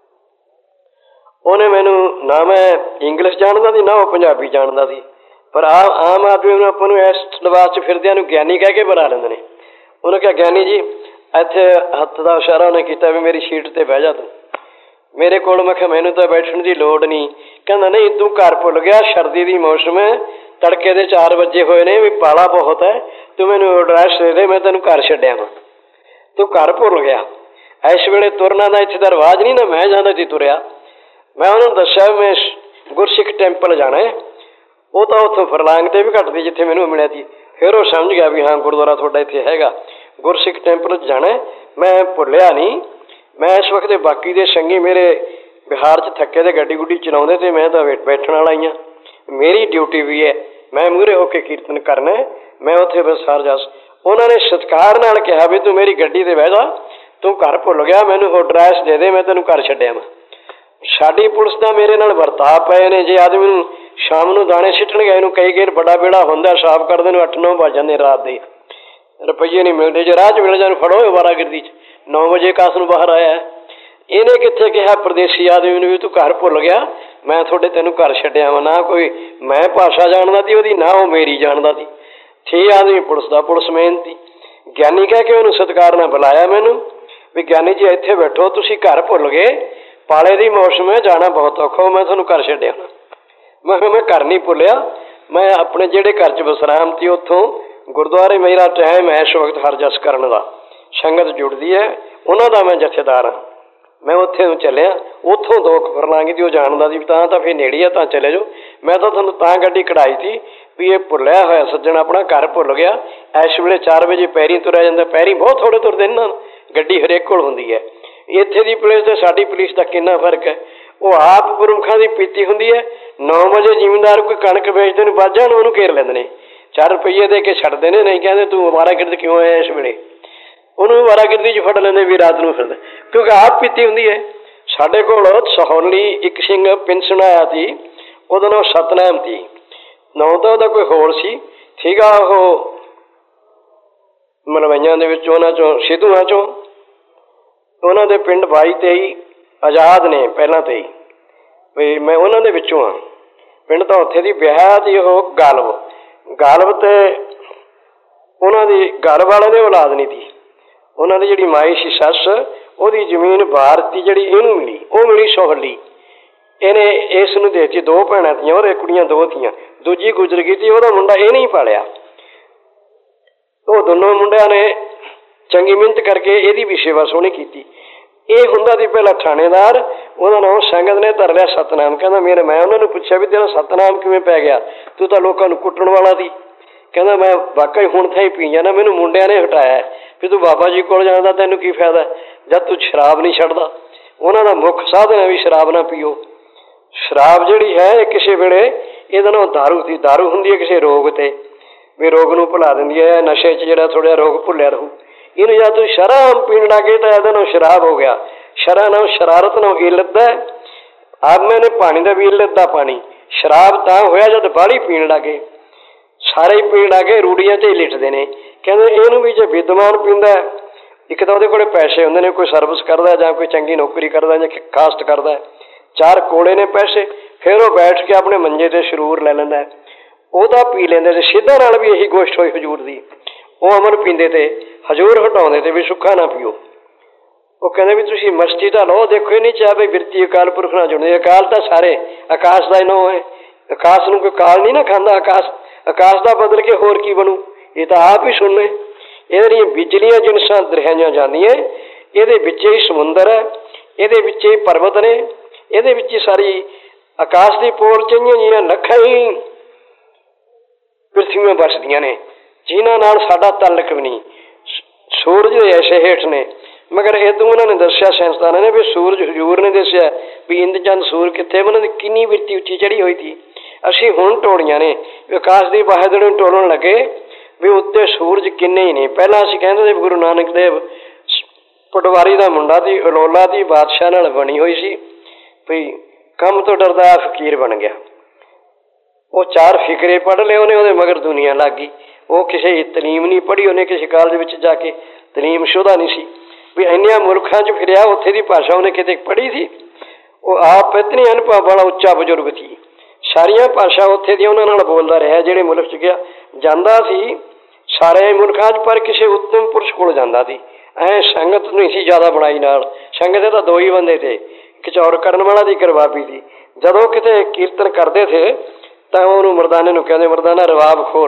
ਉਹਨੇ ਮੈਨੂੰ, ਨਾ ਮੈਂ ਇੰਗਲਿਸ਼ ਜਾਣਦਾ ਸੀ ਨਾ ਉਹ ਪੰਜਾਬੀ ਜਾਣਦਾ ਸੀ, ਪਰ ਆ ਆਮ ਆਦਮੀ ਨੂੰ ਆਪਾਂ ਨੂੰ ਇਸ ਲਿਬਾਸ 'ਚ ਫਿਰਦਿਆਂ ਨੂੰ ਗਿਆਨੀ ਕਹਿ ਕੇ ਬੁਲਾ ਲੈਂਦੇ ਨੇ। ਉਹਨੇ ਕਿਹਾ ਗਿਆਨੀ ਜੀ, ਇੱਥੇ ਹੱਥ ਦਾ ਇਸ਼ਾਰਾ ਉਹਨੇ ਕੀਤਾ ਵੀ ਮੇਰੀ ਸੀਟ ਤੇ ਬਹਿ ਜਾ ਤੂੰ ਮੇਰੇ ਕੋਲ। ਮੈਂ ਕਿਹਾ ਮੈਨੂੰ ਤਾਂ ਬੈਠਣ ਦੀ ਲੋੜ ਨਹੀਂ। ਕਹਿੰਦਾ ਨਹੀਂ ਤੂੰ ਘਰ ਭੁੱਲ ਗਿਆ, ਸਰਦੀ ਦੀ ਮੌਸਮ ਹੈ, ਤੜਕੇ ਦੇ ਚਾਰ ਵਜੇ ਹੋਏ ਨੇ, ਵੀ ਪਾਲਾ ਬਹੁਤ ਹੈ, ਤੂੰ ਮੈਨੂੰ ਐਡਰੈਸ ਦੇ ਦੇ, ਮੈਂ ਤੈਨੂੰ ਘਰ ਛੱਡਿਆ ਵਾ। ਤੂੰ ਘਰ ਭੁੱਲ ਗਿਆ। ਇਸ ਵੇਲੇ ਤੁਰਨਾ ਦਾ ਇੱਥੇ ਦਾ ਰਿਵਾਜ ਨਹੀਂ ਨਾ, ਮੈਂ ਜਾਂਦਾ ਸੀ ਤੁਰਿਆ। ਮੈਂ ਉਹਨਾਂ ਨੂੰ ਦੱਸਿਆ ਮੈਂ ਗੁਰਸਿੱਖ ਟੈਂਪਲ ਜਾਣਾ ਹੈ। ਉਹ ਤਾਂ ਉੱਥੋਂ ਫਰਲਾਂਗ ਤੇ ਵੀ ਘੱਟ ਸੀ ਜਿੱਥੇ ਮੈਨੂੰ ਮਿਲਿਆ ਸੀ। ਫਿਰ ਉਹ ਸਮਝ ਗਿਆ ਵੀ ਹਾਂ ਗੁਰਦੁਆਰਾ ਤੁਹਾਡਾ ਇੱਥੇ ਹੈਗਾ, ਗੁਰਸਿੱਖ ਟੈਂਪਲ 'ਚ ਜਾਣਾ। ਮੈਂ ਭੁੱਲਿਆ ਨਹੀਂ। ਮੈਂ ਇਸ ਵਕਤ ਬਾਕੀ ਦੇ ਸੰਗੀ ਮੇਰੇ ਬਿਹਾਰ 'ਚ ਥੱਕੇ ਦੇ ਗੱਡੀ ਗੁੱਡੀ ਚਲਾਉਂਦੇ ਤੇ ਮੈਂ ਤਾਂ ਬੈਠਣ ਵਾਲਾ ਹੀ ਹਾਂ। ਮੇਰੀ ਡਿਊਟੀ ਵੀ ਹੈ, ਮੈਂ ਮੂਹਰੇ ਹੋ ਕੇ ਕੀਰਤਨ ਕਰਨਾ। ਮੈਂ ਉੱਥੇ ਬਸ ਹਰ ਜਸ ਉਹਨਾਂ ਨੇ ਸਤਿਕਾਰ ਨਾਲ ਕਿਹਾ ਵੀ ਤੂੰ ਮੇਰੀ ਗੱਡੀ ਤੇ ਬਹਿ ਜਾ, ਤੂੰ ਘਰ ਭੁੱਲ ਗਿਆ, ਮੈਨੂੰ ਐਡਰੈਸ ਦੇ ਦੇ, ਮੈਂ ਤੈਨੂੰ ਘਰ ਛੱਡਿਆ ਵਾ। ਸਾਡੀ ਪੁਲਿਸ ਦਾ ਮੇਰੇ ਨਾਲ ਵਰਤਾਅ ਪਏ ਨੇ। ਜੇ ਆਦਮੀ ਨੂੰ ਸ਼ਾਮ ਨੂੰ ਦਾਣੇ ਸਿੱਟਣ ਗਏ ਨੂੰ ਕਈ ਗੇਰ ਬੜਾ ਬੇੜਾ ਹੁੰਦਾ, ਸਾਫ਼ ਕਰਦੇ ਨੂੰ ਅੱਠ ਨੌ ਵੱਜ ਜਾਂਦੇ ਰਾਤ ਦੇ, ਰੁਪਈਏ ਨਹੀਂ ਮਿਲਦੇ। ਜੇ ਰਾਹ 'ਚ ਮਿਲ ਜਾਣ ਫੜੋ ਵਾਰਾਗਰਦੀ 'ਚ, ਨੌ ਵਜੇ ਕਾਸ ਨੂੰ ਬਾਹਰ ਆਇਆ। ਇਹਨੇ ਕਿੱਥੇ ਕਿਹਾ ਪਰਦੇਸੀ ਆਦਮੀ ਨੂੰ ਵੀ ਤੂੰ ਘਰ ਭੁੱਲ ਗਿਆ, ਮੈਂ ਤੁਹਾਡੇ ਤੈਨੂੰ ਘਰ ਛੱਡਿਆ ਵਾ। ਨਾ ਕੋਈ ਮੈਂ ਭਾਸ਼ਾ ਜਾਣਦਾ ਸੀ ਉਹਦੀ, ਨਾ ਉਹ ਮੇਰੀ ਜਾਣਦਾ ਸੀ। ਛੇ ਆਦਮੀ ਪੁਲਿਸ ਦਾ, ਪੁਲਿਸ ਮਿਹਨਤੀ ਗਿਆਨੀ ਕਹਿ ਕੇ ਉਹਨੂੰ ਸਤਿਕਾਰ ਨਾਲ ਬੁਲਾਇਆ ਮੈਨੂੰ ਵੀ ਗਿਆਨੀ ਜੀ ਇੱਥੇ ਬੈਠੋ, ਤੁਸੀਂ ਘਰ ਭੁੱਲ ਗਏ, ਪਾਲੇ ਦੀ ਮੌਸਮ ਹੈ, ਜਾਣਾ ਬਹੁਤ ਔਖਾ, ਮੈਂ ਤੁਹਾਨੂੰ ਘਰ ਛੱਡਿਆ। ਮੈਂ ਕਿਹਾ ਮੈਂ ਘਰ ਨਹੀਂ ਭੁੱਲਿਆ, ਮੈਂ ਆਪਣੇ ਜਿਹੜੇ ਘਰ 'ਚ ਵਿਸਰਾਮ ਸੀ ਉੱਥੋਂ ਗੁਰਦੁਆਰੇ ਮੇਰਾ ਟਾਈਮ ਹੈ ਇਸ ਵਕਤ ਹਰ ਜਸ ਕਰਨ ਦਾ, ਸੰਗਤ ਜੁੜਦੀ ਹੈ ਉਹਨਾਂ ਦਾ ਮੈਂ ਜਥੇਦਾਰ ਹਾਂ। ਮੈਂ ਉੱਥੇ ਨੂੰ ਚੱਲਿਆ, ਉੱਥੋਂ ਦੋ ਫਰਲਾਂਗੀ ਦੀ ਉਹ ਜਾਣਦਾ ਸੀ ਤਾਂ ਤਾਂ ਫਿਰ ਨੇੜੇ ਆ ਤਾਂ ਚਲੇ ਜਾਓ। ਮੈਂ ਤਾਂ ਤੁਹਾਨੂੰ ਤਾਂ ਗੱਡੀ ਕਢਾਈ ਸੀ ਵੀ ਇਹ ਭੁੱਲਿਆ ਹੋਇਆ ਸੱਜਣ ਆਪਣਾ ਘਰ ਭੁੱਲ ਗਿਆ। ਇਸ ਵੇਲੇ ਚਾਰ ਵਜੇ ਪੈਰੀਂ ਤੁਰਿਆ ਜਾਂਦਾ, ਪੈਰੀਂ ਬਹੁਤ ਥੋੜ੍ਹੇ ਤੁਰਦੇ ਨੇ ਨਾ, ਗੱਡੀ ਹਰੇਕ ਕੋਲ ਹੁੰਦੀ ਹੈ। ਇੱਥੇ ਦੀ ਪੁਲਿਸ ਤੇ ਸਾਡੀ ਪੁਲਿਸ ਦਾ ਕਿੰਨਾ ਫਰਕ ਹੈ। ਉਹ ਆਪ ਗੁਰਮੁਖਾਂ ਦੀ ਪੀਤੀ ਹੁੰਦੀ ਹੈ। ਨੌ ਵਜੇ ਜ਼ਿਮੀਂਦਾਰ ਕੋਈ ਕਣਕ ਵੇਚਦੇ ਨੂੰ ਵੱਜ ਜਾਣ ਉਹਨੂੰ ਘੇਰ ਲੈਂਦੇ ਨੇ, ਚਾਰ ਰੁਪਈਏ ਦੇ ਕੇ ਛੱਡਦੇ ਨੇ। ਨਹੀਂ ਕਹਿੰਦੇ ਤੂੰ ਅਵਾਰਾਗਰਦੀ ਕਿਉਂ ਆਇਆ ਇਸ ਵੇਲੇ, ਉਹਨੂੰ ਅਵਾਰਾਗਰਦੀ 'ਚ ਫੜ ਲੈਂਦੇ ਵੀ ਰਾਤ ਨੂੰ ਫਿਰਦਾ, ਕਿਉਂਕਿ ਆਪ ਪੀਤੀ ਹੁੰਦੀ ਹੈ। ਸਾਡੇ ਕੋਲ ਸਹੌਲੀ ਇੱਕ ਸਿੰਘ ਪਿੰਸਣ ਆਇਆ ਸੀ, ਉਹਦਾ ਨਾਮ ਸਤਨਾਮ ਸੀ, ਨਾਂ ਤਾਂ ਉਹਦਾ ਕੋਈ ਹੋਰ ਸੀ ਸੀਗਾ। ਉਹ ਮਲਵਈਆਂ ਦੇ ਵਿੱਚ ਉਹਨਾਂ 'ਚੋਂ ਸਿੱਧੂਆਂ 'ਚੋਂ ਉਹਨਾਂ ਦੇ ਪਿੰਡ ਬਾਈ ਤੇਈ ਆਜ਼ਾਦ ਨੇ ਪਹਿਲਾਂ ਤੇ ਹੀ ਵੀ ਮੈਂ ਉਹਨਾਂ ਦੇ ਵਿੱਚੋਂ ਹਾਂ। ਪਿੰਡ ਤਾਂ ਉੱਥੇ ਦੀ ਵਿਆਹ ਦੀ ਉਹ ਗਾਲਬ ਗਾਲਬ ਤੇ ਉਹਨਾਂ ਦੀ ਗਾਲਬ ਵਾਲਿਆਂ ਦੇ ਔਲਾਦ ਨਹੀਂ ਸੀ। ਉਹਨਾਂ ਦੀ ਜਿਹੜੀ ਮਾਈ ਸੀ ਸੱਸ, ਉਹਦੀ ਜ਼ਮੀਨ ਭਾਰਤੀ ਜਿਹੜੀ ਇਹਨੂੰ ਮਿਲੀ, ਉਹ ਮਿਲੀ ਸੋਹਲੀ। ਇਹਨੇ ਇਸ ਨੂੰ ਦੇ ਦਿੱਤੀ, ਦੋ ਭੈਣਾਂ ਤੀਆਂ, ਉਹਦੇ ਕੁੜੀਆਂ ਦੋ ਤੀਆਂ, ਦੂਜੀ ਗੁਜ਼ਰ ਗਈ ਸੀ, ਉਹਦਾ ਮੁੰਡਾ ਇਹ ਨਹੀਂ ਪਾਲਿਆ। ਉਹ ਦੋਨੋਂ ਮੁੰਡਿਆਂ ਨੇ ਚੰਗੀ ਮਿਹਨਤ ਕਰਕੇ ਇਹਦੀ ਵੀ ਸੇਵਾ ਸੋਹਣੀ ਕੀਤੀ। ਇਹ ਹੁੰਦਾ ਸੀ ਪਹਿਲਾਂ ਥਾਣੇਦਾਰ, ਉਹਦਾ ਨਾਮ ਸੰਗਤ ਨੇ ਧਰ ਲਿਆ ਸਤਨਾਮ। ਕਹਿੰਦਾ ਮੇਰੇ ਮੈਂ ਉਹਨਾਂ ਨੂੰ ਪੁੱਛਿਆ ਵੀ ਤੇਰਾ ਸਤਨਾਮ ਕਿਵੇਂ ਪੈ ਗਿਆ, ਤੂੰ ਤਾਂ ਲੋਕਾਂ ਨੂੰ ਕੁੱਟਣ ਵਾਲਾ ਸੀ। ਕਹਿੰਦਾ ਮੈਂ ਵਾਕਈ ਹੁਣ ਤਾਂ ਹੀ ਪੀ ਜਾਣਾ, ਮੈਨੂੰ ਮੁੰਡਿਆਂ ਨੇ ਹਟਾਇਆ ਵੀ ਤੂੰ ਬਾਬਾ ਜੀ ਕੋਲ ਜਾਂਦਾ ਤੈਨੂੰ ਕੀ ਫਾਇਦਾ ਜਦ ਤੂੰ ਸ਼ਰਾਬ ਨਹੀਂ ਛੱਡਦਾ। ਉਹਨਾਂ ਦਾ ਮੁੱਖ ਸਾਧਨ ਹੈ ਵੀ ਸ਼ਰਾਬ ਨਾ ਪੀਓ। ਸ਼ਰਾਬ ਜਿਹੜੀ ਹੈ ਇਹ ਕਿਸੇ ਵੇਲੇ ਇਹਦਾ ਨਾਮ ਦਾਰੂ ਸੀ, ਦਾਰੂ ਹੁੰਦੀ ਹੈ ਕਿਸੇ ਰੋਗ ਤੇ ਵੀ ਰੋਗ ਨੂੰ ਭੁਲਾ ਦਿੰਦੀ ਹੈ। ਨਸ਼ੇ 'ਚ ਜਿਹੜਾ ਥੋੜ੍ਹਾ ਰੋਗ ਭੁੱਲਿਆ ਰਹੂ, ਇਹਨੂੰ ਜਦ ਤੂੰ ਸ਼ਰਾਬ ਪੀਣ ਲੱਗੇ ਤਾਂ ਇਹਦਾ ਨਾਮ ਸ਼ਰਾਬ ਹੋ ਗਿਆ। ਸ਼ਰਾ ਨਾਮ ਸ਼ਰਾਰਤ ਨਾਮ ਇਲਤ ਹੈ। ਆਪ ਮੈਨੇ ਪਾਣੀ ਦਾ ਵੀ ਇਲਤ ਦਾ ਪਾਣੀ, ਸ਼ਰਾਬ ਤਾਂ ਹੋਇਆ ਜਦ ਬਾਹਲੀ ਪੀਣ ਲੱਗੇ, ਸਾਰੇ ਹੀ ਪੀਣ ਲੱਗੇ, ਰੂੜੀਆਂ 'ਤੇ ਹੀ ਲਿਟਦੇ ਨੇ। ਕਹਿੰਦੇ ਇਹਨੂੰ ਵੀ ਜੇ ਵਿਦਵਾਨ ਪੀਂਦਾ, ਇੱਕ ਤਾਂ ਉਹਦੇ ਕੋਲ ਪੈਸੇ ਹੁੰਦੇ ਨੇ, ਕੋਈ ਸਰਵਿਸ ਕਰਦਾ ਜਾਂ ਕੋਈ ਚੰਗੀ ਨੌਕਰੀ ਕਰਦਾ ਜਾਂ ਕਾਸਟ ਕਰਦਾ, ਚਾਰ ਕੋਲੇ ਨੇ ਪੈਸੇ, ਫਿਰ ਉਹ ਬੈਠ ਕੇ ਆਪਣੇ ਮੰਜੇ 'ਤੇ ਸਰੂਰ ਲੈ ਲੈਂਦਾ, ਉਹਦਾ ਪੀ ਲੈਂਦੇ। ਤੇ ਸਿੱਧਾ ਨਾਲ ਵੀ ਇਹੀ ਗੋਸ਼ਟ ਹੋਈ ਹਜ਼ੂਰ ਦੀ, ਉਹ ਅਮਰ ਪੀਂਦੇ ਤੇ ਹਜ਼ੂਰ ਹਟਾਉਂਦੇ ਤੇ ਵੀ ਸੁੱਖਾ ਨਾ ਪੀਓ। ਉਹ ਕਹਿੰਦੇ ਵੀ ਤੁਸੀਂ ਮਸਤੀ ਤਾਂ ਲਓ, ਦੇਖੋ ਇਹ ਨਹੀਂ ਚਾਹ ਵੀ ਬਿਰਤੀ ਅਕਾਲ ਪੁਰਖ ਨਾਲ ਜੁੜਦੇ। ਅਕਾਲ ਤਾਂ ਸਾਰੇ ਆਕਾਸ਼ ਦਾ ਹੀ ਨਾਮ ਹੈ, ਆਕਾਸ਼ ਨੂੰ ਕੋਈ ਕਾਲ ਨਹੀਂ ਨਾ ਖਾਂਦਾ। ਆਕਾਸ਼ ਆਕਾਸ਼ ਦਾ ਬਦਲ ਕੇ ਹੋਰ ਕੀ ਬਣੂ, ਇਹ ਤਾਂ ਆਪ ਹੀ ਸੁਣਨੇ। ਇਹਦੀਆਂ ਬਿਜਲੀਆਂ ਜਿਨਸਾਂ ਦਰਿਆਈਆਂ ਜਾਂਦੀਆਂ, ਇਹਦੇ ਵਿੱਚ ਹੀ ਸਮੁੰਦਰ ਹੈ, ਇਹਦੇ ਵਿੱਚ ਹੀ ਪਰਬਤ ਨੇ, ਇਹਦੇ ਵਿੱਚ ਹੀ ਸਾਰੀ ਆਕਾਸ਼ ਦੀ ਪੋਲ ਚਈਆਂ ਜੀਆਂ ਲੱਖਾਂ ਹੀ ਪ੍ਰਿਥਵੀਆਂ ਵਸਦੀਆਂ ਨੇ ਜਿਨ੍ਹਾਂ ਨਾਲ ਸਾਡਾ ਤਾਲੁਕ ਵੀ ਨਹੀਂ। ਸੂਰਜ ਦੇ ਐਸੇ ਹੇਠ ਨੇ, ਮਗਰ ਇਦੋਂ ਉਹਨਾਂ ਨੇ ਦੱਸਿਆ ਸਾਇੰਸਦਾਨਾਂ ਨੇ ਵੀ ਸੂਰਜ ਹਜ਼ੂਰ ਨੇ ਦੱਸਿਆ ਵੀ ਇੰਦ ਚੰਦ ਸੂਰ ਕਿੱਥੇ, ਉਹਨਾਂ ਦੀ ਕਿੰਨੀ ਬਿਰਤੀ ਉੱਚੀ ਚੜੀ ਹੋਈ ਸੀ। ਅਸੀਂ ਹੁਣ ਟੋਲੀਆਂ ਨੇ ਆਕਾਸ਼ ਦੀ ਬਹਾਦਰ ਨੂੰ ਟੋਲਣ ਲੱਗੇ ਵੀ ਉੱਤੇ ਸੂਰਜ ਕਿੰਨੇ ਹੀ ਨੇ। ਪਹਿਲਾਂ ਅਸੀਂ ਕਹਿੰਦੇ ਸੀ ਗੁਰੂ ਨਾਨਕ ਦੇਵ ਪਟਵਾਰੀ ਦਾ ਮੁੰਡਾ ਸੀ, ਅਲੋਲਾ ਦੀ ਬਾਦਸ਼ਾਹ ਨਾਲ ਬਣੀ ਹੋਈ ਸੀ ਵੀ ਕੰਮ ਤੋਂ ਡਰਦਾ ਫਕੀਰ ਬਣ ਗਿਆ। ਉਹ ਚਾਰ ਫਿਕਰੇ ਪੜ੍ਹ ਲਏ ਉਹਨੇ, ਉਹਦੇ ਮਗਰ ਦੁਨੀਆ ਲੱਗ ਗਈ। ਉਹ ਕਿਸੇ ਤਲੀਮ ਨਹੀਂ ਪੜ੍ਹੀ, ਉਹਨੇ ਕਿਸੇ ਕਾਲਜ ਵਿੱਚ ਜਾ ਕੇ ਤਲੀਮ ਸ਼ੁਦਾ ਨਹੀਂ ਸੀ ਵੀ ਇੰਨਿਆਂ ਮੁਲਕਾਂ 'ਚ ਫਿਰਿਆ, ਉੱਥੇ ਦੀ ਭਾਸ਼ਾ ਉਹਨੇ ਕਿਤੇ ਪੜ੍ਹੀ ਸੀ। ਉਹ ਆਪ ਇਤਨੀ ਅਨੁਭਵ ਵਾਲਾ ਉੱਚਾ ਬਜ਼ੁਰਗ ਸੀ, ਸਾਰੀਆਂ ਭਾਸ਼ਾ ਉੱਥੇ ਦੀਆਂ ਉਹਨਾਂ ਨਾਲ ਬੋਲਦਾ ਰਿਹਾ। ਜਿਹੜੇ ਮੁਲਕ 'ਚ ਗਿਆ ਜਾਂਦਾ ਸੀ ਸਾਰੇ ਮੁਲਕਾਂ 'ਚ, ਪਰ ਕਿਸੇ ਉੱਤਮ ਪੁਰਸ਼ ਕੋਲ ਜਾਂਦਾ ਸੀ। ਐਂ ਸੰਗਤ ਨਹੀਂ ਸੀ ਜ਼ਿਆਦਾ ਬਣਾਈ ਨਾਲ, ਸੰਗਤ ਤਾਂ ਦੋ ਹੀ ਬੰਦੇ ਤੇ, ਇੱਕ ਚੌਰ ਕਰਨ ਵਾਲਾ ਦੀ ਕਰਵਾਬੀ ਸੀ। ਜਦੋਂ ਕਿਤੇ ਕੀਰਤਨ ਕਰਦੇ ਥੇ ਤਾਂ ਉਹਨੂੰ ਮਰਦਾਨੇ ਨੂੰ ਕਹਿੰਦੇ ਮਰਦਾਨਾ ਰਵਾਬ ਖੋਲ,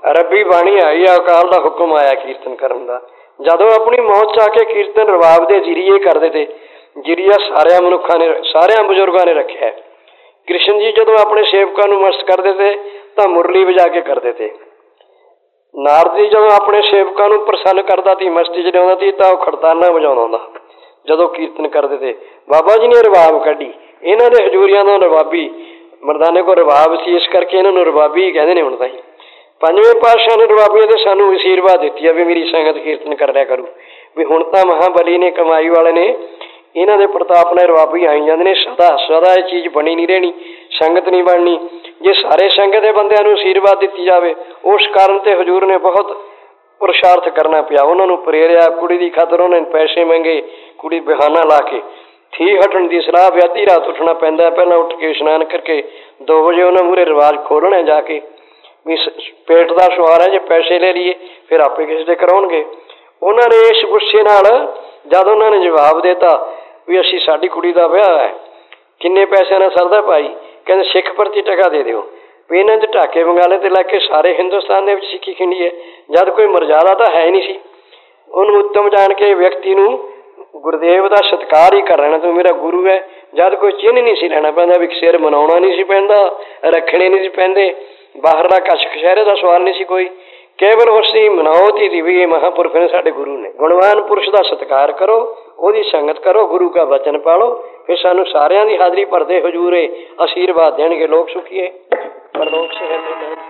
ਰੱਬੀ ਬਾਣੀ ਆਈ ਆ, ਅਕਾਲ ਦਾ ਹੁਕਮ ਆਇਆ ਕੀਰਤਨ ਕਰਨ ਦਾ। ਜਦੋਂ ਆਪਣੀ ਮੌਤ 'ਚ ਆ ਕੇ ਕੀਰਤਨ ਰਬਾਬ ਦੇ ਜਰੀਏ ਕਰਦੇ ਤੇ, ਜਰੀਆ ਸਾਰਿਆਂ ਮਨੁੱਖਾਂ ਨੇ, ਸਾਰਿਆਂ ਬਜ਼ੁਰਗਾਂ ਨੇ ਰੱਖਿਆ। ਕ੍ਰਿਸ਼ਨ ਜੀ ਜਦੋਂ ਆਪਣੇ ਸੇਵਕਾਂ ਨੂੰ ਮਸਤ ਕਰਦੇ ਤੇ ਤਾਂ ਮੁਰਲੀ ਵਜਾ ਕੇ ਕਰਦੇ ਤੇ। ਨਾਰਦ ਜੀ ਜਦੋਂ ਆਪਣੇ ਸੇਵਕਾਂ ਨੂੰ ਪ੍ਰਸੰਨ ਕਰਦਾ ਸੀ, ਮਸਤੀ 'ਚ ਲਿਆਉਂਦਾ ਸੀ, ਤਾਂ ਉਹ ਖੜਤਾਨਾ ਵਜਾਉਂਦਾ ਹੁੰਦਾ ਜਦੋਂ ਕੀਰਤਨ ਕਰਦੇ ਤੇ। ਬਾਬਾ ਜੀ ਨੇ ਰਬਾਬ ਕੱਢੀ, ਇਹਨਾਂ ਦੇ ਹਜ਼ੂਰੀਆਂ ਦਾ ਰਬਾਬੀ ਮਰਦਾਨੇ ਕੋਲ ਰਬਾਬ ਸੀ, ਇਸ ਕਰਕੇ ਇਹਨਾਂ ਨੂੰ ਰਬਾਬੀ ਕਹਿੰਦੇ ਨੇ ਹੁਣ ਤਾਂ ਹੀ। ਪੰਜਵੇਂ ਪਾਤਸ਼ਾਹ ਨੇ ਰਬਾਬੀਆਂ ਤੇ ਸਾਨੂੰ ਅਸ਼ੀਰਵਾਦ ਦਿੱਤੀ ਆ ਵੀ ਮੇਰੀ ਸੰਗਤ ਕੀਰਤਨ ਕਰ ਲਿਆ ਕਰੂ। ਵੀ ਹੁਣ ਤਾਂ ਮਹਾਬਲੀ ਨੇ, ਕਮਾਈ ਵਾਲੇ ਨੇ, ਇਹਨਾਂ ਦੇ ਪ੍ਰਤਾਪ ਨਾਲ ਰਬਾਬੀ ਆਈ ਜਾਂਦੇ ਨੇ। ਸਦਾ ਸਦਾ ਇਹ ਚੀਜ਼ ਬਣੀ ਨਹੀਂ ਰਹਿਣੀ, ਸੰਗਤ ਨਹੀਂ ਬਣਨੀ। ਜੇ ਸਾਰੇ ਸੰਗਤ ਦੇ ਬੰਦਿਆਂ ਨੂੰ ਅਸ਼ੀਰਵਾਦ ਦਿੱਤੀ ਜਾਵੇ, ਉਸ ਕਾਰਨ ਤੇ ਹਜ਼ੂਰ ਨੇ ਬਹੁਤ ਪੁਰਸ਼ਾਰਥ ਕਰਨਾ ਪਿਆ, ਉਹਨਾਂ ਨੂੰ ਪ੍ਰੇਰਿਆ। ਕੁੜੀ ਦੀ ਖਾਤਰ ਉਹਨਾਂ ਨੇ ਪੈਸੇ ਮੰਗੇ, ਕੁੜੀ ਬਹਾਨਾ ਲਾ ਕੇ ਥੀ ਹਟਣ ਦੀ ਸਲਾਹ ਵੀ ਅੱਧੀ ਰਾਤ ਉੱਠਣਾ ਪੈਂਦਾ, ਪਹਿਲਾਂ ਉੱਠ ਕੇ ਇਸ਼ਨਾਨ ਕਰਕੇ ਦੋ ਵਜੇ ਉਹਨਾਂ ਮੂਹਰੇ ਰਿਵਾਜ਼ ਖੋਲ੍ਹਣਾ ਜਾ ਕੇ ਵੀ ਪੇਟ ਦਾ ਸਵਾਲ ਹੈ, ਜੇ ਪੈਸੇ ਲੈ ਲਈਏ ਫਿਰ ਆਪੇ ਕਿਸੇ ਦੇ ਕਰਾਉਣਗੇ। ਉਹਨਾਂ ਨੇ ਇਸ ਗੁੱਸੇ ਨਾਲ ਜਦ ਉਹਨਾਂ ਨੇ ਜਵਾਬ ਦਿੱਤਾ ਵੀ ਅਸੀਂ, ਸਾਡੀ ਕੁੜੀ ਦਾ ਵਿਆਹ ਹੈ, ਕਿੰਨੇ ਪੈਸਿਆਂ ਨਾਲ ਸਰਦਾ ਭਾਈ? ਕਹਿੰਦੇ ਸਿੱਖ ਪ੍ਰਤੀ ਟਕਾ ਦੇ ਦਿਓ। ਵੀ ਇਹਨਾਂ 'ਚ ਢਾਕੇ ਬੰਗਾਲੇ ਤੇ ਲੱਗ ਕੇ ਸਾਰੇ ਹਿੰਦੁਸਤਾਨ ਦੇ ਵਿੱਚ ਸਿੱਖੀ ਖਿੰਡੀ ਹੈ। ਜਦ ਕੋਈ ਮਰਜ਼ਾਦਾ ਤਾਂ ਹੈ ਨਹੀਂ ਸੀ। ਉਹਨੂੰ ਉੱਤਮ ਜਾਣ ਕੇ ਵਿਅਕਤੀ ਨੂੰ ਗੁਰਦੇਵ ਦਾ ਸਤਿਕਾਰ ਹੀ ਕਰ ਲੈਣਾ, ਤੂੰ ਮੇਰਾ ਗੁਰੂ ਹੈ। ਜਦ ਕੋਈ ਚਿੰਨ੍ਹ ਨਹੀਂ ਸੀ ਲੈਣਾ ਪੈਂਦਾ, ਵੀ ਸਿਰ ਮਨਾਉਣਾ ਨਹੀਂ ਸੀ ਪੈਂਦਾ, ਰੱਖਣੇ ਨਹੀਂ ਸੀ ਪੈਂਦੇ, ਬਾਹਰਲਾ ਕਛ ਕਛਹਿਰੇ ਦਾ ਸਵਾਲ ਨਹੀਂ ਸੀ ਕੋਈ। ਕੇਵਲ ਉਸਦੀ ਮਨਾਉਤ ਹੀ ਸੀ ਵੀ ਇਹ ਮਹਾਂਪੁਰਖ ਨੇ, ਸਾਡੇ ਗੁਰੂ ਨੇ। ਗੁਣਵਾਨ ਪੁਰਸ਼ ਦਾ ਸਤਿਕਾਰ ਕਰੋ, ਉਹਦੀ ਸੰਗਤ ਕਰੋ, ਗੁਰੂ ਕਾ ਵਚਨ ਪਾਲੋ, ਫਿਰ ਸਾਨੂੰ ਸਾਰਿਆਂ ਦੀ ਹਾਜ਼ਰੀ ਭਰਦੇ ਹਜ਼ੂਰੇ ਆਸ਼ੀਰਵਾਦ ਦੇਣਗੇ। ਲੋਕ ਸੁਖੀਏ ਪਰਲੋਕ ਸੇ